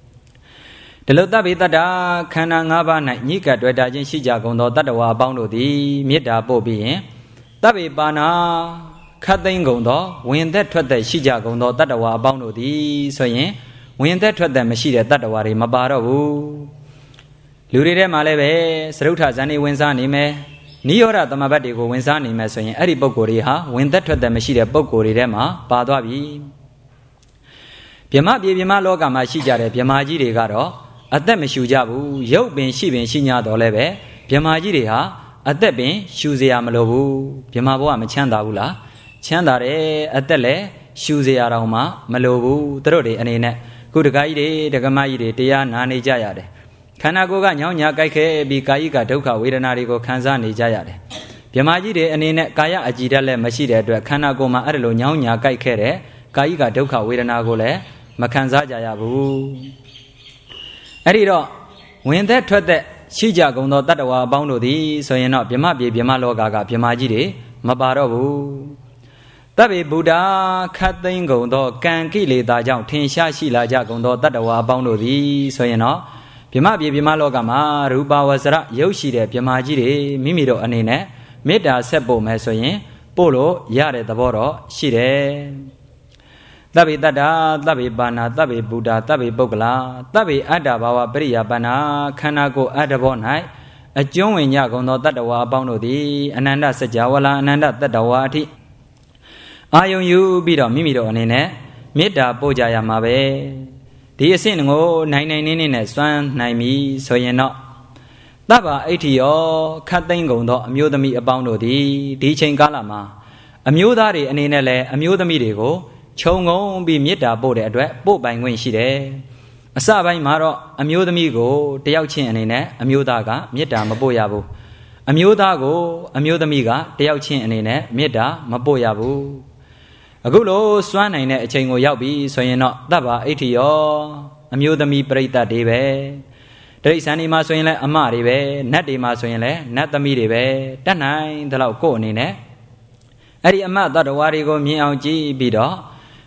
The Lotabita da, Kanangaba, Nika, Dredajin Shijagondo, Tatawa Bondo di, Mida Bobi, Tabi Bana, Katingondo, when that twat the Shijagondo, Tatawa Bondo di, so ye, when that twat the machine Tatawari Mabaro. Luride Maleve, Sruta Zani Winzani, Niora Tamabatico Winzani Messon, Eri Bogoriha, when that the machine Bogoridema, Padavi. Piama Bima Loga Machijare, Piamaji Regaro, at them Shujabu, Yo bin Shibin Shinya Doleve, Piamajiriha, at the bin, Shuzia Malobu, Piamaboa Machandaula, Chandare, Atele, Shuzia Roma, Malobu, Trode, and in it, Kudagai, the Gamai, Tia, Nani Jayade. Kanagoga Nyanya Kaike, Bikaika, Doka, Widanarigo, Kanzani Jayade. Piamaji and in Kaya Ajidale, Mashida, Kanagoma Arlo, Nyanya Kaikere, Kaika, Doka, Widanagole, Makanza Jayabu. Erido, when that twat the Shijagondo Tatawa Bondo di, so you're not Piamabi, Piamaloga, Piamaji, Mabarobu. Tabi Buddha, Katingo, Kankili, Dajang, Tinsha Shila Jagondo Tatawa Bondo di, so you're not. Pimabi Pimalogama, Ruba Wazara, Yoshi, Piamaji, Mimido Anine, Meda Sebo Mesoyen, Polo, Yare the Boro, Shire. Tabi Dada, Tabi Bana, Tabi Buddha, Tabi Bogla, Tabi Adabawa, Bria Bana, Kanago Adabonai, a John in Yagono Tatawa Bondo di, Ananda Sajawala, Ananda Tatawati. I own you, Bido Mimido Anine, Meda Bojaya Mabe. The Singo 999 Swan Naimi, so ye not. Taba 80 or Katingo, Amudami abound di, Chain Galama. Amudari and Inele, Amudamigo, Chongo be Mita Bode at Bo by when she there. A Sabai Maro, Amudamigo, Teauchin and Ine, Amudaga, Mita Maboyabu. Amudago, Amudamiga, Teauchin and Ine, Mita Maboyabu. A good old swan in a chain of Yabi, so you're not Daba 80 or Amudami Preta Debe. There is Anima Swinle, Amaribe, Natima Swinle, Natamiribe, Tanai, the Lauco Nine. Ari Amata, the Warigo Miao G. Bido,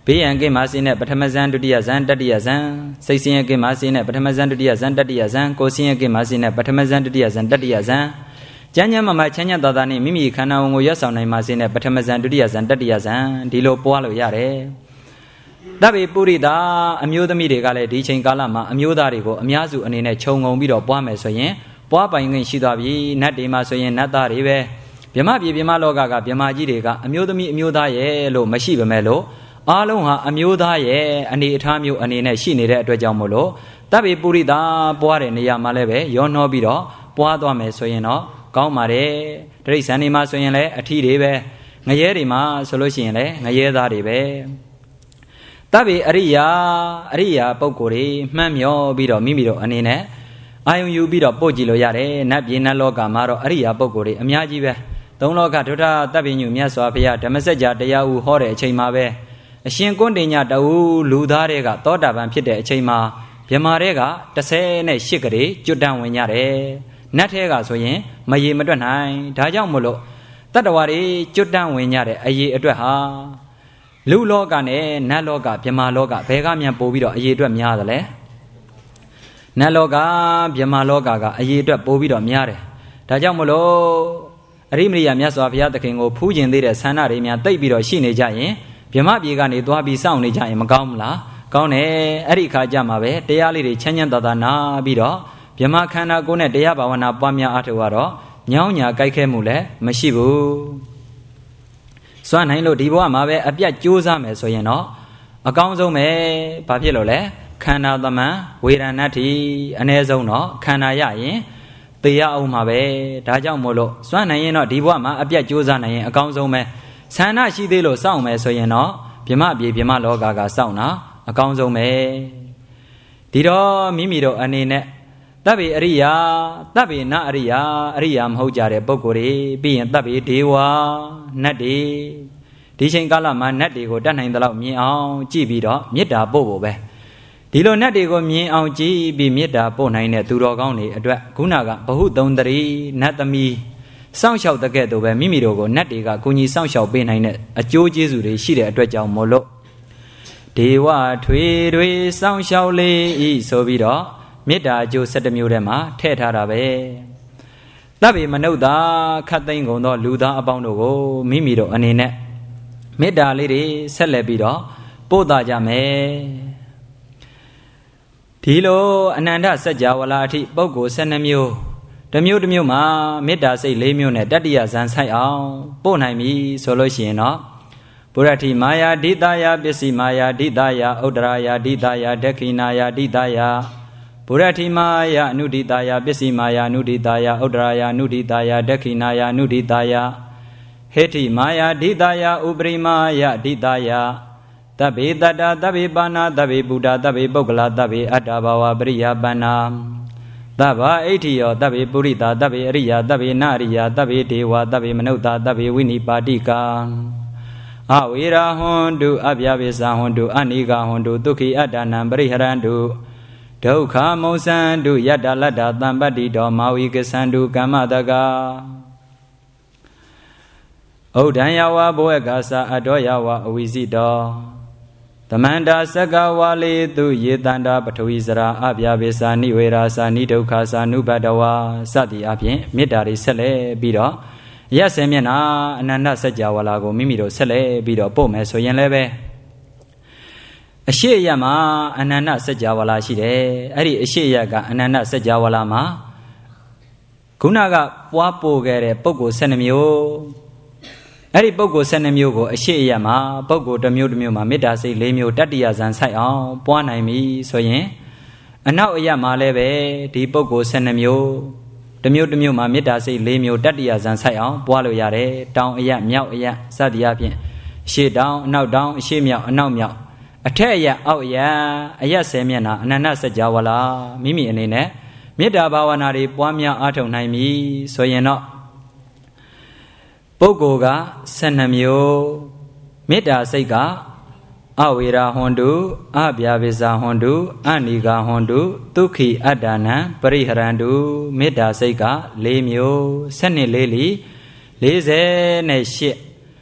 ဘေးရန်ကင်းပါစေနဲ့ပထမဇန်ဒုတိယဇန်တတိယဇန်စိတ်ဆင်းရဲကင်းပါစေနဲ့ပထမဇန်ဒုတိယဇန်တတိယဇန်ကိုယ်ဆင်းရဲကင်းပါစေနဲ့ပထမဇန်ဒုတိယဇန်တတိယဇန်ကျမ်းကျမ်းမှာချမ်းချမ်းသာသာနဲ့မိမိခန္ဓာဝန်ကိုရွတ်ဆောင်နိုင်ပါစေနဲ့ပထမဇန်ဒုတိယဇန်တတိယဇန်ဒီလိုပွားလို့ရတယ်တဗ္ဗေပုရိသအမျိုးသမီးတွေကလည်းဒီချိန်ကာလမှာအမျိုးသားတွေကိုအများစုအနေနဲ့ခြုံငုံပြီးတော့ပွားမယ်ဆိုရင်ပွားပိုင်ခွင့်ရှိသွားပြီနတ်တွေမှာဆိုရင်နတ်သားတွေပဲဗြဟ္မပြည်ဗြဟ္မလောကကဗြဟ္မာကြီးတွေကအမျိုးသမီးအမျိုးသားရဲ့လို့မရှိပါမဲ့လို့အားလုံးဟာအမျိုးသားရဲ့အနေအထားမျိုးအနေနဲ့ရှိနေတဲ့အတွက်ကြောင့်မို့လို့တဗ္ဗေပုရိသပွားတဲ့နေရာမှာလည်းပဲရောနှောပြီးတော့ပွားသွားမယ်ဆိုရင်တော့ကောင်းပါတယ်တိရစ္ဆာန်တွေမှာဆိုရင်လည်းအထီးတွေပဲငရဲတွေမှာဆိုလို့ရှိရင်လည်းငရဲသားတွေပဲတဗ္ဗေအရိယာပုဂ္ဂိုလ်တွေမှန်းမျောပြီးတော့မိမိတို့အနေနဲ့အာယုံယူပြီးတော့ပို့ကြည့်လို့ရတယ်နတ်ပြည်နတ်လောကမှာတော့အရိယာပုဂ္ဂိုလ်တွေအများကြီးပဲသုံးလောကဒုထတဗ္ဗညုမြတ်စွာဘုရားဓမ္မစကြာတရားဥဟောတဲ့အချိန်မှာပဲအရှင်ကွန်းတင်ညတဝူလူသားတွေကသောတာပန်ဖြစ်တဲ့အချိန်မှာဗြဟ္မာတွေက18ကလေးကျွတ်တန်းဝင်ကြတယ်နတ်ထဲကဆိုရင်မရေမတွက်နိုင်ဒါကြောင့်မို့လို့တတ္တဝါတွေကျွတ်တန်းဝင်ကြတဲ့အရေးအတွက်ဟာလူလောကနဲ့နတ်လောကဗြဟ္မာလောကဘယ်ကမြန်ပို့ပြီးတော့အရေးအတွက်များသလဲနတ်လောကဗြဟ္မာလောကကအရေးအတွက်ပို့ပြီးတော့များတယ်ဒါကြောင့်မို့လို့အရိမရိယမြတ်စွာဘုရားသခင်ကိုဖူးကျင်သေးတဲ့ဆန္ဒတွေများတိတ်ပြီးတော့ရှိနေကြရင်ဗြဟ္မပြည်ကနေသွားပြီးစောင့်နေကြရင်မကောင်းဘူးလားကောင်းတယ်အဲ့ဒီခါကြမှာပဲတရားလေးတွေချမ်းချမ်းသာသာနာပြီးတော့ဗြဟ္မခန္ဓာကိုယ်နဲ့တရားဘာဝနာပွားများအားထုတ်ရတော့ညောင်းညာကြိုက်ခဲမှုလည်းမရှိဘူးစွမ်းနိုင်လို့ဒီဘဝမှာပဲအပြတ်ကြိုးစားမယ်ဆိုရင်တော့အကောင်းဆုံးပဲဘာဖြစ်လို့လဲခန္ဓာသမန်ဝေဒနာတိအ ਨੇ ဆုံးတော့ခန္ဓာရရင်သေရအောင်မှာပဲဒါကြောင့်မို့လို့စွမ်းနိုင်ရင်တော့ဒီဘဝမှာအပြတ်ကြိုးစားနိုင်ရင်အကောင်းဆုံးပဲဆန္ဒရှိသေးလို့စောင့်မယ်ဆိုရင်တော့ဗြဟ္မပြည်ဗြဟ္မလောကကစောင့်တာအကောင်းဆုံးပဲဒီတော့မိမိတို့အနေနဲ့တဗ္ဗေအရိယာတဗ္ဗေနအရိယာမဟုတ်ကြတဲ့ပုဂ္ဂိုလ်တွေပြီးရင်တဗ္ဗေဒေဝနတ်တွေဒီချိန်ကာလမှာနတ်တွေကိုတတ်နိုင်သလောက်မြင်အောင်ကြည့်ပြီးတော့မေတ္တာပို့ဖို့ပဲဒီလိုနတ်တွေကိုမြင်အောင်ကြည့်ပြီးမေတ္တာပို့နိုင်တဲ့သူတော်ကောင်းတွေအတွက်ခုနကဘဟုသုံးတရီနတ်သမီးစောင့်ရှောက်တဲ့ကဲ့သို့ပဲမိမိတို့ကိုနတ်တွေကကိုကြီးစောင့်ရှောက်ပေးနိုင်တဲ့အကျိုးကျေးဇူးတွေရှိတဲ့အတွက်ကြောင့်မို့လို့ဒေဝထွေတွေစောင့်ရှောက်လေဤဆိုပြီးတော့မေတ္တာအကျိုး17မျိုးထဲမှာထည့်ထားတာပဲတဗ္ဗေမနုဿာခတ်သိမ်းကုန်သောလူသားအပေါင်းတို့ကိုမိမိတို့အနေနဲ့မေတ္တာလေးတွေဆက်လက်ပြီးတော့ပို့သားကြမယ်ဒီလိုအနန္တစัจ java လာအထိပုဂ္ဂိုလ်12မျိုးတစ်မျိုးတစ်မျိုးမှာမေတ္တာစိတ်4မျိုးနဲ့တတ္တိယဇန်ဆိုင်အောင်ပို့နိုင်ပြီဆိုလို့ရှိရင်တော့ပုရတိမာယာဒိတယာပစ္စည်းမာယာဒိတယာဥဒ္ဒရာယာဒိတယာဒက္ခိနာယာဒိတယာပုရတိမာယာအနုဒိတယာပစ္စည်းမာယာအနုဒိတယာဥဒ္ဒရာယာအနုဒိတယာဒက္ခိနာယာအနုဒိတယာဟေတိမာယာဒိတယာဥပရိမာယာဒိတယာတဗ္ဗေတတ္တတဗ္ဗေပါဏတဗ္ဗေဗုဒ္ဓတဗ္ဗေပုဂ္ဂလတဗ္ဗေအတ္တဘာဝပရိယပန္နာတဗ္ဗဣဋ္ဌိယောတဗ္ဗေပုရိသတဗ္ဗေအရိယာတဗ္ဗေနအရိယာတဗ္ဗေဒေဝတဗ္ဗေမနုဿာတဗ္ဗေဝိနိပါတိကာအဝေရာဟွန်တုအဗျာပိသဟွန်တုအနိဂဟွန်တုဒုက္ခိအတ္တနံပရိဟရန္တုဒုက္ခမုံစံတုယတ္တလတ္တသံပတ္တိတောမာဝိကသန္တုကမ္မတကာဩဒံယဝဘောယကာသအတောယဝအဝိဇိတောသမန္တာသက္ကဝါလေတုယေတန္တာပထဝီစရာအဗျာပိစာနိဝေရာစာနိဒုက္ခစာနုပတ္တဝါစသည်အပြင်မေတ္တာတွေဆက်လက်ပြီးတော့ရက်စင်မျက်နှာအနန္တစัจ java လာကိုမိမိတို့ဆက်လက်ပြီးတော့ပို့မယ်ဆိုရင်လည်းပဲအရှိရမှာအနန္တစัจ java လာရှိတယ်အဲ့ဒီအရှိရကအနန္တစัจ java လာမှာခုနကပွားပို့ခဲ့တဲ့ပုဂ္ဂိုလ်12မျိုးအဲ့ဒီပုဂ္ဂိုလ်12မျိုးကိုအရှိအယမှာပုဂ္ဂိုလ်တစ်မျိုးတစ်မျိုးမှာမေတ္တာစိတ်4မျိုးတတ္တိယဇန်ဆိုင်အောင်ပွားနိုင်ပြီဆိုရင်အနောက်အယမှာလည်းပဲဒီပုဂ္ဂိုလ်12မျိုးတစ်မျိုးတစ်မျိုးမှာမေတ္တာစိတ်4မျိုးတတ္တိယဇန်ဆိုင်အောင်ပွားလို့ရတယ်တောင်အယမြောက်အယစသည်အပြင်အရှိတောင်အနောက်တောင်အရှိမြောက်အနောက်မြောက်အထက်အယအောက်အယ10မျက်နှာအနန္တစัจ java လာမိမိအနေနဲ့မေတ္တာဘာဝနာတွေပွားများအားထုတ်နိုင်ပြီဆိုရင်တော့ပုဂ္ဂိုလ်က12မျိုးမေတ္တာစိတ်ကအဝေရာဟွန်တုအဗျာပိဇာဟွန်တုအနိဂဟွန်တုဒုက္ခိအတ္တနံပရိဟရန္တုမေတ္တာစိတ်က4မျိုး12လေးလီ48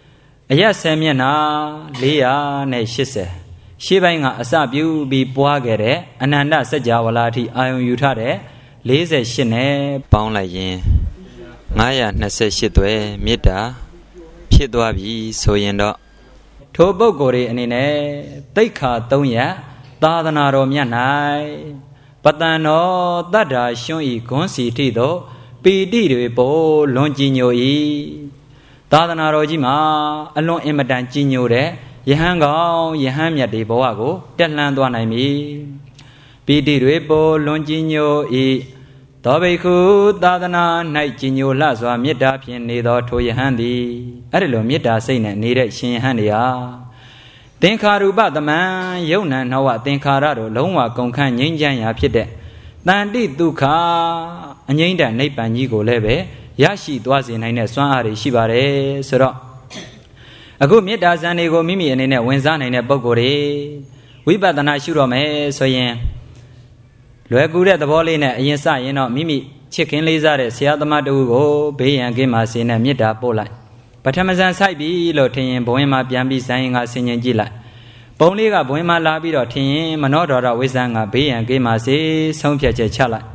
အရက်ဆယ်မျက်နှာ480ရှေးပိုင်းကအစပြုပြီးပွားခဲ့တဲ့အနန္တစัจ java လာအထိအာယုံယူထားတဲ့48နဲ့ပေါင်းလိုက်ရင်928သွဲမေတ္တာဖြစ်သွားပြီဆိုရင်တော့ထိုပုဂ္ဂိုလ်တွေအနေနဲ့တိက္ခာ3ရပ်သာသနာတော်မြတ်၌ပတန်တော်တတ္ထာရှွန်းဤဂွန်းစီထိသောပီတိတွေပို့လွန်ကြည်ညို၏သာသနာတော်ကြီးမှာအလွန်အင်မတန်ကြည်ညိုတဲ့ယဟန်ကောင်ယဟန်မြတ်တွေဘဝကိုတက်လှမ်းသွားနိုင်ပြီပီတိတွေပို့လွန်ကြည်ညို၏သောဘိက္ခုသာသနာ၌ကြည်ညိုလှစွာမေတ္တာဖြင့်နေသောထိုယဟန်သည်အဲ့ဒီလိုမေတ္တာစိတ်နဲ့နေတဲ့ရှင်ယဟန်တွေဟာသင်္ခါရူပသမံယုံနံနှဝသင်္ခါရတို့လုံးဝကုန်ခန့်ငြိမ်းချမ်းရာဖြစ်တဲ့တန်တိဒုက္ခအငြိမ့်တဲ့နိဗ္ဗာန်ကြီးကိုလည်းပဲရရှိသွားစေနိုင်တဲ့စွမ်းအားတွေရှိပါတယ်ဆိုတော့အခုမေတ္တာဇံတွေကိုမိမိအနေနဲ့ဝင်စားနိုင်တဲ့ပုဂ္ဂိုလ်တွေဝိပဿနာရှုတော့မယ်ဆိုရင်လွယ်ကူတဲ့သဘောလေးနဲ့အရင်စရင်တော့မိမိချစ်ခင်လေးစားတဲ့ဆရာသမားတူကိုဘေးရန်ကင်းပါစေနဲ့မေတ္တာပို့လိုက်ပထမဇန်ဆိုင်ပြီလို့ထင်ရင်ဘဝင်မှာပြန်ပြီးဇန်ရင်ကဆင်ញင်ကြည့်လိုက်ပုံလေးကဘဝင်မှာလာပြီးတော့ထင်ရင်မနောဒေါရဝိဇ္ဇံကဘေးရန်ကင်းပါစေဆုံးဖြတ်ချက်ချလိုက်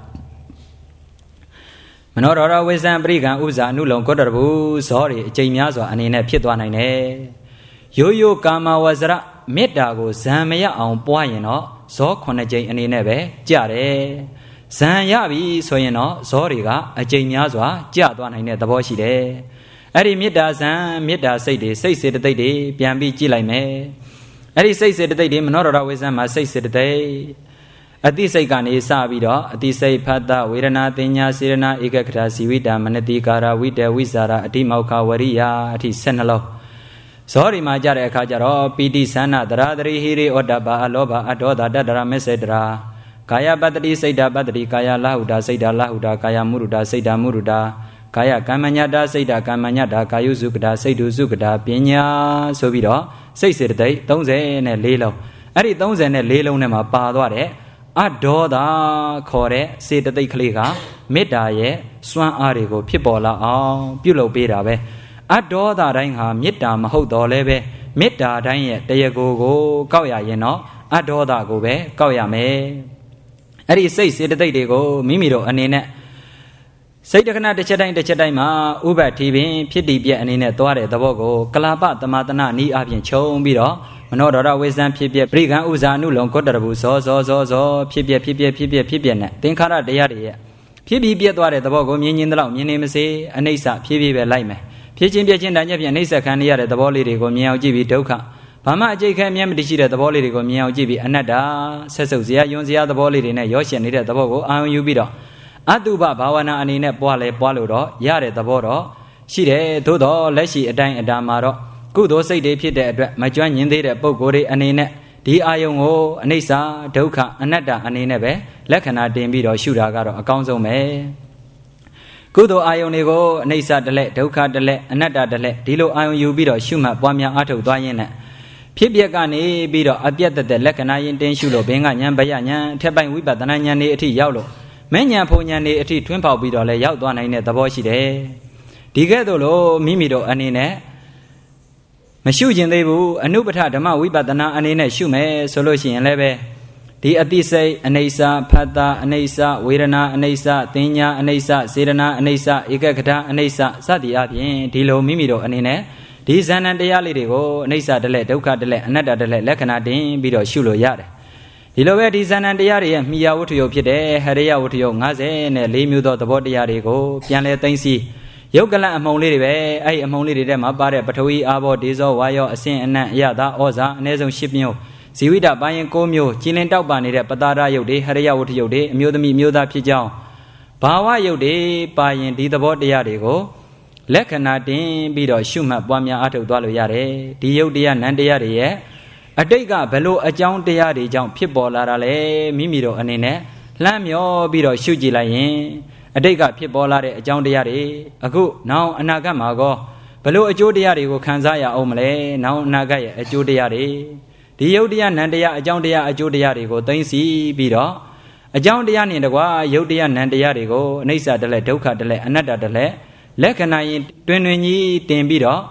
မနောဒေါရဝိဇ္ဇံပရိကံဥဇာအနုလုံကောတရဘူးဇောတွေအကျိန်များစွာအနေနဲ့ဖြစ်သွားနိုင်တယ်ရိုးရိုးကာမဝဇရမေတ္တာကိုဇံမရအောင်ပွားရင်တော့ဇော9ကြိမ်အနေနဲ့ပဲကြတယ်ဇံရပြီဆိုရင်တော့ဇောတွေကအကျိန်များစွာကြသွားနိုင်တဲ့သဘောရှိတယ်အဲ့ဒီမေတ္တာဇံမေတ္တာစိတ်တွေစိတ်စေတသိက်တွေပြန်ပြီးကြည့်လိုက်မယ်အဲ့ဒီစိတ်စေတသိက်တွေမနောဒရဝိဇ္ဇံမှာစိတ်စေတသိက်အတိစိတ်ကနေစပြီးတော့အတိစိတ်ဖတ်တာဝေဒနာတင်ညာစေရနာဧကခရာဇီဝိတာမနတိကာရဝိတဝိဇာရအတိမောက္ခဝရိယအထိ12လုံးဇောဒီမှာကြတဲ့အခါကျတော့ပီတိသန္နတရာတရိဟိရိဩတ္တဘာအလောဘအဒေါသတတ္တရာမစ္စေတရာကာယပတ္တိစိတ်တာပတ္တိကာယလဟုတာစိတ်တာလဟုတာကာယမုရုတာစိတ်တာမုရုတာကာယကမ္မညတာစိတ်တာကမ္မညတာကာယုစုကတာစိတ်တုစုကတာပညာဆိုပြီးတော့စိတ်စေတသိက်34လုံးအဲ့ဒီ34လုံးထဲမှာပါသွားတဲ့အဒေါသခေါ်တဲ့စေတသိက်ကလေးကမေတ္တာရဲ့စွမ်းအားတွေကိုဖြစ်ပေါ်လာအောင်ပြုလုပ်ပေးတာပဲအဒေါသတိုင်းဟာမေတ္တာမဟုတ်တော့လည်းပဲမေတ္တာတိုင်းရဲ့တရားကိုကောက်ရရင်တော့အဒေါသကိုပဲကောက်ရမယ်အဲ့ဒီစိတ်စေတသိက်တွေကိုမိမိတို့အနေနဲ့စိတ်တခဏတစ်ချက်တိုင်းမှာဥပ္ပတိပင်ဖြစ်တည်ပြက်အနေနဲ့သွားတဲ့သဘောကိုကလာပသမတနာနီးအပြင်ခြုံပြီးတော့မနောဒေါရဝိဇ္ဇံဖြစ်ပြက်ပရိကံဥဇာနုလုံကောတရဘူးဇောဖြစ်ပြက်နဲ့သင်္ခါရတရားတွေရဲ့ဖြစ်ပြီးပြက်သွားတဲ့သဘောကိုမြင်ရင်တလောက်မြင်နေမစေအနိစ္စဖြစ်ပြီးပဲလိုက်မယ်ဖြစ်ချင်းပြက်ချင်းတန်ချက်ပြန်နှိစ္စခံရတဲ့သဘောလေးတွေကိုမြင်အောင်ကြည့်ပြီးဒုက္ခဘာမှအကျိတ်ခဲမြဲမတည်ရှိတဲ့သဘောလေးတွေကိုမြင်အောင်ကြည့်ပြီးအနတ္တဆက်စုပ်စရာယွန်းစရာသဘောလေးတွေနဲ့ရောရှင်နေတဲ့သဘောကိုအာရုံယူပြီးတော့အတုပဘာဝနာအနေနဲ့ပွားလို့တော့ရတဲ့သဘောတော့ရှိတယ်သို့တော့လက်ရှိအတိုင်းအတာမှာတော့ကုသိုလ်စိတ်တွေဖြစ်တဲ့အတွက်မကျွမ်းကျင်သေးတဲ့ပုဂ္ဂိုလ်တွေအနေနဲ့ဒီအာယုံကိုအနိစ္စဒုက္ခအနတ္တအနေနဲ့ပဲလက္ခဏာတင်ပြီးတော့ရှုတာကတော့အကောင်းဆုံးပဲကုသိုလ်အာယုံတွေကိုအနိစ္စတလက်ဒုက္ခတလက်အနတ္တတလက်ဒီလိုအာယုံယူပြီးတော့ရှုမှတ်ပွားများအားထုတ်သွားရင်းနဲ့ဖြစ်ပျက်ကနေပြီးတော့အပြတ်တဲ့လက္ခဏာရင်တင်ရှုလို့ဘင်္ဂဉာဏ်ဘယဉာဏ်အထက်ပိုင်းဝိပဿနာဉာဏ်တွေအထိရောက်လို့မဉ္ဇဏ်ဖုန်ဉာဏ်တွေအထိထွန်းပေါက်ပြီးတော့လည်းရောက်သွားနိုင်တဲ့သဘောရှိတယ်ဒီကဲ့သို့လို့မိမိတို့အနေနဲ့မရှုကျင်သေးဘူးအနုပထဓမ္မဝိပဿနာအနေနဲ့ရှုမယ်ဆိုလို့ရှိရင်လည်းပဲဒီအတိစိတ်အနိစ္စဖတ်တာအနိစ္စဝေဒနာအနိစ္စသင်ညာအနိစ္စစေရနာအနိစ္စဧကခဋအနိစ္စစသည်အပြင်ဒီလိုမိမိတို့အနေနဲ့ဒီဇာဏတရားလေးတွေကိုအနိစ္စတလက်ဒုက္ခတလက်အနတ္တတလက်လက္ခဏာတင်ပြီးတော့ရှုလို့ရတယ်ဒီလိုပဲဒီဇာဏတရားတွေရဲ့မိယာဝတ္ထုယုတ်ဖြစ်တဲ့ဟရိယဝတ္ထုယုတ်54မျိုးသောသဘောတရားတွေကိုပြန်လဲသိသိယုတ်ကလအမှုံလေးတွေပဲအဲ့ဒီအမှုံလေးတွေထဲမှာပါတဲ့ပထဝီအာဘောဒေဇောဝါယောအစင်အနံ့အယတာဩဇာအနည်းဆုံး10မျိုးဇီဝိတပိုင်းရင်9မျိုးကြည်လင်တောက်ပါနေတဲ့ပတာရယုတ်တွေဟရိယဝတ္ထုယုတ်တွေအမျိုးသမီးအမျိုးသားဖြစ်ကြောင်းဘာဝယုတ်တွေပါရင်ဒီသဘောတရားတွေကိုလက္ခဏာတင်ပြီးတော့ရှုမှတ်ပွားများအားထုတ်သွားလို့ရတယ်ဒီယုတ်တရားနံတရားတွေရဲ့အတိတ်ကဘလို့အကြောင်းတရားတွေကြောင့်ဖြစ်ပေါ်လာတာလဲမိမိတို့အနေနဲ့လှမ်းမျောပြီးတော့ရှုကြည့်လိုက်ရင်အတိတ်ကဖြစ်ပေါ်လာတဲ့အကြောင်းတရားတွေအခုနောင်အနာဂတ်မှာကောဘလို့အကျိုးတရားတွေကိုခံစားရအောင်မလဲနောင်အနာဂတ်ရဲ့အကျိုးတရားတွေဒီယုတ်တရားနံတရားအကြောင်းတရားအကျိုးတရားတွေကိုသိသိပြီးတော့အကြောင်းတရားနဲ့တကွာယုတ်တရားနံတရားတွေကိုအနိစ္စတလက်ဒုက္ခတလက်အနတ္တတလက်လက္ခဏာရင်တွင်ကြီးတင်ပြီးတော့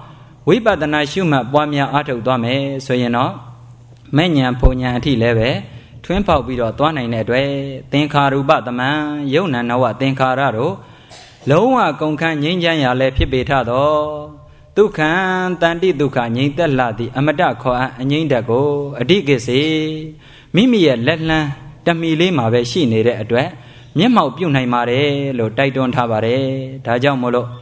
ဝိပဿနာရှုမှတ်ပွားများအားထုတ်သွားမယ်ဆိုရင်တော့မဲ့ညာဖုန်ညာအထိလည်းပဲထွင်းပေါက်ပြီးတော့သွားနိုင်တဲ့အတွက်သင်္ခါရူပသမံယုံနာနဝသင်္ခါရတို့လုံးဝကုန်ခန်းငြိမ်းချမ်းရာလည်းဖြစ်ပေထသောဒုက္ခံတန်တိဒုက္ခငြိမ်သက်လာသည့်အမတခေါ်အငြိမ့်တက်ကိုအဓိကိစေမိမိရဲ့လက်လှမ်းတမီလေးမှာပဲရှိနေတဲ့အတွက်မျက်မှောက်ပြုတ်နိုင်ပါတယ်လို့တိုက်တွန်းထားပါတယ်ဒါကြောင့်မို့လို့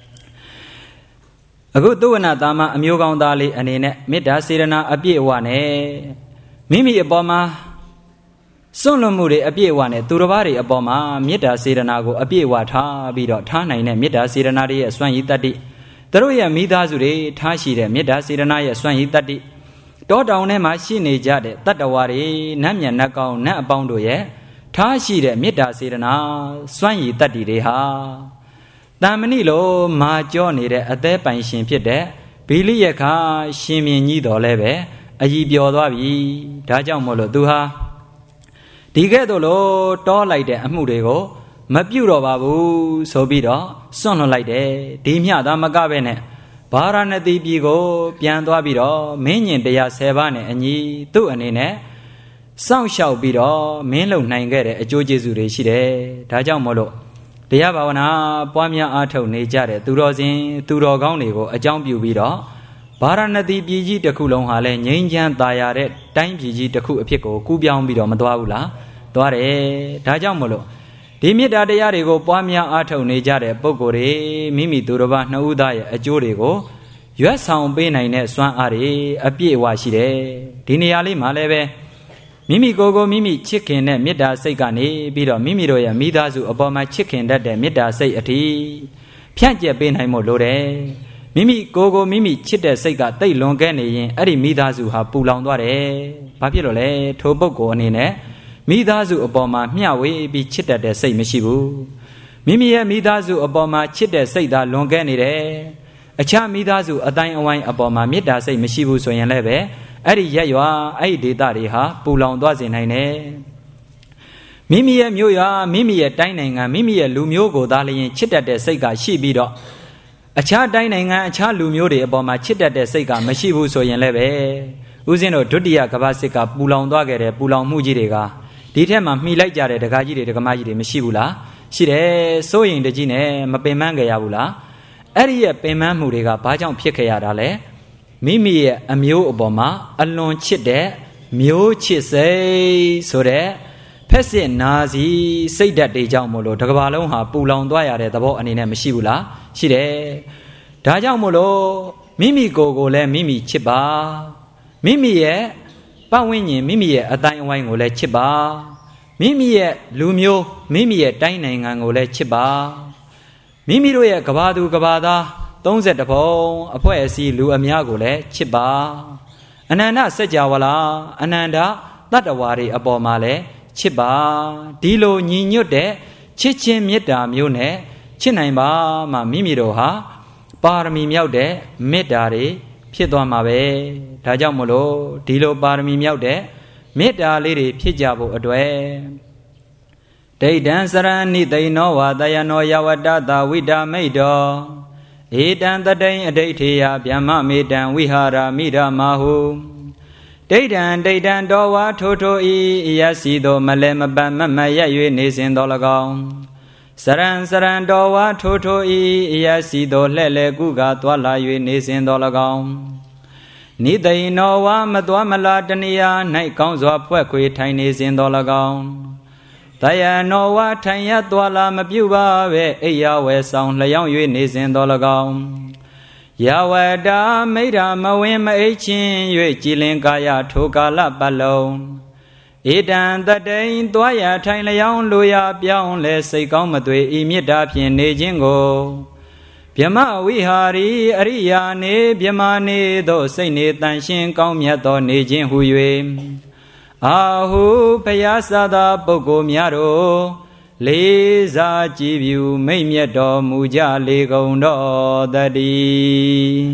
အခုသုဝနာသားမအမျိုးကောင်းသားလေးအနေနဲ့မေတ္တာစေရနာအပြည့်အဝနဲ့မိမိအပေါ်မှာစွန့်လွတ်မှုတွေအပြည့်အဝနဲ့သူတစ်ပါးတွေအပေါ်မှာမေတ္တာစေရနာကိုအပြည့်အဝထားပြီးတော့ထားနိုင်တဲ့မေတ္တာစေရနာတွေရဲ့စွမ်းရည်တတ္တိသူတို့ရဲ့မိသားစုတွေထားရှိတဲ့မေတ္တာစေရနာရဲ့စွမ်းရည်တတ္တိတောတောင်ထဲမှာရှိနေကြတဲ့တတ္တဝါတွေနတ်မြတ်နတ်ကောင်းနတ်အပေါင်းတို့ရဲ့ထားရှိတဲ့မေတ္တာစေရနာစွမ်းရည်တတ္တိတွေဟာတန်မဏိလိုမာကြောနေတဲ့အသေးပိုင်ရှင်ဖြစ်တဲ့ဘီလိယခါရှင်မြင်းကြီးတော်လည်းပဲအကြီးပျော်သွားပြီဒါကြောင့်မို့လို့သူဟာဒီကဲ့သို့လို့တောလိုက်တဲ့အမှုတွေကိုမပြုတ်တော့ပါဘူးဆိုပြီးတော့စွန့်လွတ်လိုက်တယ်ဒီမျှသာမကပဲနဲ့ဗာရာဏသီပြည်ကိုပြန်သွားပြီးတော့မင်းညင်110ပါးနဲ့အညီသူ့အနေနဲ့စောင့်ရှောက်ပြီးတော့မင်းလုံနိုင်ခဲ့တဲ့အကျိုးကျေးဇူးတွေရှိတယ်ဒါကြောင့်မို့လို့တရားဘာဝနာပွားများအားထုတ်နေကြတဲ့သူတော်စင်သူတော်ကောင်းတွေကိုအကြောင်းပြုပြီးတော့ဗာရာဏသီပြည်ကြီးတစ်ခုလုံးဟာလည်းငြိမ်းချမ်းသာယာတဲ့တိုင်းပြည်ကြီးတစ်ခုအဖြစ်ကိုကူးပြောင်းပြီးတော့မသွားဘူးလားသွားတယ်ဒါကြောင့်မို့လို့ဒီမေတ္တာတရားတွေကိုပွားများအားထုတ်နေကြတဲ့ပုဂ္ဂိုလ်တွေမိမိသူတစ်ပါးနှစ်ဦးသားရဲ့အကျိုးတွေကိုရွတ်ဆောင်ပေးနိုင်တဲ့စွမ်းအားတွေအပြည့်အဝရှိတယ်ဒီနေရာလေးမှာလည်းပဲမိမိကိုယ်ကိုမိမိချစ်ခင်တဲ့မေတ္တာစိတ်ကနေပြီးတော့မိမိတို့ရဲ့မိသားစုအပေါ်မှာချစ်ခင်တတ်တဲ့မေတ္တာစိတ်အထိဖြန့်ကျက်ပေးနိုင်ဖို့လိုတယ်မိမိကိုယ်ကိုမိမိချစ်တဲ့စိတ်ကတိတ်လွန်ခဲ့နေရင်အဲ့ဒီမိသားစုဟာပူလောင်သွားတယ်ဘာဖြစ်လို့လဲထိုပုဂ္ဂိုလ်အနေနဲ့မိသားစုအပေါ်မှာမျှဝေပြီးချစ်တတ်တဲ့စိတ်မရှိဘူးမိမိရဲ့မိသားစုအပေါ်မှာချစ်တဲ့စိတ်သာလွန်ခဲ့နေတယ်အခြားမိသားစုအတိုင်းအဝိုင်းအပေါ်မှာမေတ္တာစိတ်မရှိဘူးဆိုရင်လည်းပဲအဲ့ဒီရက်ရွာအဲ့ဒီဒေသတွေဟာပူလောင်သွားစေနိုင်တယ်မိမိရဲ့မြို့ရွာမိမိရဲ့တိုင်းနိုင်ငံမိမိရဲ့လူမျိုးကိုသာလျှင်ချစ်တတ်တဲ့စိတ်ကရှိပြီးတော့အခြားတိုင်းနိုင်ငံအခြားလူမျိုးတွေအပေါ်မှာချစ်တတ်တဲ့စိတ်ကမရှိဘူးဆိုရင်လည်းပဲဦးဇင်းတို့ဒုတိယကမ္ဘာစစ်ကပူလောင်သွားခဲ့တဲ့ပူလောင်မှုကြီးတွေကဒီထက်မှမှီလိုက်ကြတဲ့ဒကာကြီးတွေဒကမကြီးတွေမရှိဘူးလားရှိတယ်စိုးရင်တကြီးနဲ့မပင်ပန်းကြရဘူးလားအဲ့ဒီရဲ့ပင်ပန်းမှုတွေကဘာကြောင့်ဖြစ်ခဲ့ရတာလဲမိမိရဲ့အမျိုးအပေါ်မှာအလွန်ချစ်တဲ့မျိုးချစ်စိတ်ဆိုတဲ့ဖက်စစ်နာစီစိတ်ဓာတ်တွေကြောင့်မို့လို့တစ်ကမ္ဘာလုံးဟာပူလောင်သွားရတဲ့သဘောအနေနဲ့မရှိဘူးလားရှိတယ်ဒါကြောင့်မို့လို့မိမိကိုယ်ကိုလည်းမိမိချစ်ပါမိမိရဲ့ပတ်ဝန်းကျင်မိမိရဲ့အတိုင်းအဝိုင်းကိုလည်းချစ်ပါမိမိရဲ့လူမျိုးမိမိရဲ့တိုင်းနိုင်ငံကိုလည်းချစ်ပါမိမိတို့ရဲ့ကဘာသူကဘာသား31ဘုံအဖွဲ့အစည်းလူအများကိုလည်းချစ်ပါအနန္တစัจ java လာအနန္တတတ္တဝါတွေအပေါ်မှာလည်းချစ်ပါဒီလိုညီညွတ်တဲ့ချစ်ချင်းမေတ္တာမျိုးနဲ့ချစ်နိုင်ပါမှမိမိတို့ဟာပါရမီမြောက်တဲ့မေတ္တာတွေဖြစ်သွားမှာပဲဒါကြောင့်မို့လို့ဒီလိုပါရမီမြောက်တဲ့မေတ္တာလေးတွေဖြစ်ကြဖို့အတွက်ဒိဋ္ဌံစရဏိသိနောဝါတယနောယဝတ္တသာဝိတာမိတ်တောဧတံတတိံအဋိဋ္ဌေယဗျမ္မမေတံဝိဟာရမိရမဟုဒိဋ္ဌံတော်ဝါထိုထိုဤယစီသောမလဲမပန်မမရက်၍နေစဉ်တော်၎င်းစရံတော်ဝါထိုထိုဤယစီသောလှဲ့လေကုကသွာလာ၍နေစဉ်တော်၎င်းနိသိနောဝါမသွားမလာတဏှာ၌ကောင်းစွာဖွဲ့ခွေထိုင်နေစဉ်တော်၎င်းတယနောဝါထိုင်ရသွာလာမပြုပါပဲအိယာဝဲဆောင်လျောင်း၍နေစဉ်တော်၎င်းယဝတာမိဒာမဝင်းမအိတ်ချင်း၍ကြည်လင်ကာယထိုကာလပတ်လုံးဧတံတတိန်သွားရထိုင်လျောင်းလိုရာပြောင်းလဲစိတ်ကောင်းမသွေဤမေတ္တာဖြင့်နေခြင်းကိုဗျမဝိဟာရီအရိယာနေဗျမနေသို့စိတ်နေတန်ရှင်းကောင်းမြတ်သောနေခြင်းဟု၍အာဟုဘုရားသာသာပုဂ္ဂိုလ်များတို့လေးစားကြည်ဖြူမိတ်မြတ်တော်မူကြလေကုန်တော်တည်း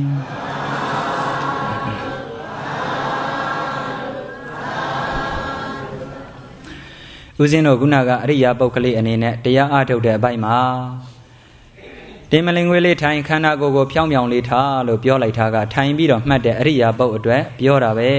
ဦးဇင်းတို့ခုနကအရိယာပုဂ္ဂလိအနေနဲ့တရားအားထုတ်တဲ့အပိုင်းမှာတေမလင်ငွေလေးထိုင်ခန္ဓာကိုယ်ကိုဖြောင်းဖြောင်းလေးထားလို့ပြောလိုက်တာကထိုင်ပြီးတော့မှတ်တဲ့အရိယာပုတ်အတွက်ပြောတာပဲ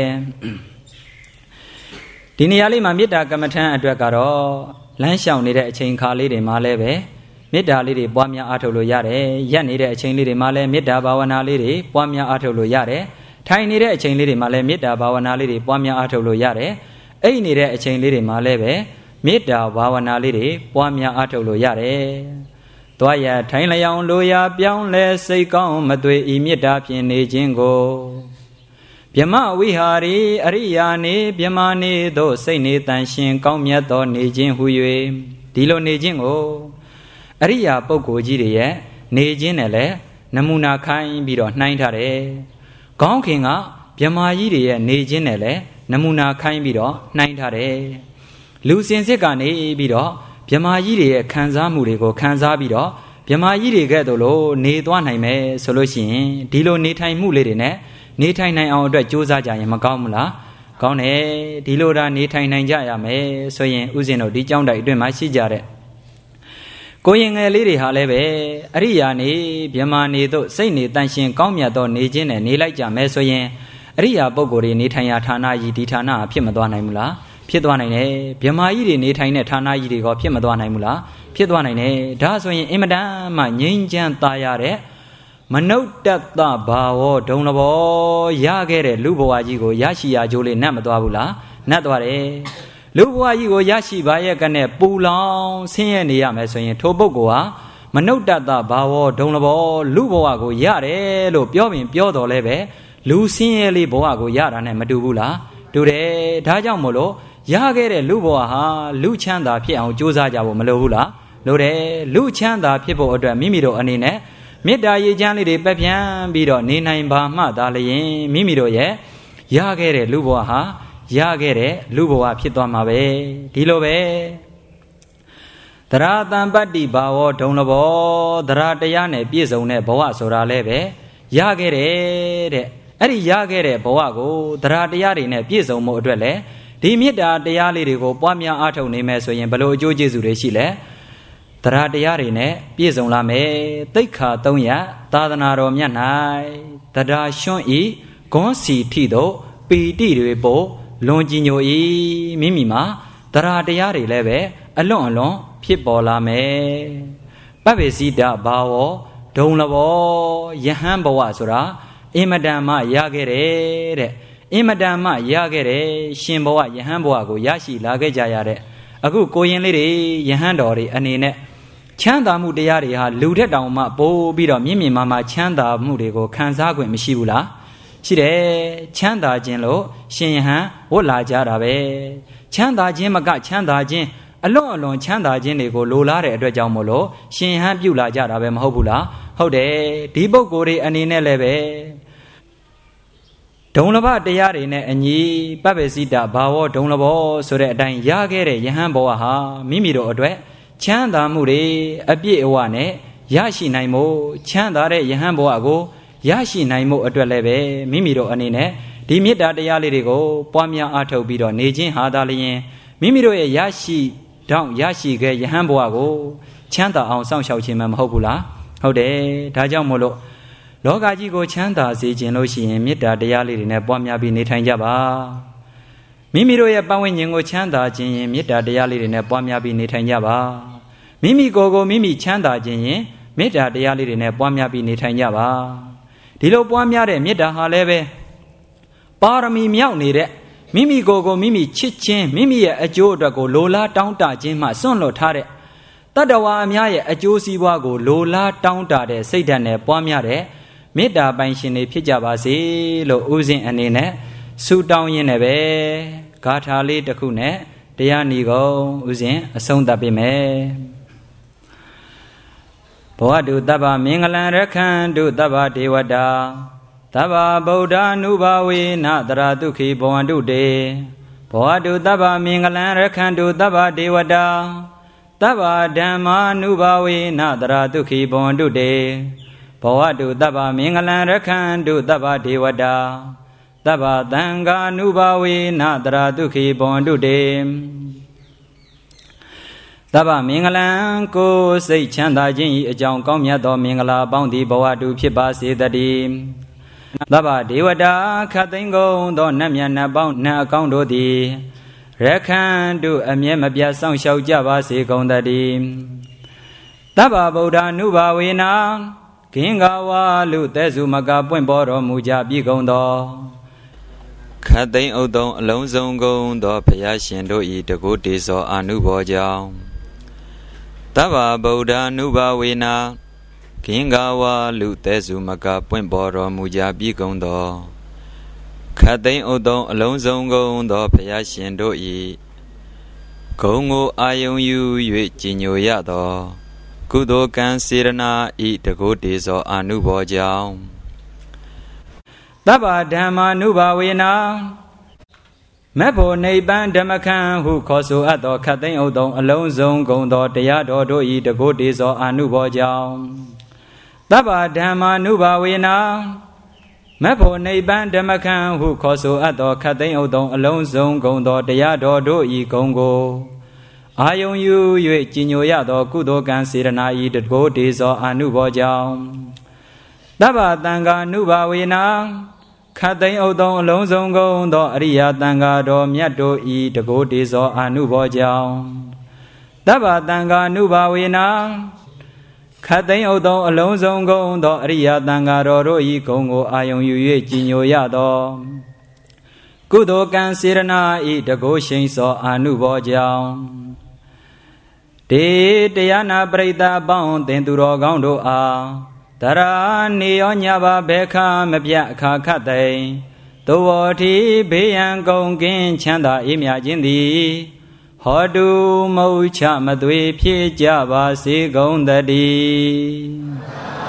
ဒီနေရာလေးမှာမေတ္တာကမ္မထံအတွက်ကတော့လမ်းလျှောက်နေတဲ့အချိန်ခါလေးတွေမှာလည်းပဲမေတ္တာလေးတွေပွားများအားထုတ်လို့ရတယ်ရက်နေတဲ့အချိန်လေးတွေမှာလည်းမေတ္တာဘာဝနာလေးတွေပွားများအားထုတ်လို့ရတယ်ထိုင်နေတဲ့အချိန်လေးတွေမှာလည်းမေတ္တာဘာဝနာလေးတွေပွားများအားထုတ်လို့ရတယ်အိပ်နေတဲ့အချိန်လေးတွေမှာလည်းပဲမေတ္တာဘာဝနာလေးတွေပွားများအားထုတ်လို့ရတယ်သွားရထိုင်လျောင်လိုရာပြောင်းလဲစိတ်ကောင်းမသွေဤမေတ္တာဖြင့်နေခြင်းကိုဗျမဝိဟာရီအရိယာနေဗျမနေသို့စိတ်နေတန်ရှင်ကောင်းမြတ်သောနေခြင်းဟု၍ဒီလိုနေခြင်းကိုအရိယာပုဂ္ဂိုလ်ကြီးတွေရဲ့နေခြင်းနဲ့လည်းနမူနာခိုင်းပြီးတော့နှိုင်းထားတယ်။ခေါင်းခင်ကဗျမကြီးတွေရဲ့နေခြင်းနဲ့လည်းနမူနာခိုင်းပြီးတော့နှိုင်းထားတယ်။လူစင်စစ်ကနေပြီးတော့ဗျမကြီးတွေရဲ့ခံစားမှုတွေကိုခံစားပြီးတော့ဗျမကြီးတွေကဲ့သို့လို့နေသွားနိုင်မယ်ဆိုလို့ရှိရင်ဒီလိုနေထိုင်မှုလေးတွေနဲ့နေထိုင်နိုင်အောင်အတွက်ကြိုးစားကြရင်မကောင်းဘူးလားကောင်းတယ်ဒီလိုဒါနေထိုင်နိုင်ကြရမယ်ဆိုရင်ဥစဉ်တို့ဒီကြောင်းတိုက်အတွင်းမှာရှိကြတဲ့ကိုရင်ငယ်လေးတွေဟာလည်းပဲအရိယာနေဗျမနေတို့စိတ်နေတန်ရှင်ကောင်းမြတ်သောနေခြင်းနဲ့နေလိုက်ကြမယ်ဆိုရင်အရိယာပုဂ္ဂိုလ်တွေနေထိုင်ရာဌာနကြီးဒီဌာနဖြစ်မသွားနိုင်ဘူးလားဖြစ်သွားနိုင်တယ်ဗျမကြီးတွေနေထိုင်တဲ့ဌာနကြီးတွေကဖြစ်မသွားနိုင်ဘူးလားဖြစ်သွားနိုင်တယ်ဒါဆိုရင်အင်မတန်မှငြိမ်းချမ်းသာရတဲ့မနုဿတ္တဘာဝဒုံလဘောရခဲ့တဲ့လူဘဝကြီးကိုရရှိရကြိုးလေးနတ်မသွားဘူးလားနတ်သွားတယ်လူဘဝကြီးကိုရရှိပါရဲ့ကနဲ့ပူလောင်ဆင်းရဲနေရမယ်ဆိုရင်ထိုပုဂ္ဂိုလ်ဟာမနုဿတ္တဘာဝဒုံလဘောလူဘဝကိုရတယ်လို့ပြောရင်ပြောတော်လဲပဲလူဆင်းရဲလေးဘဝကိုရတာနဲ့မတူဘူးလားတူတယ်ဒါကြောင့်မို့လို့ရခဲ့တဲ့လူဘဝဟာလူချမ်းသာဖြစ်အောင်ကြိုးစားကြဖို့မလိုဘူးလားလိုတယ်လူချမ်းသာဖြစ်ဖို့အတွက်မိမိတို့အနေနဲ့မေတ္တာရည်ချမ်းလေးတွေပက်ပြန်ပြီးတော့နေနိုင်ပါမှသာလျင်မိမိတို့ရဲ့ရခဲ့တဲ့လူဘဝဟာရခဲ့တဲ့လူဘဝဖြစ်သွားမှာပဲဒီလိုပဲသရတံပတ္တိဘာဝဒုံလဘောသရတရားနဲ့ပြည့်စုံတဲ့ဘဝဆိုတာလည်းပဲရခဲ့တယ်တဲ့အဲ့ဒီရခဲ့တဲ့ဘဝကိုသရတရားတွေနဲ့ပြည့်စုံမှုအတွက်လည်းဒီမေတ္တာတရားလေးတွေကိုပွားများအားထုတ်နေမယ်ဆိုရင်ဘယ်လိုအကျိုးကျေးဇူးတွေရှိလဲသရတရားတွေနဲ့ပြည့်စုံလာမယ်သိက္ခာ300သာသနာတော်မြတ်၌တဒါရွှွန့်ဤဂွန်းစီထိတို့ပီတိတွေပို့လွန်ကြည်ညိုဤမိမိမှာသရတရားတွေလည်းပဲအလွန်အလွန်ဖြစ်ပေါ်လာမယ်ပပ္ပစီတဘာဝဒုံလဘောယဟန်ဘဝဆိုတာအင်မတန်မှရခဲ့တယ်တဲ့အင်မတန်မှရခဲ့တယ်ရှင်ဘဝယဟန်ဘဝကိုရရှိလာခဲ့ကြရတဲ့အခုကိုရင်လေးတွေယဟန်တော်တွေအနေနဲ့ချမ်းသာမှုတရားတွေဟာလူထက်တောင်မှပိုပြီးတော့မြင့်မြင့်မားမားချမ်းသာမှုတွေကိုခံစား권မရှိဘူးလားရှိတယ်ချမ်းသာခြင်းလို့ရှင်ယဟန်ဝတ်လာကြတာပဲချမ်းသာခြင်းမကချမ်းသာခြင်းအလွန်အလွန်ချမ်းသာခြင်းတွေကိုလိုလားတဲ့အတွက်ကြောင့်မို့လို့ရှင်ယဟန်ပြုလာကြတာပဲမဟုတ်ဘူးလားဟုတ်တယ်ဒီပုဂ္ဂိုလ်တွေအနေနဲ့လည်းပဲဒုံလဘတရားတွေနဲ့အညီပပ္ပစီတဘာဝဒုံလဘောဆိုတဲ့အတိုင်းရခဲ့တဲ့ယဟန်ဘဝဟာမိမိတို့အတွက်ချမ်းသာမှုတွေအပြည့်အဝနဲ့ရရှိနိုင်မှုချမ်းသာတဲ့ယဟန်ဘဝကိုရရှိနိုင်မှုအတွက်လည်းပဲမိမိတို့အနေနဲ့ဒီမေတ္တာတရားလေးတွေကိုပွားများအားထုတ်ပြီးတော့နေခြင်းဟာသာလျှင်မိမိတို့ရဲ့ရရှိတောင်းရရှိခဲ့ယဟန်ဘဝကိုချမ်းသာအောင်စောင့်ရှောက်ခြင်းမဟုတ်ဘူးလားဟုတ်တယ်ဒါကြောင့်မို့လို့လောကကြီးကိုချမ်းသာစေခြင်းလို့ရှိရင်မေတ္တာတရားလေးတွေနဲ့ပွားများပြီးနေထိုင်ကြပါမိမိတို့ရဲ့ပတ်ဝန်းကျင်ကိုချမ်းသာခြင်းရင်မေတ္တာတရားလေးတွေနဲ့ပွားများပြီးနေထိုင်ကြပါမိမိကိုယ်ကိုမိမိချမ်းသာခြင်းရင်မေတ္တာတရားလေးတွေနဲ့ပွားများပြီးနေထိုင်ကြပါဒီလိုပွားများတဲ့မေတ္တာဟာလည်းပဲပါရမီမြောက်နေတဲ့မိမိကိုယ်ကိုမိမိချစ်ခြင်းမိမိရဲ့အကျိုးအတွက်ကိုလိုလားတောင်းတခြင်းမှစွန့်လွတ်ထားတဲ့တတ္တဝါအများရဲ့အကျိုးစီးပွားကိုလိုလားတောင်းတတဲ့စိတ်ဓာတ်နဲ့ပွားများတဲ့မေတ္တာပိုင်ရှင်တွေဖြစ်ကြပါစေလို့ဥစဉ်အနေနဲ့ဆုတောင်းရင်းနဲ့ပဲဂါထာလေးတစ်ခုနဲ့တရားဏီကုံဥစဉ်အဆုံးသတ်ပေးမယ်ဘဝတုတဗ္ဗမင်္ဂလံရခန္တုတဗ္ဗဒေဝတာတဗ္ဗဗုဒ္ဓ ानु ဘာဝေနတရာဒုခိဘဝန္တုတေဘဝတုတဗ္ဗမင်္ဂလံရခန္တုတဗ္ဗဒေဝတာတဗ္ဗဓမ္မာ ानु ဘာဝေနတရာဒုခိဘဝန္တုတေဘဝတုတဗ္ဗမင်္ဂလံရခန္တုတဗ္ဗဒေဝတာတဗ္ဗသံဃာ ानु ဘာဝေနတရာဒုခိဘဝန္တုတေတဗ္ဗမင်္ဂလံကိုစိတ်ချမ်းသာခြင်း၏အကြောင်းကောင်းမြတ်သောမင်္ဂလာပေါင်းသည်ဘဝတူဖြစ်ပါစေတည်းတဗ္ဗဒေဝတာခတ်သိမ်းကုန်သောနတ်မြတ်နတ်ပေါင်းနတ်အကောင်းတို့သည်ရခန္တုအမြဲမပြတ်စောင့်ရှောက်ကြပါစေကုန်တည်းတဗ္ဗဗုဒ္ဓ ानु ဘာဝေနာဂင်္ဂဝါလူသက်စုမကပွင့်ပေါ်တော်မူကြပြီကုန်သောခတ်သိမ်းဥသုံးအလုံးစုံကုန်သောဘုရားရှင်တို့၏တကုတေဇောအာနုဘောကြောင့်တဗ္ဗဗုဒ္ဓ ानु ဘာဝေနာဂင်္ဂဝါလူသက်စုမကပွင့်ပေါ်တော်မူကြပြီကုန်သောခတ်သိမ်းဥသုံးအလုံးစုံကုန်သောဘုရားရှင်တို့၏ဂုဏ်ကိုအာယုံယူ၍ကြည်ညိုရသောကုသိုလ်ကံစေရနာဤတကုတေဇောအာနုဘောကြောင့်တဗ္ဗဓမ္မာနုဘာဝေနာမေဖို့နိဗ္ဗာန်ဓမ္မခံဟုခေါ်ဆိုအပ်သောခတ်သိမ်းဥသုံးအလုံးစုံကုန်သောတရားတော်တို့ဤတကုတေဇောအာနုဘောကြောင့်တဗ္ဗဓမ္မာနုဘာဝေနာမေဖို့နိဗ္ဗာန်ဓမ္မခံဟုခေါ်ဆိုအပ်သောခတ်သိမ်းဥသုံးအလုံးစုံကုန်သောတရားတော်တို့ဤဂုဏ်ကိုအာယုံယူ၍ကြည်ညိုရသောကုသိုလ်ကံစေရနာဤတကုတေဇောအာနုဘောကြောင့်တဗ္ဗသံဃာနုဘာဝေနာခတ်သိမ်းဥသုံးအလုံးစုံကုန်သောအရိယသံဃာတော်မြတ်တို့ဤတကုတေဇောအာနုဘောကြောင့်တဗ္ဗသံဃာနုဘာဝေနာခတ်သိမ်းဥသုံးအလုံးစုံကုန်သောအရိယသံဃာတော်တို့ဤဂုဏ်ကိုအာယုံယူ၍ကြည်ညိုရသောကုသိုလ်ကံစေရနာဤတကုရှိန်စောအာနုဘောကြောင့်တေတရားနာပရိသတ်အပေါင်းသင်သူတော်ကောင်းတို့အားတရာနေရောညပါဘဲခါမပြတ်အခါခတ်သိမ်းသို့ဝတိဘေးရန်ကုန်ကင်းချမ်းသာအေးမြခြင်းသည်ဟောတုမုတ်ချမသွေဖြစ်ကြပါစေကုန်တည်း